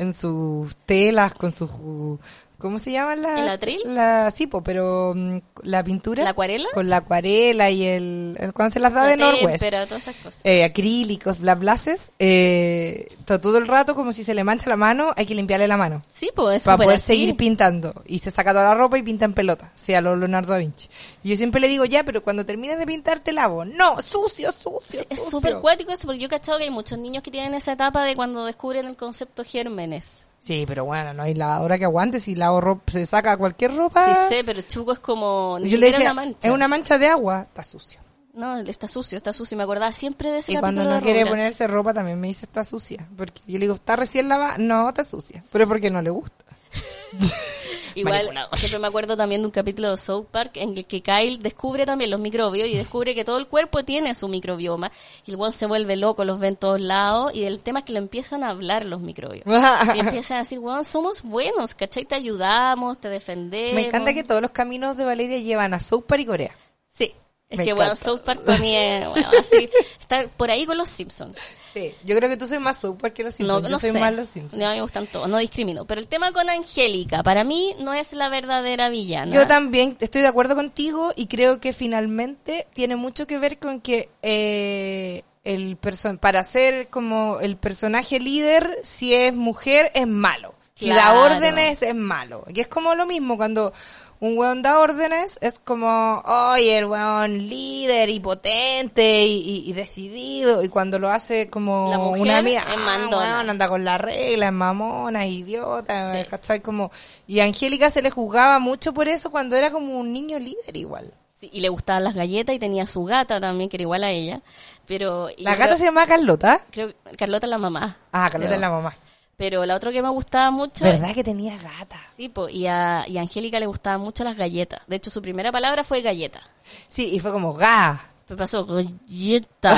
telas con sus... ¿Cómo se llama la? ¿El atril? Sí, pero la pintura. ¿La acuarela? Con la acuarela y cuando se las da de Norwest. Pero todas esas cosas. Acrílicos, blases. Está todo el rato como si se le mancha la mano, hay que limpiarle la mano. Sí, pues para poder seguir pintando. Y se saca toda la ropa y pinta en pelota. Sí, a lo Leonardo da Vinci. Y yo siempre le digo, ya, pero cuando termines de pintar te lavo. No, sucio. Sí, es súper cuático eso, porque yo he cachado que hay muchos niños que tienen esa etapa de cuando descubren el concepto gérmenes. Sí, pero bueno, no hay lavadora que aguante. Si lavo ropa, se saca cualquier ropa. Sí sé, pero Chuco es como... Yo le decía, es una mancha de agua, está sucio. No, está sucio. Y me acordaba siempre de ese capítulo. Y cuando no quiere ponerse ropa también me dice está sucia. Porque yo le digo, ¿está recién lavada? No, está sucia. Pero es porque no le gusta. Igual, siempre me acuerdo también de un capítulo de South Park en el que Kyle descubre también los microbios y descubre que todo el cuerpo tiene su microbioma y el weón se vuelve loco, los ve en todos lados y el tema es que le empiezan a hablar los microbios y empiezan a decir, weón, somos buenos, ¿cachai? Te ayudamos, te defendemos. Me encanta que todos los caminos de Valeria llevan a South Park y Corea. Sí. Es que, bueno, South Park para mí es, bueno, así, está por ahí con los Simpsons. Sí, yo creo que tú soy más South Park que los Simpsons. No yo soy sé. más los Simpsons. No, me gustan todos, no discrimino. Pero el tema con Angélica, para mí, no es la verdadera villana. Yo también estoy de acuerdo contigo y creo que finalmente tiene mucho que ver con que para ser como el personaje líder, si es mujer, es malo. Si da órdenes, es malo. Y es como lo mismo cuando... Un weón da órdenes, es como, oye, el weón líder y potente y decidido. Y cuando lo hace como la mujer una amiga, es mandona. Weón, anda con la regla, es mamona, es idiota, sí. ¿Cachai? Como, y a Angélica se le juzgaba mucho por eso cuando era como un niño líder igual. Sí, y le gustaban las galletas y tenía su gata también, que era igual a ella. Pero ¿La gata se llamaba Carlota? Creo Carlota es la mamá. Ah, Carlota es la mamá. Pero la otra que me gustaba mucho... ¿Verdad que tenía gata? Sí, y a Angélica le gustaban mucho las galletas. De hecho, su primera palabra fue galleta. Sí, y fue como ga. Me pasó galleta,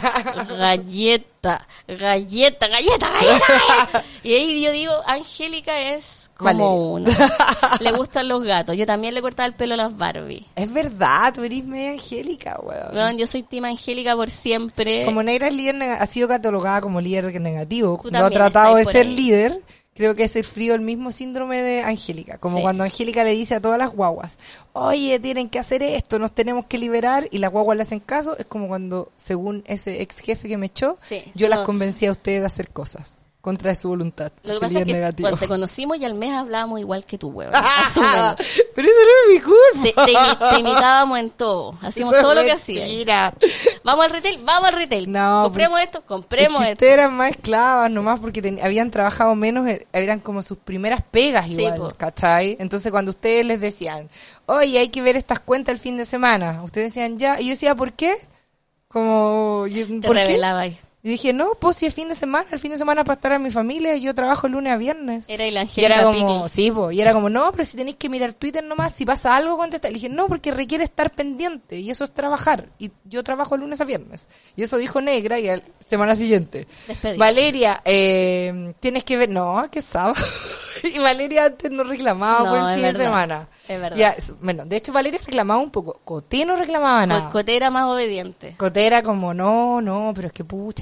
galleta. Y ahí yo digo, Angélica es como una. Le gustan los gatos. Yo también le cortaba el pelo a las Barbie. Es verdad, tú eres media Angélica, weón. Bueno, yo soy team Angélica por siempre. Como Negra es líder, ha sido catalogada como líder negativo. No ha tratado de ser líder. Creo que es el frío el mismo síndrome de Angélica. Como cuando Angélica le dice a todas las guaguas, oye, tienen que hacer esto, nos tenemos que liberar, y las guaguas le hacen caso. Es como cuando, según ese ex jefe que me echó, yo las convencí a ustedes de hacer cosas contra su voluntad. Lo que pasa es que cuando te conocimos y al mes hablábamos igual que tú, weón. Pero eso no es mi culpa. Te imitábamos en todo. Hacíamos todo lo que hacías. Vamos al retail. No, compremos esto. Ustedes eran más esclavas nomás porque habían trabajado menos, eran como sus primeras pegas igual, ¿cachai? Entonces cuando ustedes les decían, oye, hay que ver estas cuentas el fin de semana, ustedes decían ya, y yo decía, ¿por qué? Como, ¿por qué? Y dije, no, pues si es fin de semana, el fin de semana para estar en mi familia, yo trabajo el lunes a viernes. Era el Angélica. Y era como, sí, y era como, no, pero si tenéis que mirar Twitter nomás, si pasa algo, contesta. Le dije, no, porque requiere estar pendiente, y eso es trabajar, y yo trabajo el lunes a viernes. Y eso dijo Negra, y la semana siguiente, Valeria, tienes que ver, no, que sábado. Y Valeria antes no reclamaba por el fin de semana. Es verdad. Ya, bueno, de hecho Valeria reclamaba un poco, Coté no reclamaba nada. Coté era más obediente. Coté era como, no, pero es que pucha,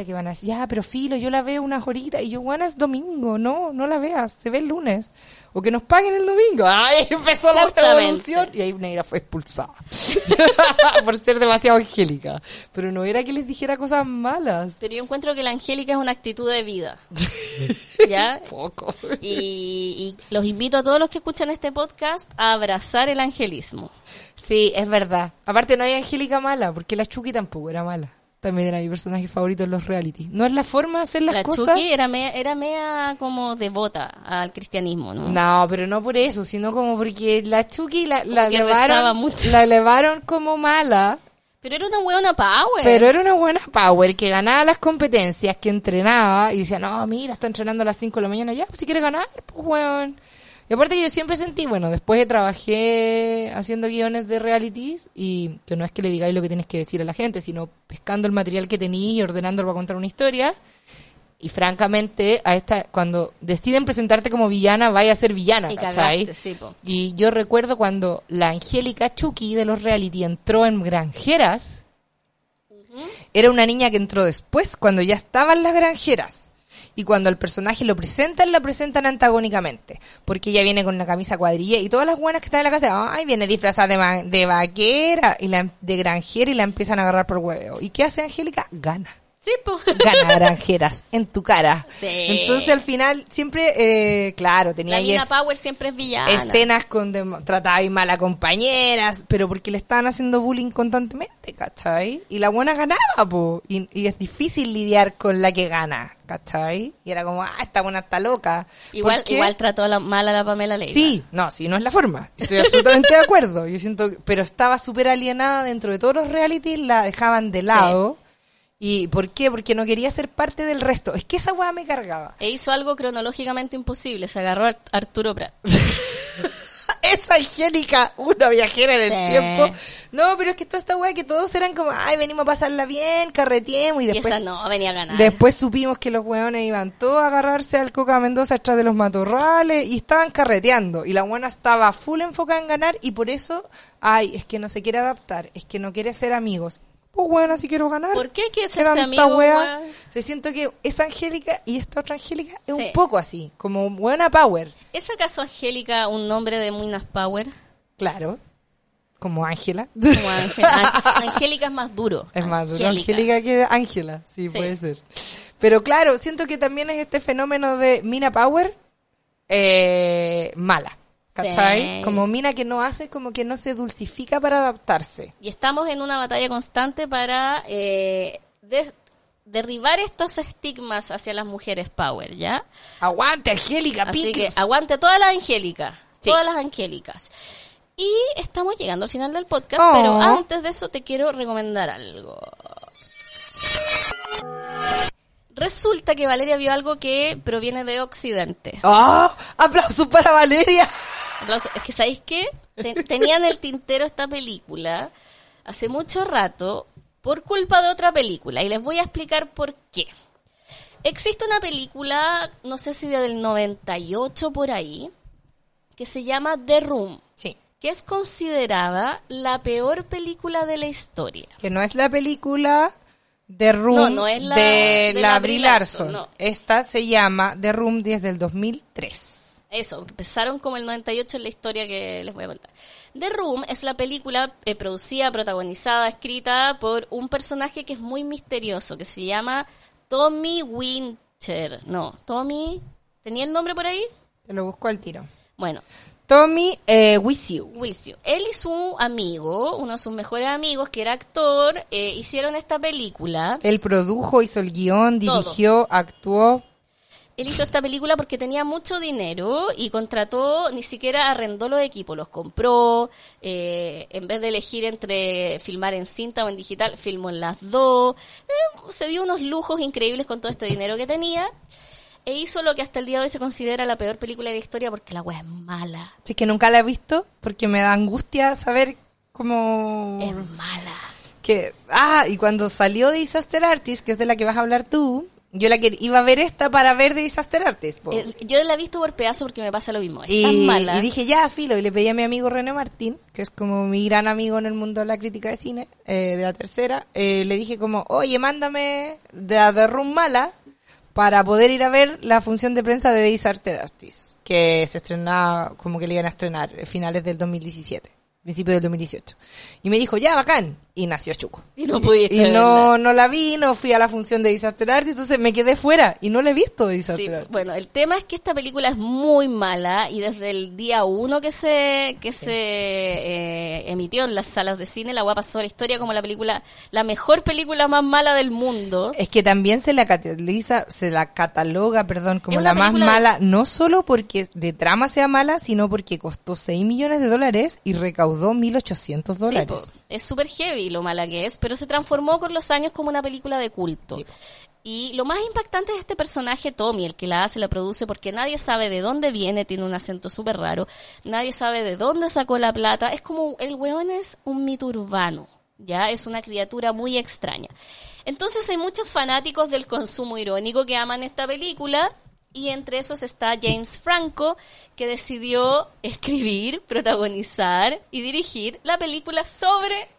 que van a decir, ya, pero filo, yo la veo unas horitas, y yo, bueno, es domingo, no la veas, se ve el lunes, o que nos paguen el domingo. ¡Ay! Empezó la revolución, y ahí Negra fue expulsada, por ser demasiado angélica, pero no era que les dijera cosas malas. Pero yo encuentro que la angélica es una actitud de vida, ¿ya? Poco. Y los invito a todos los que escuchan este podcast a abrazar el angelismo. Sí, es verdad. Aparte no hay angélica mala, porque la Chucky tampoco era mala. También era mi personaje favorito en los reality. No es la forma de hacer las cosas. La Chucky era media como devota al cristianismo, ¿no? No, pero no por eso, sino como porque la Chucky la rezaba mucho. la elevaron como mala. Pero era una buena power. Pero era una buena power que ganaba las competencias, que entrenaba y decía, no, mira, está entrenando a las 5 de la mañana. Ya, pues si quiere ganar, pues weón. Y aparte que yo siempre sentí, bueno, después trabajé haciendo guiones de realities y que no es que le digáis lo que tienes que decir a la gente, sino pescando el material que tenéis y ordenándolo para contar una historia. Y francamente, cuando deciden presentarte como villana, vaya a ser villana, y ¿cachai? cagaste, sí, po. Y yo recuerdo cuando la Angélica Chucky de los reality entró en Granjeras, era una niña que entró después, cuando ya estaban las Granjeras. Y cuando el personaje lo presentan, la presentan antagónicamente. Porque ella viene con una camisa cuadrilla y todas las buenas que están en la casa, ay, viene disfrazada de vaquera y de granjera y la empiezan a agarrar por huevo. ¿Y qué hace Angélica? Gana. Sí, po. Gana Granjeras en tu cara. Sí. Entonces al final siempre, claro, tenía La ahí Nina Power siempre es villana. escenas con trataba y mal a compañeras, pero porque le estaban haciendo bullying constantemente, ¿cachai? Y la buena ganaba, po. Y es difícil lidiar con la que gana, ¿cachai? Y era como, esta buena está loca. Igual trató mal a la Pamela Leiva. Sí, no es la forma. Estoy absolutamente de acuerdo. Yo siento, pero estaba súper alienada dentro de todos los realities, la dejaban de lado. Sí. ¿Y por qué? Porque no quería ser parte del resto. Es que esa weá me cargaba. E hizo algo cronológicamente imposible. Se agarró a Arturo Prat. Esa Angélica, una viajera en el tiempo. No, pero es que toda esta weá que todos eran como, ay, venimos a pasarla bien, carreteemos. Y después, esa no, venía a ganar. Después supimos que los weones iban todos a agarrarse al Coca Mendoza atrás de los matorrales y estaban carreteando. Y la buena estaba full enfocada en ganar y por eso, ay, es que no se quiere adaptar, es que no quiere ser amigos. Pues bueno, así quiero ganar. ¿Por qué quieres ser amigo? Se siento que esa Angélica y esta otra Angélica es un poco así, como buena power. ¿Es acaso Angélica un nombre de Muinas Power? Claro, como Ángela. Como Angélica es más duro. Es más duro Angélica que Ángela, sí, puede ser. Pero claro, siento que también es este fenómeno de Mina Power mala. ¿Cachai? Sí. Como mina que no hace, como que no se dulcifica para adaptarse. Y estamos en una batalla constante para derribar estos estigmas hacia las mujeres power, ¿ya? Aguante, Angélica, así que aguante todas las Angélicas, todas las Angélicas. Y estamos llegando al final del podcast, pero antes de eso te quiero recomendar algo. Resulta que Valeria vio algo que proviene de Occidente. ¡Oh! ¡Aplausos para Valeria! Es que, ¿sabéis qué? Tenía en el tintero esta película hace mucho rato por culpa de otra película. Y les voy a explicar por qué. Existe una película, no sé si del 98 por ahí, que se llama The Room. Sí. Que es considerada la peor película de la historia. Que no es la película The Room no es de la Brie Larson. No. Esta se llama The Room desde el 2003. Eso, empezaron como el 98 en la historia que les voy a contar. The Room es la película producida, protagonizada, escrita por un personaje que es muy misterioso, que se llama Tommy Winter. No, Tommy... ¿Tenía el nombre por ahí? Te lo busco al tiro. Bueno. Tommy Wiseau. Él y su amigo, uno de sus mejores amigos, que era actor, hicieron esta película. Él produjo, hizo el guión, dirigió, actuó. Él hizo esta película porque tenía mucho dinero y contrató, ni siquiera arrendó los equipos, los compró, en vez de elegir entre filmar en cinta o en digital, filmó en las dos, se dio unos lujos increíbles con todo este dinero que tenía, e hizo lo que hasta el día de hoy se considera la peor película de la historia porque la wea es mala. Sí, que nunca la he visto porque me da angustia saber cómo... Es mala. Y cuando salió de Disaster Artist, que es de la que vas a hablar tú, iba a ver esta para ver The Disaster Artist. Po. Yo la he visto por pedazo porque me pasa lo mismo. Es Y, tan mala. y dije, ya, filo, y le pedí a mi amigo René Martín, que es como mi gran amigo en el mundo de la crítica de cine, de la tercera, le dije como, oye, mándame de The Room mala para poder ir a ver la función de prensa de The Disaster Artist, que se estrenaba, como que le iban a estrenar a finales del 2017. Principio del 2018. Y me dijo, ya, bacán. Y nació Chuco. Y no pudiste Y verla. no la vi, no fui a la función de Disaster Artist, entonces me quedé fuera y no la he visto Disaster Sí, Artist. bueno, el tema es que esta película es muy mala y desde el día 1 que se emitió en las salas de cine, la weá pasó a la historia como la mejor película más mala del mundo. Es que también se la cataloga, como Es una la más película mala, no solo porque de trama sea mala, sino porque costó $6 millones y recaudó $1.800. Sí, po, es súper heavy lo mala que es, pero se transformó con los años como una película de culto. Sí, po. Y lo más impactante es este personaje, Tommy, el que la hace, la produce, porque nadie sabe de dónde viene, tiene un acento súper raro, nadie sabe de dónde sacó la plata, es como, el weón es un mito urbano, ya, es una criatura muy extraña. Entonces hay muchos fanáticos del consumo irónico que aman esta película, y entre esos está James Franco, que decidió escribir, protagonizar y dirigir la película sobre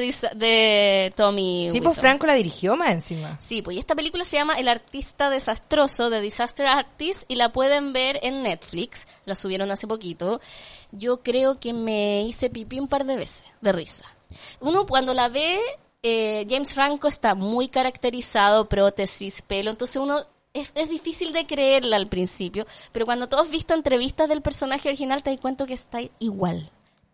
de Tommy Sí, pues Wiseau. Franco la dirigió más encima. Sí, pues y esta película se llama El artista desastroso, de Disaster Artist, y la pueden ver en Netflix, la subieron hace poquito. Yo creo que me hice pipí un par de veces, de risa. Uno cuando la ve, James Franco está muy caracterizado, prótesis, pelo, entonces uno... Es difícil de creerla al principio, pero cuando tú has visto entrevistas del personaje original te das cuenta que está igual.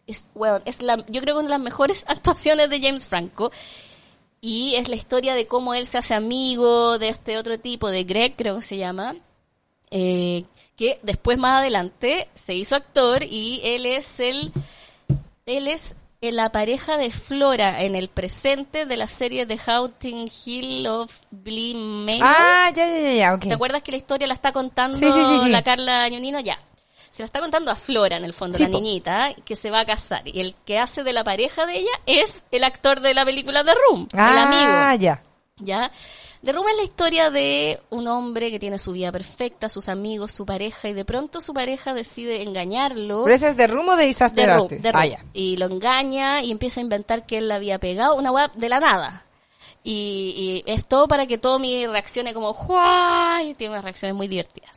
Yo creo que una de las mejores actuaciones de James Franco, y es la historia de cómo él se hace amigo de este otro tipo, de Greg creo que se llama, que después más adelante se hizo actor y él es la pareja de Flora en el presente de la serie de Haunting Hill of Bly Manor. Ah, ya, ok. ¿Te acuerdas que la historia la está contando Sí. la Carla Ñonino? Ya. Se la está contando a Flora, en el fondo, Sí, la po. niñita, que se va a casar. Y el que hace de la pareja de ella es el actor de la película The Room, el amigo. Ya. ¿Ya? The Room es la historia de un hombre que tiene su vida perfecta, sus amigos, su pareja, y de pronto su pareja decide engañarlo. ¿Pero ese es de Room o de Disaster The Room, Artist? The Room. Ya. Y lo engaña y empieza a inventar que él la había pegado, una web de la nada. Y es todo para que Tommy reaccione como ¡juay! Y tiene unas reacciones muy divertidas.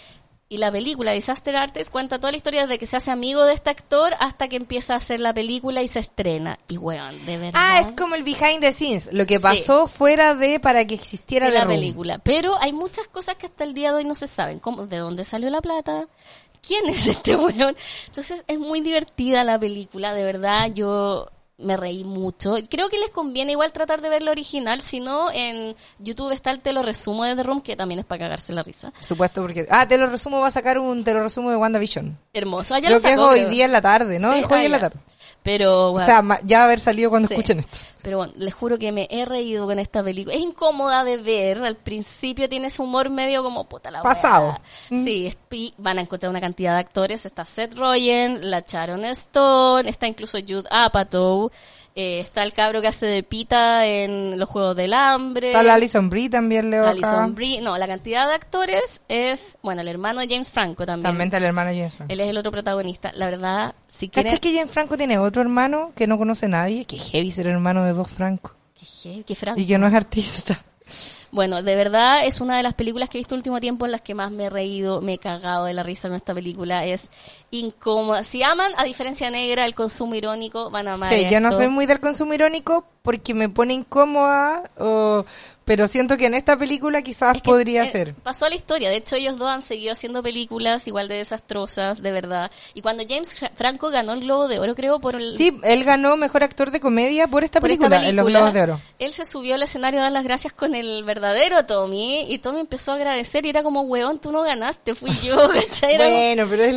Y la película Disaster Artist cuenta toda la historia desde que se hace amigo de este actor hasta que empieza a hacer la película y se estrena. Y weón, de verdad. Ah, es como el behind the scenes, lo que pasó fuera de para que existiera de The la Room. película. Pero hay muchas cosas que hasta el día de hoy no se saben. ¿Cómo, de dónde salió la plata? ¿Quién es este weón? Entonces es muy divertida la película, de verdad. Yo me reí mucho. Creo que les conviene igual tratar de ver la original, si no, en YouTube está el te lo resumo de The Room, que también es para cagarse la risa. Por supuesto, porque... te lo resumo, va a sacar un te lo resumo de WandaVision. Hermoso. Ah, ya Creo lo que es sacó, hoy creo. día en la tarde, ¿no? Sí, Es hoy en la ya. tarde. Pero, O bueno, sea, ya haber salido cuando sí. escuchen esto. Pero bueno, les juro que me he reído con esta película. Es incómoda de ver. Al principio tiene ese humor medio como puta la Pasado. weá. Sí, y van a encontrar una cantidad de actores. Está Seth Rogen, la Sharon Stone, está incluso Jude Apatow, está el cabro que hace de Pita en Los Juegos del Hambre. Está la Alison Brie también, Leo. Alison Brie. No, la cantidad de actores es, bueno, el hermano de James Franco también. También está el hermano James Franco. Él es el otro protagonista. La verdad, si quieren... ¿Cachai que James Franco tiene otro hermano que no conoce nadie? Que heavy ser hermano de dos Franco. Qué Franco. Y que no es artista. Bueno, de verdad es una de las películas que he visto el último tiempo en las que más me he reído, me he cagado de la risa con esta película. Es incómoda. Si aman, a diferencia negra, el consumo irónico, van a amar Sí, yo no esto. soy muy del consumo irónico porque me pone incómoda, pero siento que en esta película quizás Es que, podría ser. Pasó a la historia. De hecho, ellos dos han seguido haciendo películas igual de desastrosas, de verdad. Y cuando James Franco ganó el Globo de Oro, creo, por el... Sí, él ganó Mejor Actor de Comedia por esta película, en los Globos de Oro. Él se subió al escenario a dar las gracias con el verdadero Tommy, y Tommy empezó a agradecer y era como, weón, tú no ganaste, fui yo, ¿cachai? Era como- Bueno, pero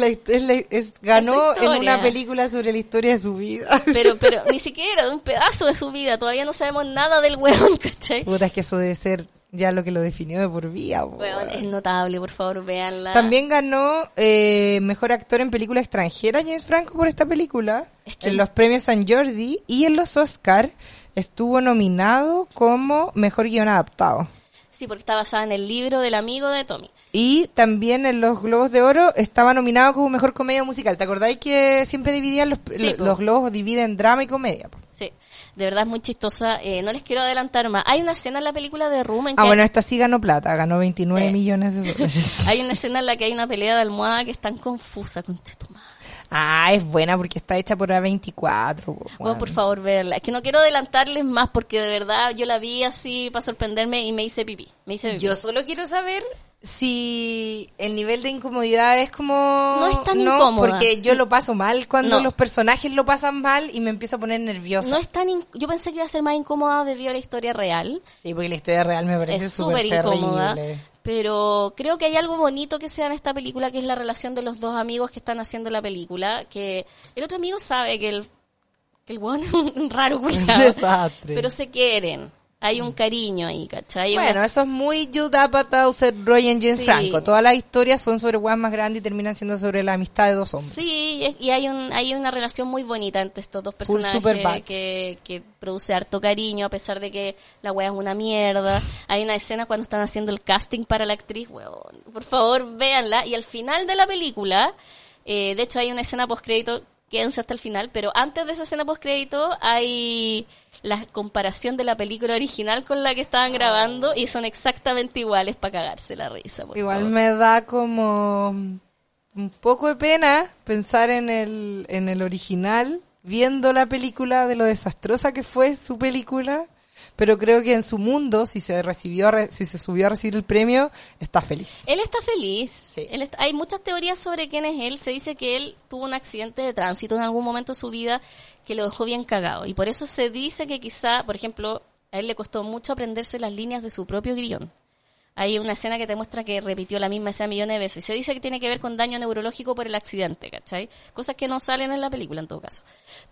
ganó Esa en historia. una película sobre la historia de su vida. pero ni siquiera de un pedazo de su vida, todavía no sabemos nada del weón, ¿cachai? Puta, es que eso debe ser ya lo que lo definió de por vida. Po. Weón, es notable, por favor, véanla. También ganó Mejor Actor en Película Extranjera James Franco por esta película, Es que- en los premios San Jordi, y en los Oscar estuvo nominado como Mejor Guión Adaptado. Sí, porque está basada en el libro del amigo de Tommy. Y también en los Globos de Oro estaba nominado como Mejor Comedia Musical. ¿Te acordáis que siempre dividían los Globos dividen drama y comedia? Po? Sí, de verdad es muy chistosa. No les quiero adelantar más. Hay una escena en la película de Room en que... bueno, esta sí ganó plata, ganó 29 millones de dólares. Hay una escena en la que hay una pelea de almohada que es tan confusa, conchetumare. Es buena porque está hecha por A24. Bueno, por favor, verla. Es que no quiero adelantarles más porque de verdad yo la vi así para sorprenderme y me hice pipí. Yo solo quiero saber si el nivel de incomodidad es como... No es tan incómoda. Porque yo lo paso mal cuando los personajes lo pasan mal y me empiezo a poner nerviosa. No es tan... Yo pensé que iba a ser más incómoda debido a la historia real. Sí, porque la historia real me parece súper incómoda. terrible. Pero creo que hay algo bonito que se da en esta película, que es la relación de los dos amigos que están haciendo la película, que el otro amigo sabe que el bueno es un raro culiado, desastre. Pero se quieren. Hay un cariño ahí, ¿cachai? Bueno, eso es muy Judd Apatow, Seth Rogen, James Franco. Todas las historias son sobre weas más grandes y terminan siendo sobre la amistad de dos hombres. Sí, y hay una relación muy bonita entre estos dos personajes que produce harto cariño, a pesar de que la wea es una mierda. Hay una escena cuando están haciendo el casting para la actriz, weón. Por favor, véanla. Y al final de la película, de hecho hay una escena postcrédito, quédense hasta el final, pero antes de esa escena postcrédito hay la comparación de la película original con la que estaban grabando y son exactamente iguales para cagarse la risa. Igual me da como un poco de pena pensar en el original, viendo la película de lo desastrosa que fue su película, pero creo que en su mundo, si se subió a recibir el premio, está feliz. Él está feliz. Sí. Hay muchas teorías sobre quién es él. Se dice que él tuvo un accidente de tránsito en algún momento de su vida que lo dejó bien cagado. Y por eso se dice que quizá, por ejemplo, a él le costó mucho aprenderse las líneas de su propio guión. Hay una escena que te muestra que repitió la misma escena millones de veces. Y se dice que tiene que ver con daño neurológico por el accidente, ¿cachai? Cosas que no salen en la película, en todo caso.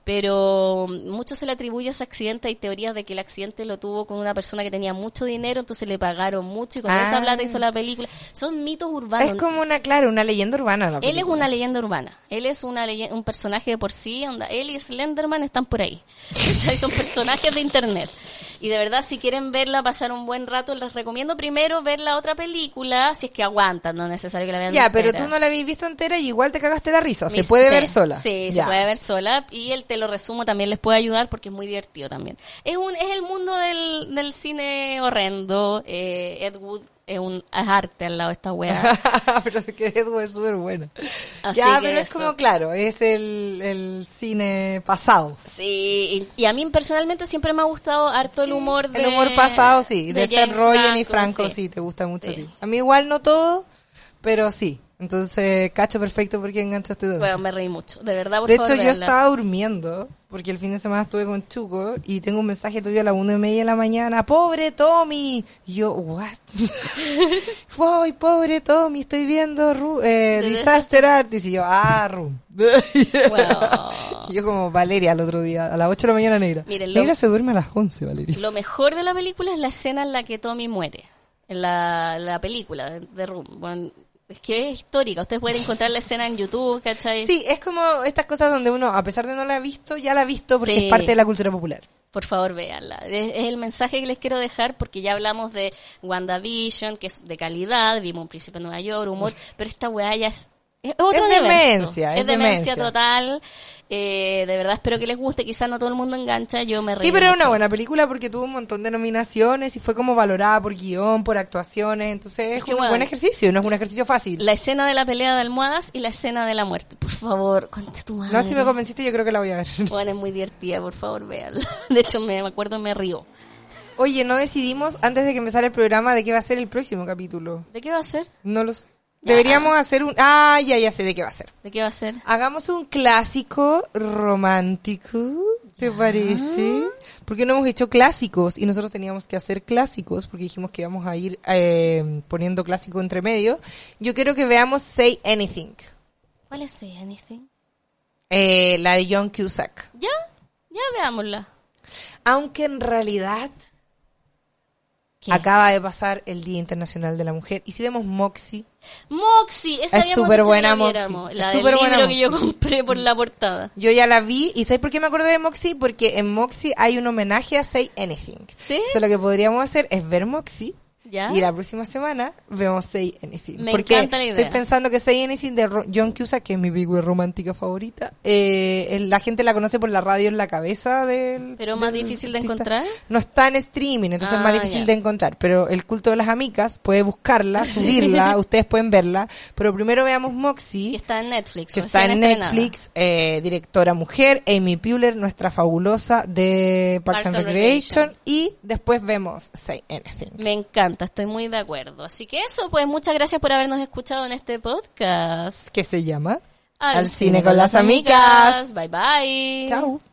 Pero mucho se le atribuye a ese accidente. Hay teorías de que el accidente lo tuvo con una persona que tenía mucho dinero, entonces le pagaron mucho y con esa plata hizo la película. Son mitos urbanos. Es como una leyenda urbana la película. Él es una leyenda urbana. Él es un personaje de por sí. Él y Slenderman están por ahí. ¿Cachai? Son personajes de internet. Y de verdad, si quieren verla, pasar un buen rato, les recomiendo primero ver la otra película, si es que aguantan, no es necesario que la vean entera. Pero tú no la habías visto entera y igual te cagaste la risa. ¿Se puede ver sola? Sí, se puede ver sola. Y el Te lo resumo también les puede ayudar porque es muy divertido también. Es el mundo del cine horrendo. Ed Wood es arte al lado de esta wea. Pero es que Ed Wood es súper buena. Así pero es como, claro, es el cine pasado. Sí, y a mí personalmente siempre me ha gustado harto el humor el humor pasado, sí. De Seth Rogen y Franco, Franco, sí, te gusta mucho a ti. A mí igual no todo, pero sí. Entonces, cacho perfecto porque enganchaste todo. Bueno, me reí mucho, de verdad, por favor. De hecho, yo estaba durmiendo, porque el fin de semana estuve con Chuco, y tengo un mensaje tuyo a las 1:30 de la mañana, ¡pobre Tommy! Y yo, ¿what? ¡Wow, pobre Tommy! Estoy viendo Disaster Artist. Y yo, Room. Y yo como Valeria el otro día, a las 8 de la mañana negra. Miren, negra se duerme a las 11, Valeria. Lo mejor de la película es la escena en la que Tommy muere. En la película de Room. Bueno, es que es histórica. Ustedes pueden encontrar la escena en YouTube, ¿cachai? Sí, es como estas cosas donde uno, a pesar de no la ha visto, ya la ha visto porque es parte de la cultura popular. Por favor, véanla. Es el mensaje que les quiero dejar porque ya hablamos de WandaVision, que es de calidad, vimos Un Príncipe de Nueva York, humor, pero esta weá ya es otro demencia. Es demencia total. De verdad espero que les guste. Quizás no todo el mundo engancha. Yo me reí. Sí, pero mucho. es una buena película porque tuvo un montón de nominaciones y fue como valorada por guión, por actuaciones. Entonces es un buen ejercicio. No es un ejercicio fácil. La escena de la pelea de almohadas y la escena de la muerte. Por favor, concha tu madre. No, si me convenciste, yo creo que la voy a ver. Bueno, es muy divertida. Por favor, véanla. De hecho, me acuerdo, me río. Oye, no decidimos antes de que empezara el programa de qué va a ser el próximo capítulo. ¿De qué va a ser? No lo sé. Deberíamos hacer ya sé de qué va a ser. ¿De qué va a ser? Hagamos un clásico romántico, ¿te parece? Porque no hemos hecho clásicos y nosotros teníamos que hacer clásicos porque dijimos que íbamos a ir poniendo clásico entre medio. Yo quiero que veamos Say Anything. ¿Cuál es Say Anything? La de John Cusack. Ya veámosla. Aunque en realidad acaba de pasar el Día Internacional de la Mujer. ¿Y si vemos Moxie? Esa es súper buena Moxie. La del libro que yo compré por la portada. Yo ya la vi. ¿Y sabes por qué me acordé de Moxie? Porque en Moxie hay un homenaje a Say Anything. ¿Sí? Entonces lo que podríamos hacer es ver Moxie ¿Ya? Y la próxima semana vemos Say Anything. Me porque encanta la idea. estoy pensando que Say Anything de John Cusack, que es mi película romántica favorita, la gente la conoce por la radio en la cabeza del... ¿Pero más del difícil de artista. encontrar? No está en streaming, entonces es más difícil ya. de encontrar. Pero El culto de las amicas, puede buscarla, subirla, ustedes pueden verla. Pero primero veamos Moxie. Que está en Netflix. Que recién está en estrenada. Netflix, directora mujer, Amy Poehler, nuestra fabulosa de Parks and Recreation, y después vemos Say Anything. Me encanta, estoy muy de acuerdo. Así que eso, pues muchas gracias por habernos escuchado en este podcast. ¿Qué se llama? Al cine con las amigas. Bye bye. Chao.